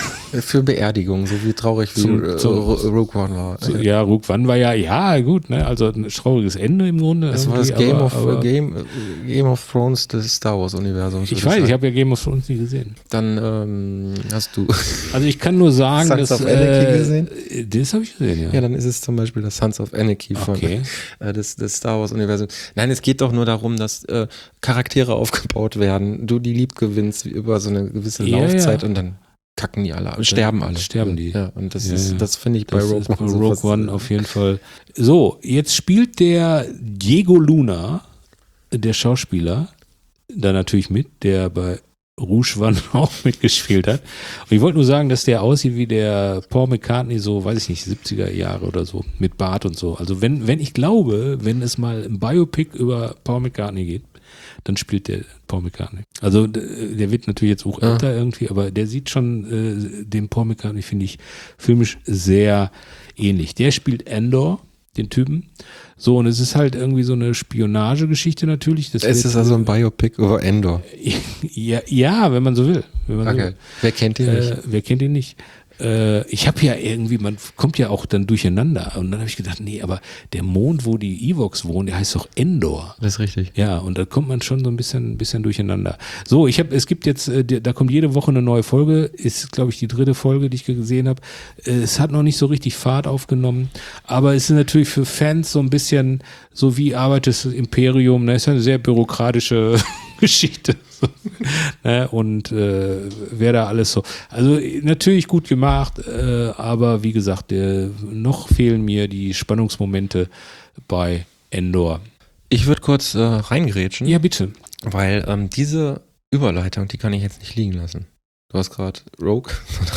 für Beerdigungen, so wie traurig wie Zum- äh, zum- Rogue One war. So, ja, Rogue One war ja, ja gut, ne? Also ein trauriges Ende im Grunde. Das war das irgendwie, Game, aber, of, aber Game, Game of Thrones des Star Wars Universums. ich würde weiß, sagen. ich habe ja Game of Thrones nie gesehen. Dann ähm, hast du. Also ich kann nur sagen, Sons dass of Anarchy äh, gesehen? Das habe ich gesehen, ja. Ja, dann ist es zum Beispiel das Sons of Anarchy von Okay. äh, des, des Star Wars Universums. Nein, es geht doch nur darum, dass äh, Charaktere aufgebaut werden, du die lieb gewinnst über so eine gewisse Ja, Laufzeit ja. und dann kacken die alle, ab, sterben alle. sterben die. Ja, und das Ja, ist, ja. das finde ich bei Das Rogue ist bei One. so Rogue was- One auf jeden Fall. So, jetzt spielt der Diego Luna, der Schauspieler, da natürlich mit, der bei Rouge One auch mitgespielt hat. Und ich wollte nur sagen, dass der aussieht wie der Paul McCartney, so, weiß ich nicht, siebziger Jahre oder so, mit Bart und so. Also wenn, wenn ich glaube, wenn es mal ein Biopic über Paul McCartney geht, dann spielt der Paul McCartney. Also d- der wird natürlich jetzt auch Ah. älter irgendwie, aber der sieht schon äh, dem Paul McCartney, finde ich, filmisch sehr ähnlich. Der spielt Endor, den Typen. So, und es ist halt irgendwie so eine Spionagegeschichte natürlich. Das Es wird- ist also ein Biopic über Endor. ja, ja, wenn man so will. Wenn man so Okay. will. Wer kennt ihn nicht? Äh, wer kennt ihn nicht? Äh, ich habe ja irgendwie, man kommt ja auch dann durcheinander. Und dann habe ich gedacht, nee, aber der Mond, wo die Ewoks wohnen, der heißt doch Endor. Das ist richtig. Ja, und da kommt man schon so ein bisschen, ein bisschen durcheinander. So, ich habe, es gibt jetzt, äh, die- da kommt jede Woche eine neue Folge. Ist, glaube ich, die dritte Folge, die ich gesehen habe. Äh, es hat noch nicht so richtig Fahrt aufgenommen, aber es ist natürlich für Fans so ein bisschen so wie arbeitet das Imperium. Ne? Ist ja eine sehr bürokratische Geschichte. So. Ne? Und äh, wer da alles so. Also natürlich gut gemacht, äh, aber wie gesagt, äh, noch fehlen mir die Spannungsmomente bei Endor. Ich würde kurz äh, reingrätschen, Ja, bitte. weil ähm, diese Überleitung, die kann ich jetzt nicht liegen lassen. Du hast gerade Rogue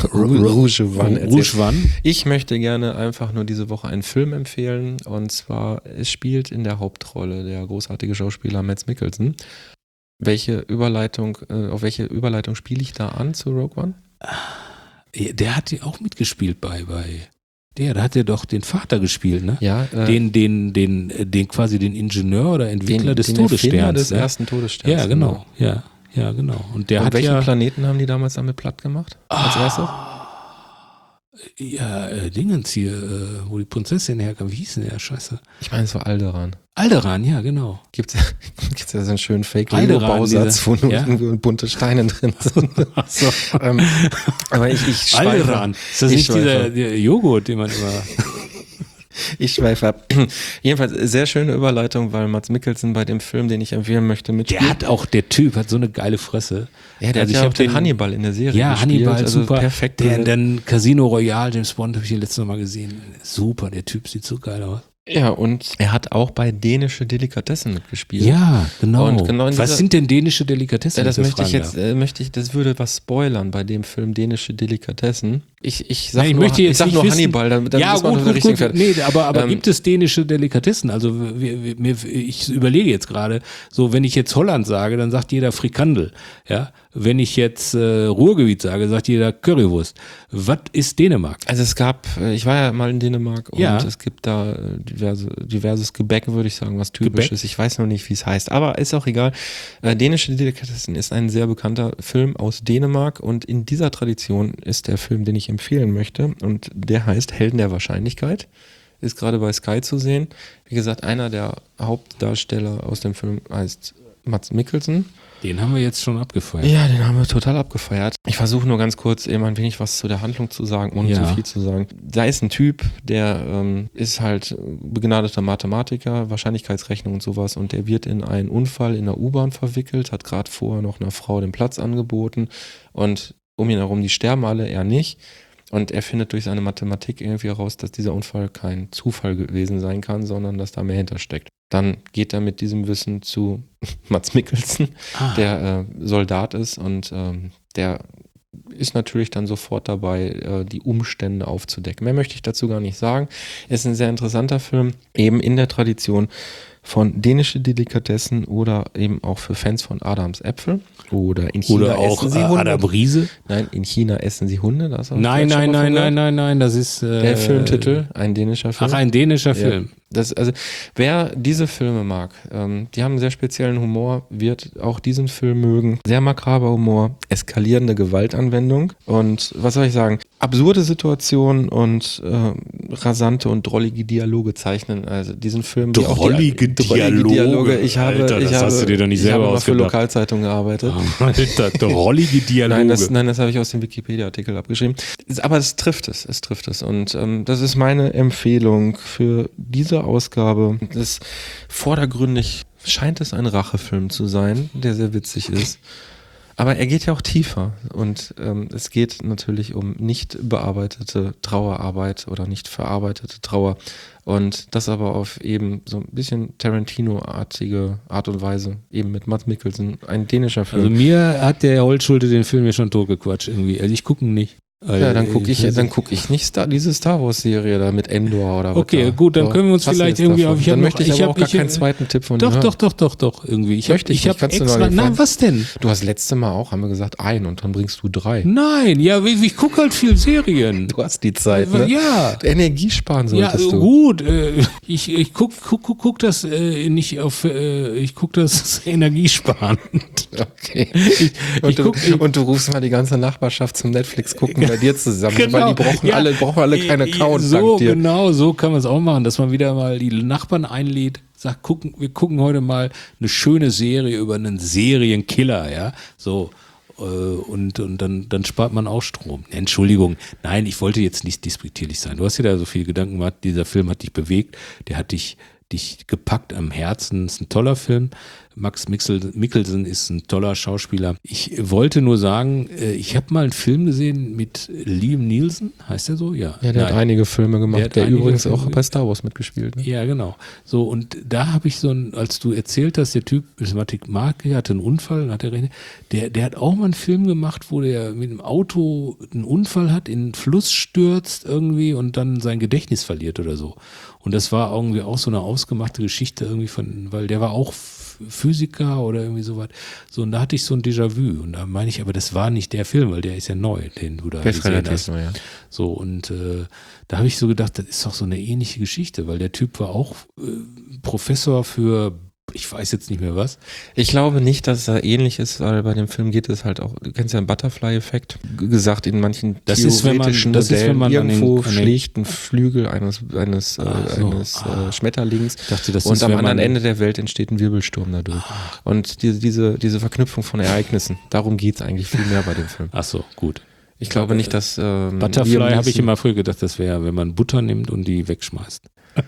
Rouge One erzählt. Rouge One. Ich möchte gerne einfach nur diese Woche einen Film empfehlen, und zwar, es spielt in der Hauptrolle der großartige Schauspieler Mads Mikkelsen. Welche Überleitung, äh, auf welche Überleitung spiele ich da an zu Rogue One? Ja, der hat ja auch mitgespielt bei, bei der, da hat er doch den Vater gespielt, ne? Ja, äh, Den, den, den, äh, den quasi den Ingenieur oder Entwickler des den Todessterns. Erfinder des ne? ersten Todessterns. Ja, genau. Ja, ja, genau. Und der Und hat welchen ja, Planeten haben die damals damit platt gemacht? Als erstes? ja, äh, Dingens hier, äh, wo die Prinzessin herkam. Wie hieß denn der? Scheiße. Ich meine, es war Alderaan. Alderaan, ja, genau. Gibt es ja so einen schönen Alderaan, Fake-Lego-Bausatz, wo dieser- nur ja. irgendwie bunte Steine drin sind. So. ähm, aber ich, ich schweife. Alderaan. Ist das Ich nicht schweife. dieser der Joghurt, den man immer. Ich schweife ab. Jedenfalls sehr schöne Überleitung, weil Mads Mikkelsen bei dem Film, den ich empfehlen möchte, mitspielt. Der hat auch, der Typ hat so eine geile Fresse. ja, der Also ich hat ja hab auch den den- Hannibal in der Serie Ja, gespielt. Hannibal, also super. perfekt. Der, besetzt. dann Casino Royale, James Bond, habe ich hier letztes Mal gesehen. Super, der Typ sieht so geil aus. Ja, und er hat auch bei Dänische Delikatessen mitgespielt. Ja, genau. Und genau in Was dieser- sind denn dänische Delikatessen? Ja, das wenn möchte ich fragen jetzt, darf? äh, möchte ich, das würde was spoilern bei dem Film Dänische Delikatessen. Ich, ich sag Nein, ich nur, möchte jetzt ich sag nicht nur wissen- Hannibal, dann, dann ja, ist man gut, auf der gut, richtigen gut. Pferd. Nee, aber, aber Ähm, gibt es dänische Delikatessen? Also wir, wir, mir, ich überlege jetzt gerade, so wenn ich jetzt Holland sage, dann sagt jeder Frikandel. Ja, wenn ich jetzt äh, Ruhrgebiet sage, sagt jeder Currywurst. Was ist Dänemark? Also es gab, äh, ich war ja mal in Dänemark, und Ja. es gibt da äh, diverse, diverses Gebäck, würde ich sagen, was typisch Gebäck? ist. Ich weiß noch nicht, wie es heißt, aber ist auch egal. Äh, Dänische Delikatessen ist ein sehr bekannter Film aus Dänemark, und in dieser Tradition ist der Film, den ich empfehlen möchte, und der heißt Helden der Wahrscheinlichkeit. Ist gerade bei Sky zu sehen. Wie gesagt, einer der Hauptdarsteller aus dem Film heißt Mads Mikkelsen. Den haben wir jetzt schon abgefeuert. Ja, den haben wir total abgefeiert. Ich versuche nur ganz kurz eben ein wenig was zu der Handlung zu sagen, ohne Ja. zu viel zu sagen. Da ist ein Typ, der ähm, ist halt begnadeter Mathematiker, Wahrscheinlichkeitsrechnung und sowas, und der wird in einen Unfall in der U-Bahn verwickelt, hat gerade vorher noch einer Frau den Platz angeboten, und um ihn herum, die sterben alle, er nicht. Und er findet durch seine Mathematik irgendwie heraus, dass dieser Unfall kein Zufall gewesen sein kann, sondern dass da mehr hintersteckt. Dann geht er mit diesem Wissen zu Mads Mikkelsen, Ah. der äh, Soldat ist, und ähm, der ist natürlich dann sofort dabei, äh, die Umstände aufzudecken. Mehr möchte ich dazu gar nicht sagen. Ist ein sehr interessanter Film, eben in der Tradition von Dänische Delikatessen oder eben auch für Fans von Adams Äpfel. Oder in China Oder auch essen sie äh, Hunde. Adam Riese. Nein, in China essen sie Hunde. Das hast du Nein, vielleicht schon nein, mal nein, von nein, gehört? nein, nein, das ist äh, Der Filmtitel, ein dänischer Film. Ach, ein dänischer Ja. Film. Das, also wer diese Filme mag, ähm, die haben einen sehr speziellen Humor, wird auch diesen Film mögen. Sehr makaber Humor, eskalierende Gewaltanwendung und was soll ich sagen, absurde Situationen und äh, rasante und drollige Dialoge zeichnen. Also diesen Film wie auch die, Drollige drollige Dialoge? Ich habe, Alter, ich das habe, hast du dir doch nicht ich selber habe mal für ausgedacht. Lokalzeitungen gearbeitet. Alter, drollige Dialoge. Nein, das, nein, das habe ich aus dem Wikipedia-Artikel abgeschrieben. Aber es trifft es, es trifft es. Und ähm, das ist meine Empfehlung für diese Ausgabe. Das vordergründig scheint es ein Rachefilm zu sein, der sehr witzig ist. Aber er geht ja auch tiefer. Und ähm, es geht natürlich um nicht bearbeitete Trauerarbeit oder nicht verarbeitete Trauer. Und das aber auf eben so ein bisschen Tarantino-artige Art und Weise, eben mit Mads Mikkelsen, ein dänischer Film. Also mir hat der Holzschulte den Film ja schon totgequatscht irgendwie. Also ich gucke ihn nicht. Ja, dann gucke ich, dann guck ich nicht Star, diese Star Wars Serie da mit Endor oder was. Okay, da. gut, dann So, können wir uns was vielleicht ist irgendwie davon? auf. Ich Dann hab möchte noch, ich aber hab- auch gar ich- keinen zweiten Tipp von dir Doch, hören. doch, doch, doch, doch, irgendwie. Ich Möchte habe ich ich hab nicht, kannst du noch extra. nicht Na, fragen. was denn? Du hast letzte Mal auch, haben wir gesagt, ein und dann bringst du drei. Nein, ja, ich, ich gucke halt viel Serien. Du hast die Zeit, ne? Ja. Energie sparen Ja, solltest du. gut. Äh, ich ich guck, guck, guck, guck das äh, nicht auf. Äh, ich guck das energiesparend. Okay. Ich, Und, ich du, guck, ich, und du rufst mal die ganze Nachbarschaft zum Netflix gucken bei dir zusammen, weil die brauchen ja, alle, brauchen alle keinen äh, Account So, dank dir. genau, so kann man es auch machen, dass man wieder mal die Nachbarn einlädt, sagt, gucken, wir gucken heute mal eine schöne Serie über einen Serienkiller, ja, so. äh, Und, und dann, dann spart man auch Strom. Entschuldigung, nein, ich wollte jetzt nicht despektierlich sein. Du hast dir da so viele Gedanken gemacht, dieser Film hat dich bewegt, der hat dich, dich gepackt am Herzen, ist ein toller Film. Mads Mikkelsen ist ein toller Schauspieler. Ich wollte nur sagen, ich habe mal einen Film gesehen mit Liam Neeson, heißt er so? Ja. Ja, der Nein. hat einige Filme Der gemacht, hat der, einige übrigens Filme auch bei Star Wars mitgespielt. Ne? Ja, genau. So, und da habe ich so ein, als du erzählt hast, der Typ, Mathematik Mark, der hatte einen Unfall, und hat der, der, der hat auch mal einen Film gemacht, wo der mit dem Auto einen Unfall hat, in den Fluss stürzt irgendwie und dann sein Gedächtnis verliert oder so. Und das war irgendwie auch so eine ausgemachte Geschichte irgendwie von, weil der war auch Physiker oder irgendwie sowas. So, und da hatte ich so ein Déjà-vu. Und da meine ich, aber das war nicht der Film, weil der ist ja neu, den du da Der ist gesehen relativ hast. neu, ja. So, und äh, da habe ich so gedacht, das ist doch so eine ähnliche Geschichte, weil der Typ war auch äh, Professor für, ich weiß jetzt nicht mehr was. Ich glaube nicht, dass es da ähnlich ist, weil bei dem Film geht es halt auch, du kennst ja den Butterfly-Effekt, g- gesagt in manchen Das ist, wenn man- theoretischen das ist, Modellen, wenn man an den- irgendwo an den- schlägt ein Flügel eines, eines, äh, Ach so. eines Ah. äh, Schmetterlings Ich dachte, das und ist, am wenn anderen man- Ende der Welt entsteht ein Wirbelsturm dadurch. Und diese, diese, diese Verknüpfung von Ereignissen, darum geht es eigentlich viel mehr bei dem Film. Ach so, gut. Ich glaube nicht, dass ähm, Butterfly Liam habe ich Neeson- immer früher gedacht, das wäre, wenn man Butter nimmt und die wegschmeißt.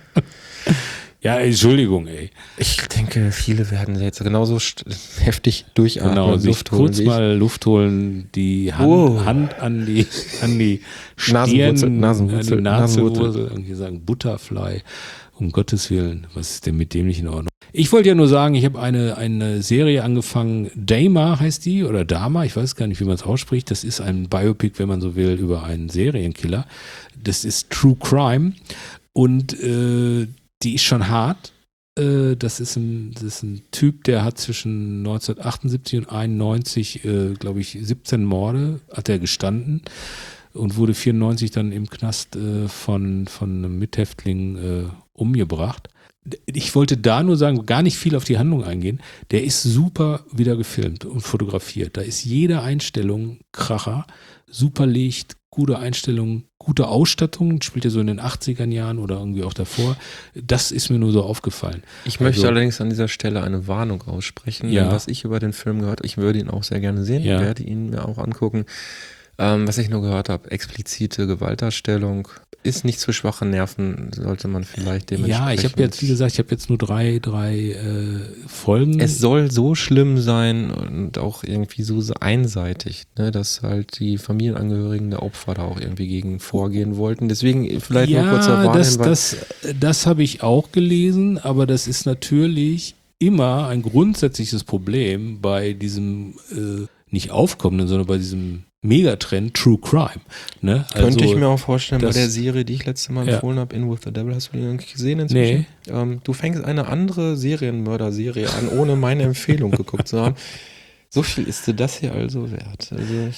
Ja, Entschuldigung, ey. Ich denke, viele werden jetzt genauso st- heftig durchatmen Genau, und sich Luft holen kurz wie ich. mal Luft holen, die Hand, Wow. Hand an die, an die Nasenwurzel, Stirn, Nasenwurzel, an die Nasenwurzel. Nasenwurzel, irgendwie sagen Butterfly. Um Gottes Willen, was ist denn mit dem nicht in Ordnung? Ich wollte ja nur sagen, ich habe eine, eine Serie angefangen, Dama heißt die, oder Dama, ich weiß gar nicht, wie man es ausspricht. Das ist ein Biopic, wenn man so will, über einen Serienkiller. Das ist True Crime und äh, die ist schon hart. Äh, das, ist ein, das ist ein Typ, der hat zwischen neunzehnhundertachtundsiebzig und einundneunzig, äh, glaube ich, siebzehn Morde hat er gestanden und wurde vierundneunzig dann im Knast äh, von, von einem Mithäftling äh, umgebracht. Ich wollte da nur sagen, gar nicht viel auf die Handlung eingehen. Der ist super wieder gefilmt und fotografiert. Da ist jede Einstellung Kracher, super Licht, gute Einstellung, gute Ausstattung, spielt ja so in den achtziger Jahren oder irgendwie auch davor. Das ist mir nur so aufgefallen. Ich möchte Also- allerdings an dieser Stelle eine Warnung aussprechen, Ja. denn was ich über den Film gehört habe, ich würde ihn auch sehr gerne sehen, Ja. werde ihn mir auch angucken. Ähm, was ich nur gehört habe, explizite Gewaltdarstellung ist nicht zu schwache Nerven, sollte man vielleicht dementsprechend. Ja, ich habe jetzt, wie gesagt, ich habe jetzt nur drei, drei äh, Folgen. Es soll so schlimm sein und auch irgendwie so einseitig, ne, dass halt die Familienangehörigen der Opfer da auch irgendwie gegen vorgehen wollten. Deswegen vielleicht ja, nur kurzer das, Warnhinweis. das, das habe ich auch gelesen, aber das ist natürlich immer ein grundsätzliches Problem bei diesem äh, nicht aufkommenden, sondern bei diesem Megatrend True Crime. Ne? Könnte Also, ich mir auch vorstellen, bei das- der Serie, die ich letztes Mal Ja. empfohlen habe, In With the Devil, hast du die irgendwie gesehen inzwischen? Ähm, du fängst eine andere Serienmörder-Serie an, ohne meine Empfehlung geguckt zu haben. So viel ist dir das hier also wert. Also ich,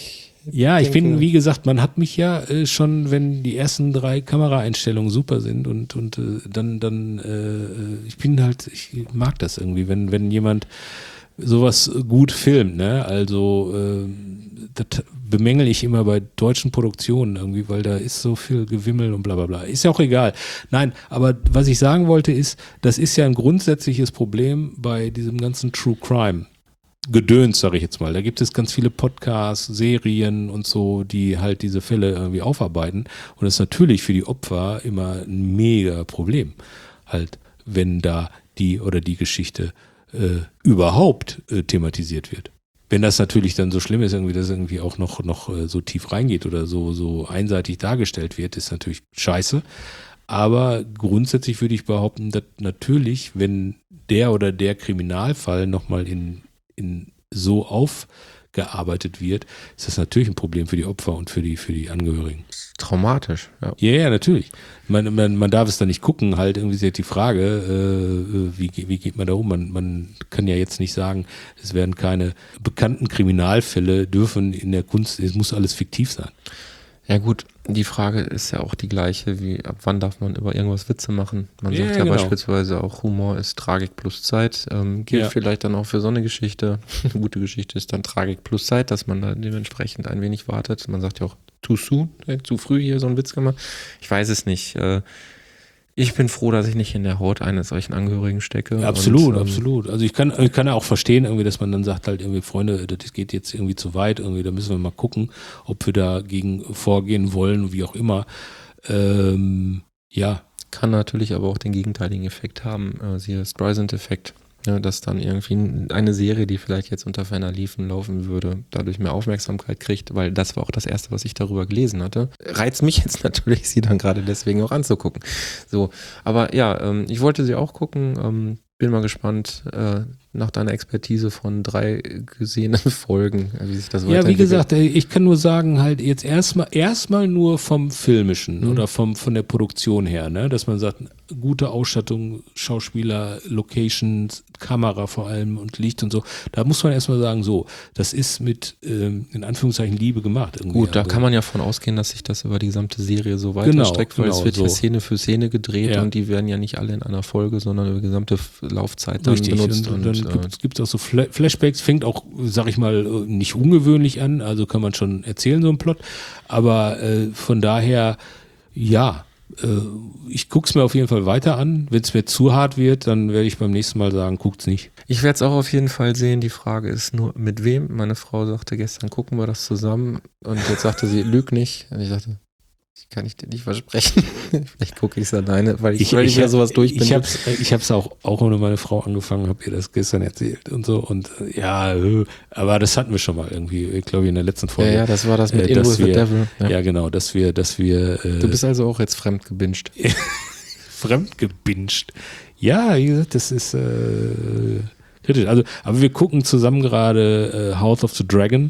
Ja, ich denke- bin, wie gesagt, man hat mich ja äh, schon, wenn die ersten drei Kameraeinstellungen super sind und und äh, dann dann äh, ich bin halt, ich mag das irgendwie, wenn wenn jemand sowas gut filmt, ne? Also äh, das bemängel ich immer bei deutschen Produktionen irgendwie, weil da ist so viel Gewimmel und bla bla bla. Ist ja auch egal. Nein, aber was ich sagen wollte ist, das ist ja ein grundsätzliches Problem bei diesem ganzen True Crime Gedöns, sage ich jetzt mal. Da gibt es ganz viele Podcasts, Serien und so, die halt diese Fälle irgendwie aufarbeiten. Und das ist natürlich für die Opfer immer ein mega Problem. Halt, wenn da die oder die Geschichte äh, überhaupt äh, thematisiert wird. Wenn das natürlich dann so schlimm ist, irgendwie, dass es irgendwie auch noch, noch äh, so tief reingeht oder so, so einseitig dargestellt wird, ist natürlich scheiße. Aber grundsätzlich würde ich behaupten, dass natürlich, wenn der oder der Kriminalfall nochmal in, in so aufgearbeitet wird, ist das natürlich ein Problem für die Opfer und für die, für die Angehörigen. Traumatisch, ja. Ja, ja, natürlich. Man, man, man darf es da nicht gucken, halt irgendwie ist halt die Frage, äh, wie, wie geht man da um? Man, man kann ja jetzt nicht sagen, es werden keine bekannten Kriminalfälle, dürfen in der Kunst, es muss alles fiktiv sein. Ja gut, die Frage ist ja auch die gleiche, wie ab wann darf man über irgendwas Witze machen? Man Ja, sagt ja genau. beispielsweise auch, Humor ist Tragik plus Zeit. Ähm, gilt Ja. vielleicht dann auch für so eine Geschichte. Eine gute Geschichte ist dann Tragik plus Zeit, dass man da dementsprechend ein wenig wartet. Man sagt ja auch, too soon, äh, zu früh hier so einen Witz gemacht. Ich weiß es nicht. Äh, ich bin froh, dass ich nicht in der Haut eines solchen Angehörigen stecke. Absolut, Und, ähm, absolut. Also ich kann, ich kann ja auch verstehen, irgendwie, dass man dann sagt halt irgendwie, Freunde, das geht jetzt irgendwie zu weit, irgendwie, da müssen wir mal gucken, ob wir dagegen vorgehen wollen, wie auch immer. Ähm, ja, Kann natürlich aber auch den gegenteiligen Effekt haben, äh, siehe Streisand-Effekt, ja, dass dann irgendwie eine Serie, die vielleicht jetzt unter ferner Liefen laufen würde, dadurch mehr Aufmerksamkeit kriegt, weil das war auch das Erste, was ich darüber gelesen hatte. Reizt mich jetzt natürlich, sie dann gerade deswegen auch anzugucken. So, aber ja, ähm, ich wollte sie auch gucken, ähm, bin mal gespannt äh, nach deiner Expertise von drei gesehenen Folgen, äh, wie sich das ja, wie weiterentwickelt. gesagt, ey, ich kann nur sagen, halt jetzt erstmal erstmal nur vom Filmischen Mhm. oder vom von der Produktion her, ne, dass man sagt, gute Ausstattung, Schauspieler, Locations, Kamera vor allem und Licht und so. Da muss man erstmal sagen, so, das ist mit ähm, in Anführungszeichen Liebe gemacht. Irgendwie. Gut, da Also, kann man ja von ausgehen, dass sich das über die gesamte Serie so weiter Genau, streckt, weil genau, es wird so. ja Szene für Szene gedreht Ja. und die werden ja nicht alle in einer Folge, sondern über die gesamte F- Laufzeit dann Richtig, benutzt. und, Und, dann äh, gibt es auch so Fla- Flashbacks, fängt auch, sag ich mal, äh, nicht ungewöhnlich an, also kann man schon erzählen, so ein Plot, aber äh, von daher, ja, äh, ich guck's mir auf jeden Fall weiter an, wenn es mir zu hart wird, dann werde ich beim nächsten Mal sagen, guckt's nicht. ich werde es auch auf jeden Fall sehen. Die Frage ist nur, mit wem? Meine Frau sagte gestern, gucken wir das zusammen. Und jetzt sagte sie, lüg nicht. Und ich sagte, ich kann ich dir nicht versprechen. Vielleicht gucke ich es alleine, weil ich, weil ich ja sowas durch bin. Ich hab's, ich hab's auch, auch ohne meine Frau angefangen, hab ihr das gestern erzählt und so und äh, ja, äh, aber das hatten wir schon mal irgendwie, ich glaube in der letzten ja, Folge. ja, das war das mit äh, In dass with the wir- Devil. Ja. Ja, genau, dass wir, dass wir äh, Du bist also auch jetzt fremd gebinged. fremdgebinscht. Ja, wie gesagt, das ist äh, kritisch. Also, aber wir gucken zusammen gerade äh, House of the Dragon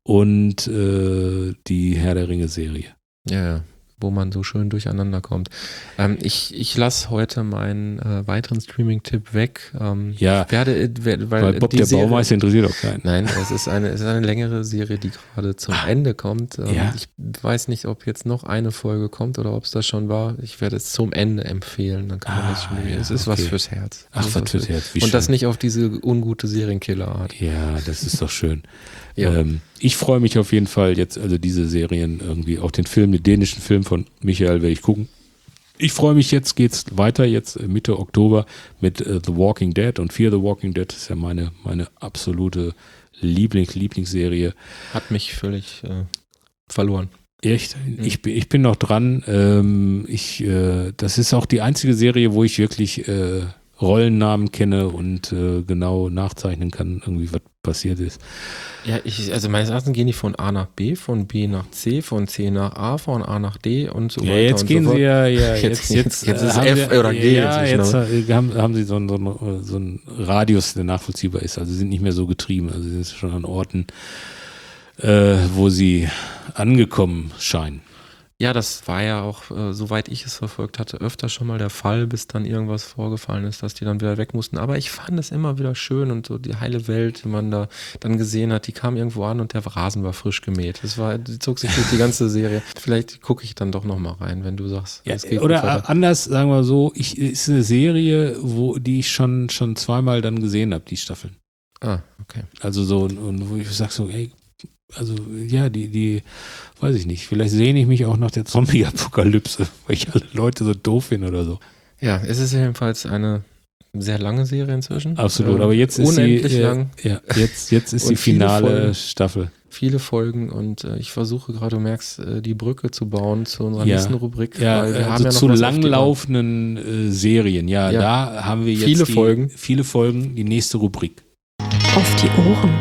und äh, die Herr der Ringe Serie. Ja, ja, wo man so schön durcheinander kommt. Ähm, ich ich lasse heute meinen äh, weiteren Streaming-Tipp weg. Ähm, Ja, ich werde, äh, wer- weil, weil Bob die der Serie, Baumeister interessiert auch keinen. Nein, es ist eine, es ist eine längere Serie, die gerade zum Ende kommt. Ähm, ja. Ich weiß nicht, ob jetzt noch eine Folge kommt oder ob es das schon war. Ich werde es zum Ende empfehlen. Dann kann man Ah, das schon. ja, Es ist was okay. fürs Herz. Ach, Es ist was fürs Herz, wie Und das schön. nicht auf diese ungute Serienkiller-Art. Ja, das ist doch schön. Ja. Ähm, ich freue mich auf jeden Fall jetzt, also diese Serien irgendwie, auch den Film, den dänischen Film von Michael werde ich gucken. Ich freue mich, jetzt geht's weiter, jetzt äh, Mitte Oktober mit äh, The Walking Dead und Fear the Walking Dead ist ja meine, meine absolute Lieblings, Lieblingsserie. Hat mich völlig äh, verloren. Echt? Ich, bin- ich bin noch dran. Ähm, ich, äh, das ist auch die einzige Serie, wo ich wirklich äh, Rollennamen kenne und äh, genau nachzeichnen kann, irgendwie was passiert ist. Ja, ich, also meines Erachtens gehen die von A nach B, von B nach C, von C nach A, von A nach D und so Ja, weiter. jetzt und gehen so sie fort. ja, ja Jetzt- jetzt, jetzt, jetzt- jetzt ist haben F sie, oder G Ja, inzwischen, jetzt äh, haben, haben sie so einen, so, einen, so einen Radius, der nachvollziehbar ist. Also sie sind nicht mehr so getrieben. Also sie sind schon an Orten, äh, wo sie angekommen scheinen. Ja, das war ja auch, äh, soweit ich es verfolgt hatte, öfter schon mal der Fall, bis dann irgendwas vorgefallen ist, dass die dann wieder weg mussten. Aber ich fand es immer wieder schön und so die heile Welt, die man da dann gesehen hat, die kam irgendwo an und der Rasen war frisch gemäht. Das war, die zog sich durch die ganze Serie. Vielleicht gucke ich dann doch nochmal rein, wenn du sagst. Ja, das geht oder gut weiter. anders, sagen wir so, ich, ist eine Serie, wo die ich schon, schon zweimal dann gesehen habe, die Staffeln. Ah, okay. Also so, und, und wo ich sag so, ey, also ja, die, die, weiß ich nicht, vielleicht sehne ich mich auch nach der Zombie-Apokalypse, weil ich alle Leute so doof finde oder so. Ja, es ist jedenfalls eine sehr lange Serie inzwischen. Absolut, Ähm, aber jetzt ist unendlich sie, äh, lang. ja, jetzt, jetzt ist Und die viele finale Folgen. Staffel. Viele Folgen und äh, ich versuche gerade, du merkst, äh, die Brücke zu bauen zu unserer Ja. nächsten Rubrik. Ja, weil wir also haben ja noch zu was auf die Ohren. langlaufenden äh, Serien, ja, Ja. da haben wir jetzt Viele die, Folgen. viele Folgen, die nächste Rubrik. Auf die Ohren.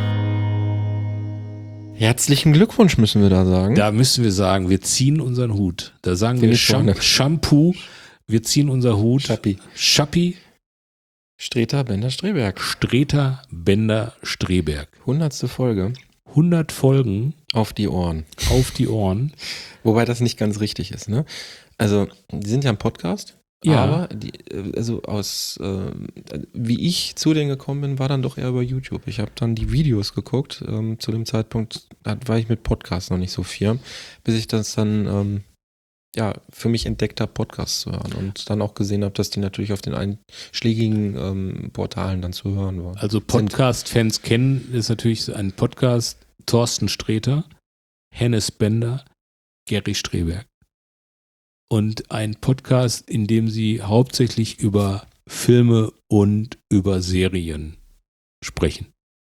Herzlichen Glückwunsch, müssen wir da sagen. Da müssen wir sagen, wir ziehen unseren Hut. Da sagen Finde wir ich vorne. Sham- Shampoo, wir ziehen unser Hut. Schappi. Schappi, Streter, Bender, Streberg. Streter, Bender, Streberg. Hundertste Folge. hundert Folgen Auf die Ohren. auf die Ohren. Wobei das nicht ganz richtig ist, ne? Also, die sind ja ein Podcast. Ja. Aber die, äh, also aus, äh, wie ich zu denen gekommen bin, war dann doch eher über YouTube. Ich habe dann die Videos geguckt. Ähm, zu dem Zeitpunkt da war ich mit Podcasts noch nicht so firm, bis ich das dann ähm, ja für mich entdeckt habe, Podcasts zu hören und dann auch gesehen habe, dass die natürlich auf den einschlägigen ähm, Portalen dann zu hören waren. Also Podcast-Fans kennen, ist natürlich ein Podcast, Thorsten Sträter, Hennes Bender, Gary Streberg. Und ein Podcast, in dem sie hauptsächlich über Filme und über Serien sprechen.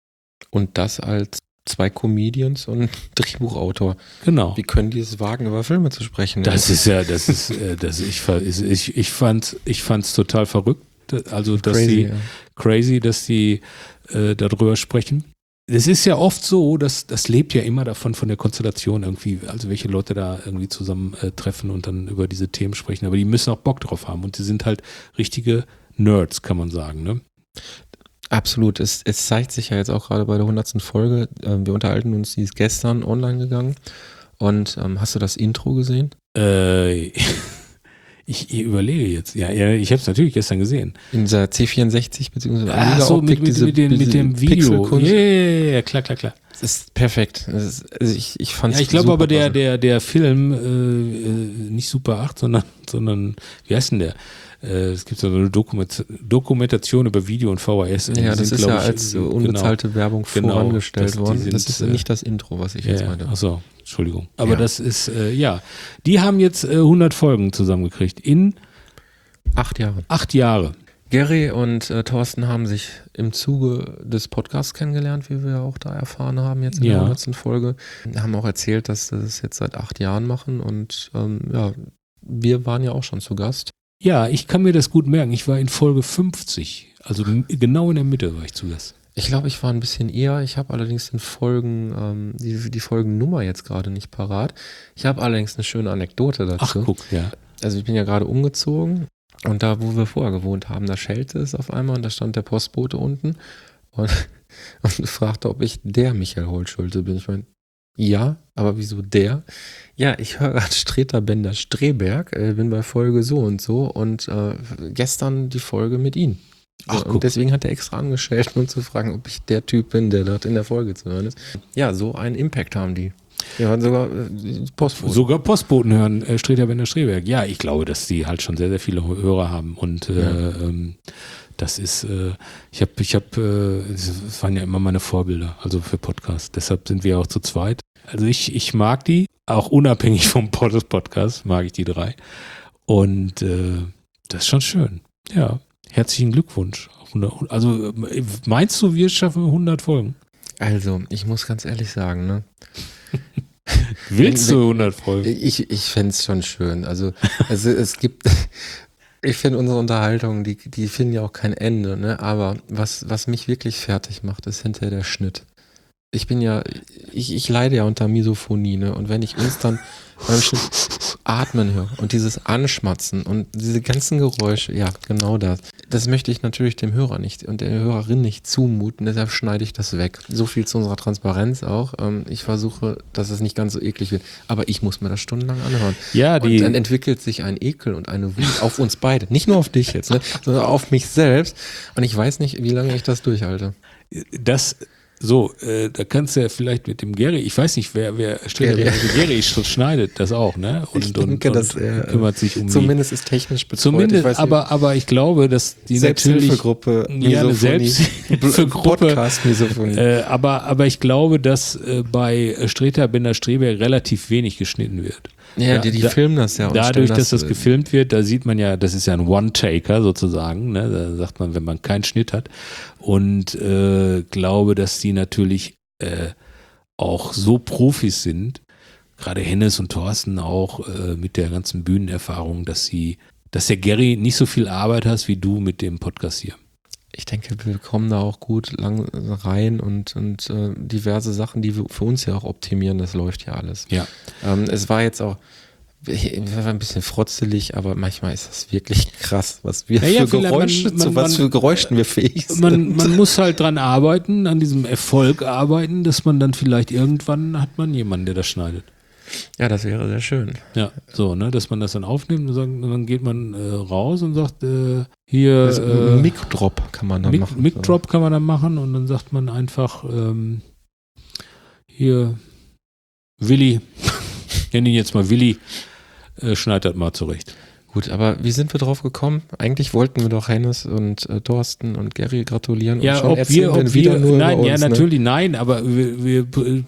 Und das als zwei Comedians und Drehbuchautor. Genau. Wie können die es wagen, über Filme zu sprechen? Das ist ja, das ist, äh, das ich, ver- ist- ich, ich fand's, ich fand's total verrückt. Also, dass crazy. sie, Ja. crazy, dass sie äh, darüber sprechen. Es ist ja oft so, dass das lebt ja immer davon, von der Konstellation irgendwie, also welche Leute da irgendwie zusammen äh, treffen und dann über diese Themen sprechen. Aber die müssen auch Bock drauf haben und die sind halt richtige Nerds, kann man sagen, ne? Absolut. Es, es zeigt sich ja jetzt auch gerade bei der hundertsten Folge. Ähm, wir unterhalten uns, die ist gestern online gegangen. Und ähm, hast du das Intro gesehen? Äh, ich, ich überlege jetzt. Ja, ja ich habe es natürlich gestern gesehen. In dieser C vierundsechzig bzw. Ach so, mit, mit, mit, den, mit dem Video. Ja, Pixelkunst. ja, ja, ja, klar, klar, klar. Das ist perfekt. Das ist, also ich, ich fand's Ja, ich glaube super aber der, passend. der, der Film, äh, äh, nicht Super acht, sondern, sondern, wie heißt denn der? Äh, es gibt so eine Dokument- Dokumentation über Video und V H S. Die Ja, das sind, ist glaub ja ich, als genau. unbezahlte Werbung Genau, vorangestellt das- die worden. sind, das ist äh, nicht das Intro, was ich Ja, jetzt ja. meinte. Achso, Entschuldigung. Aber Ja. das ist, äh, ja, die haben jetzt äh, hundert Folgen zusammengekriegt in Acht Jahre. acht Jahre. Gary und äh, Thorsten haben sich im Zuge des Podcasts kennengelernt, wie wir auch da erfahren haben jetzt in Ja. der hundertsten Folge. Haben auch erzählt, dass sie das jetzt seit acht Jahren machen und ähm, ja, wir waren ja auch schon zu Gast. Ja, ich kann mir das gut merken. Ich war in Folge fünfzig, also m- genau in der Mitte war ich zu Gast. Ich glaube, ich war ein bisschen eher. Ich habe allerdings den Folgen, ähm, die, die Folgennummer jetzt gerade nicht parat. Ich habe allerdings eine schöne Anekdote Ach, dazu. guck, ja. Also ich bin ja gerade umgezogen und da, wo wir vorher gewohnt haben, da schellte es auf einmal und da stand der Postbote unten und, und fragte, ob ich der Michael Holtschulte bin. Ich meine, ja, aber wieso der? Ja, ich höre gerade Streter Bender Streberg, äh, bin bei Folge so und so und äh, gestern die Folge mit ihm. Ach, guck. Und deswegen hat er extra angestellt, um zu fragen, ob ich der Typ bin, der dort in der Folge zu hören ist. Ja, so einen Impact haben die. Wir hören sogar äh, Postboten. Sogar Postboten hören, äh, Streter Bender Streberg. Ja, ich glaube, dass die halt schon sehr, sehr viele Hörer haben. Und äh, Ja. ähm, das ist, äh, ich habe, ich habe, äh, es waren ja immer meine Vorbilder, also für Podcasts. Deshalb sind wir auch zu zweit. Also ich, ich mag die, auch unabhängig vom Pod- Podcast mag ich die drei. Und äh, das ist schon schön. Ja, herzlichen Glückwunsch. Also äh, meinst du, wir schaffen hundert Folgen? Also, ich muss ganz ehrlich sagen, ne? Willst du hundert Folgen? Ich, ich fände es schon schön. Also, also es gibt, ich finde unsere Unterhaltungen, die, die finden ja auch kein Ende, ne? Aber was, was mich wirklich fertig macht, ist hinterher der Schnitt. Ich bin ja, ich, ich leide ja unter Misophonie, ne? Und wenn ich uns dann beim Schnitt Atmen höre und dieses Anschmatzen und diese ganzen Geräusche, ja, genau das. Das möchte ich natürlich dem Hörer nicht und der Hörerin nicht zumuten, deshalb schneide ich das weg. So viel zu unserer Transparenz auch. Ich versuche, dass es nicht ganz so eklig wird, aber ich muss mir das stundenlang anhören. Ja, die und dann entwickelt sich ein Ekel und eine Wut auf uns beide, nicht nur auf dich jetzt, ne, sondern auf mich selbst und ich weiß nicht, wie lange ich das durchhalte. Das So, äh, da kannst du ja vielleicht mit dem Gary, ich weiß nicht, wer, wer Gary, Gary schneidet das auch, ne? Und, ich denke, und, dass und er kümmert sich um zumindest die, ist technisch betreut. Zumindest, ich weiß aber, aber ich glaube, dass die Selbsthilfegruppe, natürlich ja, eine Selbsthilfegruppe, Podcast Misophonie. Äh, aber, aber ich glaube, dass äh, bei Streter Bender Streberg relativ wenig geschnitten wird. Ja, Ja, die, die da, filmen das ja. Und dadurch, das, dass das gefilmt wird, da sieht man ja, das ist ja ein One-Taker sozusagen, ne? Da sagt man, wenn man keinen Schnitt hat. Und äh, glaube, dass die natürlich äh, auch so Profis sind, gerade Hennes und Thorsten auch äh, mit der ganzen Bühnenerfahrung, dass sie, dass der Gary nicht so viel Arbeit hast wie du mit dem Podcast hier. Ich denke, wir kommen da auch gut lang rein und, und äh, diverse Sachen, die wir für uns ja auch optimieren, das läuft ja alles. Ja. Ähm, es war jetzt auch war ein bisschen frotzelig, aber manchmal ist das wirklich krass, was wir ja, ja, für Geräusche, man, man, zu was man, für Geräuschen wir fähig sind. Man, man muss halt dran arbeiten, an diesem Erfolg arbeiten, dass man dann vielleicht irgendwann hat man jemanden, der das schneidet. Ja, das wäre sehr schön. Ja, so, ne, dass man das dann aufnimmt und, sagt, und dann geht man äh, raus und sagt, äh, hier also, äh, Mic-Drop kann man dann Mic, machen. Mic-Drop so. kann man dann machen und dann sagt man einfach, ähm, hier, Willi, ich nenne ihn jetzt mal Willi, äh, schneid das mal zurecht. Gut, aber wie sind wir drauf gekommen? Eigentlich wollten wir doch Hennes und äh, Thorsten und Gary gratulieren. Ja, und schon ob wir, ob wir, nur nein, über ja, uns, natürlich, ne? nein, aber wir, wir,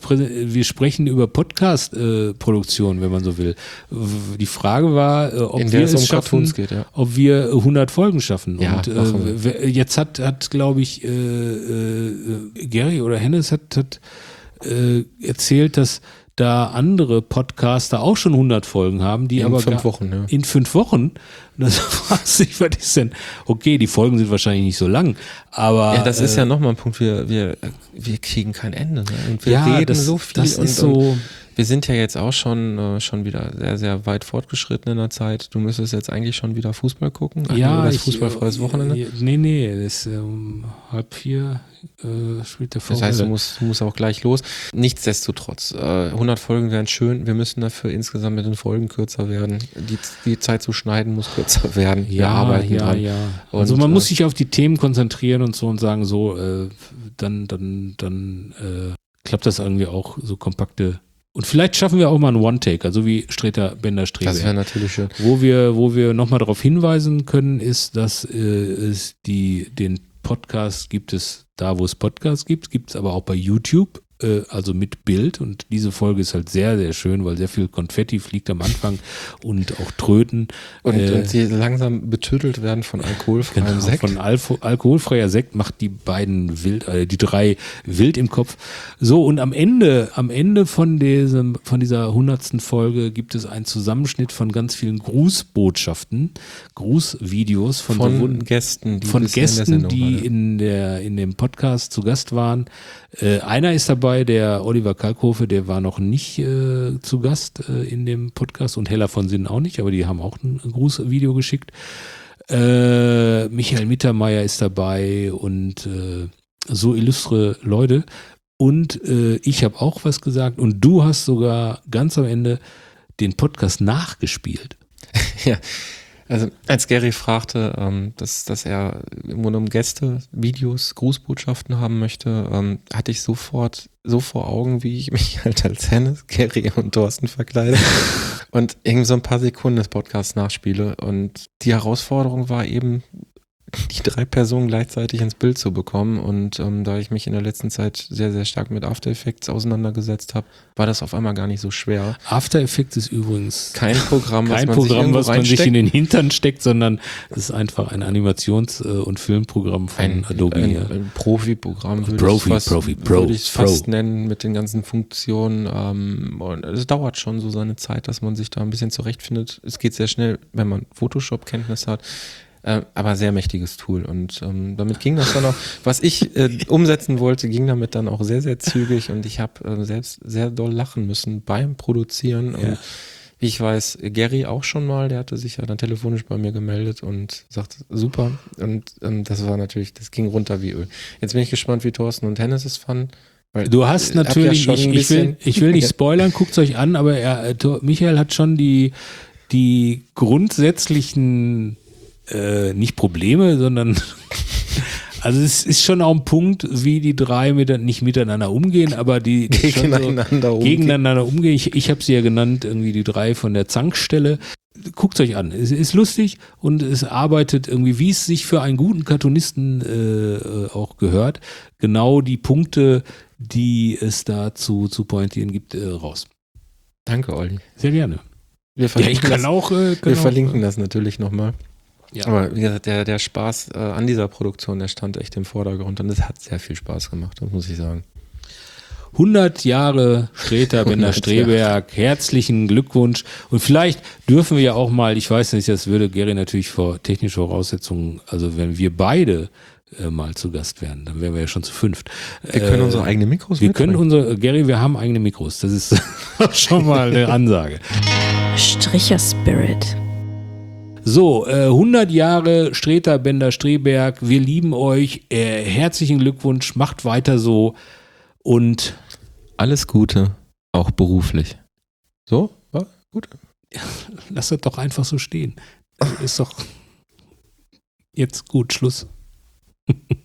wir sprechen über Podcast-Produktion, äh, wenn man so will. Die Frage war, äh, ob In wir der es es um schaffen, Cartoons geht, ja. ob wir hundert Folgen schaffen. Ja, und äh, jetzt hat, hat glaube ich, äh, äh, Gary oder Hennes hat, hat äh, erzählt, dass da andere Podcaster auch schon hundert Folgen haben, die in aber fünf gar, Wochen, ja. in fünf Wochen. Das weiß ich, was ist denn? Okay, die Folgen sind wahrscheinlich nicht so lang, aber ja, das äh, ist ja nochmal ein Punkt. Wir, wir, wir kriegen kein Ende, ne? Und wir ja, reden das, so viel. Das und, ist so. Und wir sind ja jetzt auch schon äh, schon wieder sehr, sehr weit fortgeschritten in der Zeit. Du müsstest jetzt eigentlich schon wieder Fußball gucken. Ja, das ich, fußballfreies Wochenende. Ja, nee, nee, das ist um halb vier äh, spielt der V fL. Das heißt, du musst, du musst auch gleich los. Nichtsdestotrotz, äh, hundert Folgen wären schön. Wir müssen dafür insgesamt mit den Folgen kürzer werden. Die, die Zeit zu schneiden muss kürzer werden. Wir Ja, arbeiten ja, dran. ja. Und, also man äh, muss sich auf die Themen konzentrieren und so und sagen, so, äh, dann, dann, dann äh, klappt das irgendwie auch so kompakte. Und vielleicht schaffen wir auch mal einen One-Take, also wie Streter Bender Streberg. Das wäre natürlich schön. Wo wir, wo wir nochmal darauf hinweisen können, ist, dass äh, es die, den Podcast gibt es da, wo es Podcasts gibt, gibt es aber auch bei YouTube, äh, also mit Bild. Und diese Folge ist halt sehr, sehr schön, weil sehr viel Konfetti fliegt am Anfang und auch Tröten. Und, äh, und sie langsam betüttelt werden von alkoholfreiem Genau, Sekt. von Alko alkoholfreier Sekt macht die beiden wild, äh, die drei wild im Kopf. So, und am Ende, am Ende von diesem, von dieser hundertsten Folge gibt es einen Zusammenschnitt von ganz vielen Grußbotschaften, Grußvideos von, von bewund- Gästen, die, von bisher in der Gästen, Sendung die waren. in der, in dem Podcast zu Gast waren. Äh, einer ist dabei, der Oliver Kalkofe, der war noch nicht äh, zu Gast äh, in dem Podcast und Hella von Sinnen auch nicht, aber die haben auch ein Grußvideo geschickt. Äh, Michael Mittermeier ist dabei und äh, so illustre Leute. Und äh, ich habe auch was gesagt und du hast sogar ganz am Ende den Podcast nachgespielt. Ja, also als Gary fragte, ähm, dass, dass er im Grunde um Gäste, Videos, Grußbotschaften haben möchte, ähm, hatte ich sofort so vor Augen, wie ich mich halt als Hennes, Gary und Thorsten verkleide und irgendwie so ein paar Sekunden des Podcasts nachspiele. Und die Herausforderung war eben, die drei Personen gleichzeitig ins Bild zu bekommen. Und ähm, da ich mich in der letzten Zeit sehr, sehr stark mit After Effects auseinandergesetzt habe, war das auf einmal gar nicht so schwer. After Effects ist übrigens Kein Programm, was kein man Programm, sich was man sich reinsteckt. in den Hintern steckt, sondern es ist einfach ein Animations- und Filmprogramm von Ein, Adobe. ein, hier. ein Profi-Programm würde Profi, ich es fast, Profi, Pro, würde ich es fast Pro. nennen mit den ganzen Funktionen. Ähm, und es dauert schon so seine Zeit, dass man sich da ein bisschen zurechtfindet. Es geht sehr schnell, wenn man Photoshop-Kenntnis hat. Äh, aber sehr mächtiges Tool und ähm, damit ging das dann auch, was ich äh, umsetzen wollte, ging damit dann auch sehr, sehr zügig und ich habe äh, selbst sehr doll lachen müssen beim Produzieren Ja. und Ich weiß, Gary auch schon mal, der hatte sich ja dann telefonisch bei mir gemeldet und sagt, super. Und ähm, das war natürlich, das ging runter wie Öl. Jetzt bin ich gespannt, wie Thorsten und Hennes es fanden. Weil Du hast hab natürlich, ja ich, schon ein ich, will, bisschen- ich will nicht spoilern, guckt es euch an, aber er, äh, Thor- Michael hat schon die, die grundsätzlichen, äh, nicht Probleme, sondern also es ist schon auch ein Punkt, wie die drei mit, nicht miteinander umgehen, aber die, die schon Gegeneinander so, umgehen. gegeneinander umgehen. Ich, ich habe sie ja genannt, irgendwie die drei von der Zankstelle. Guckt euch an. Es ist lustig und es arbeitet irgendwie, wie es sich für einen guten Cartoonisten äh, auch gehört, genau die Punkte, die es da zu, zu pointieren gibt, äh, raus. Danke, Olli. Sehr gerne. Wir Ja, ich verlinken, kann das, auch. Äh, kann wir auch, verlinken das natürlich nochmal. Ja. Aber wie gesagt, der, der Spaß äh, an dieser Produktion, der stand echt im Vordergrund und es hat sehr viel Spaß gemacht, das muss ich sagen. hundert Jahre Streter Bender hundert Streberg, herzlichen Glückwunsch. Und vielleicht dürfen wir ja auch mal, ich weiß nicht, das würde Gary natürlich vor technischen Voraussetzungen, also wenn wir beide äh, mal zu Gast wären, dann wären wir ja schon zu fünft. Wir können unsere eigenen Mikros Wir können mitbringen. unsere, Gary, wir haben eigene Mikros. Das ist schon mal eine Ansage. Stricher-Spirit. So, äh, hundert Jahre Streter Bender Streberg. Wir lieben euch. Äh, herzlichen Glückwunsch. Macht weiter so. Und Alles Gute, auch beruflich. So? War gut? lasst das doch einfach so stehen. Das ist doch jetzt gut. Schluss.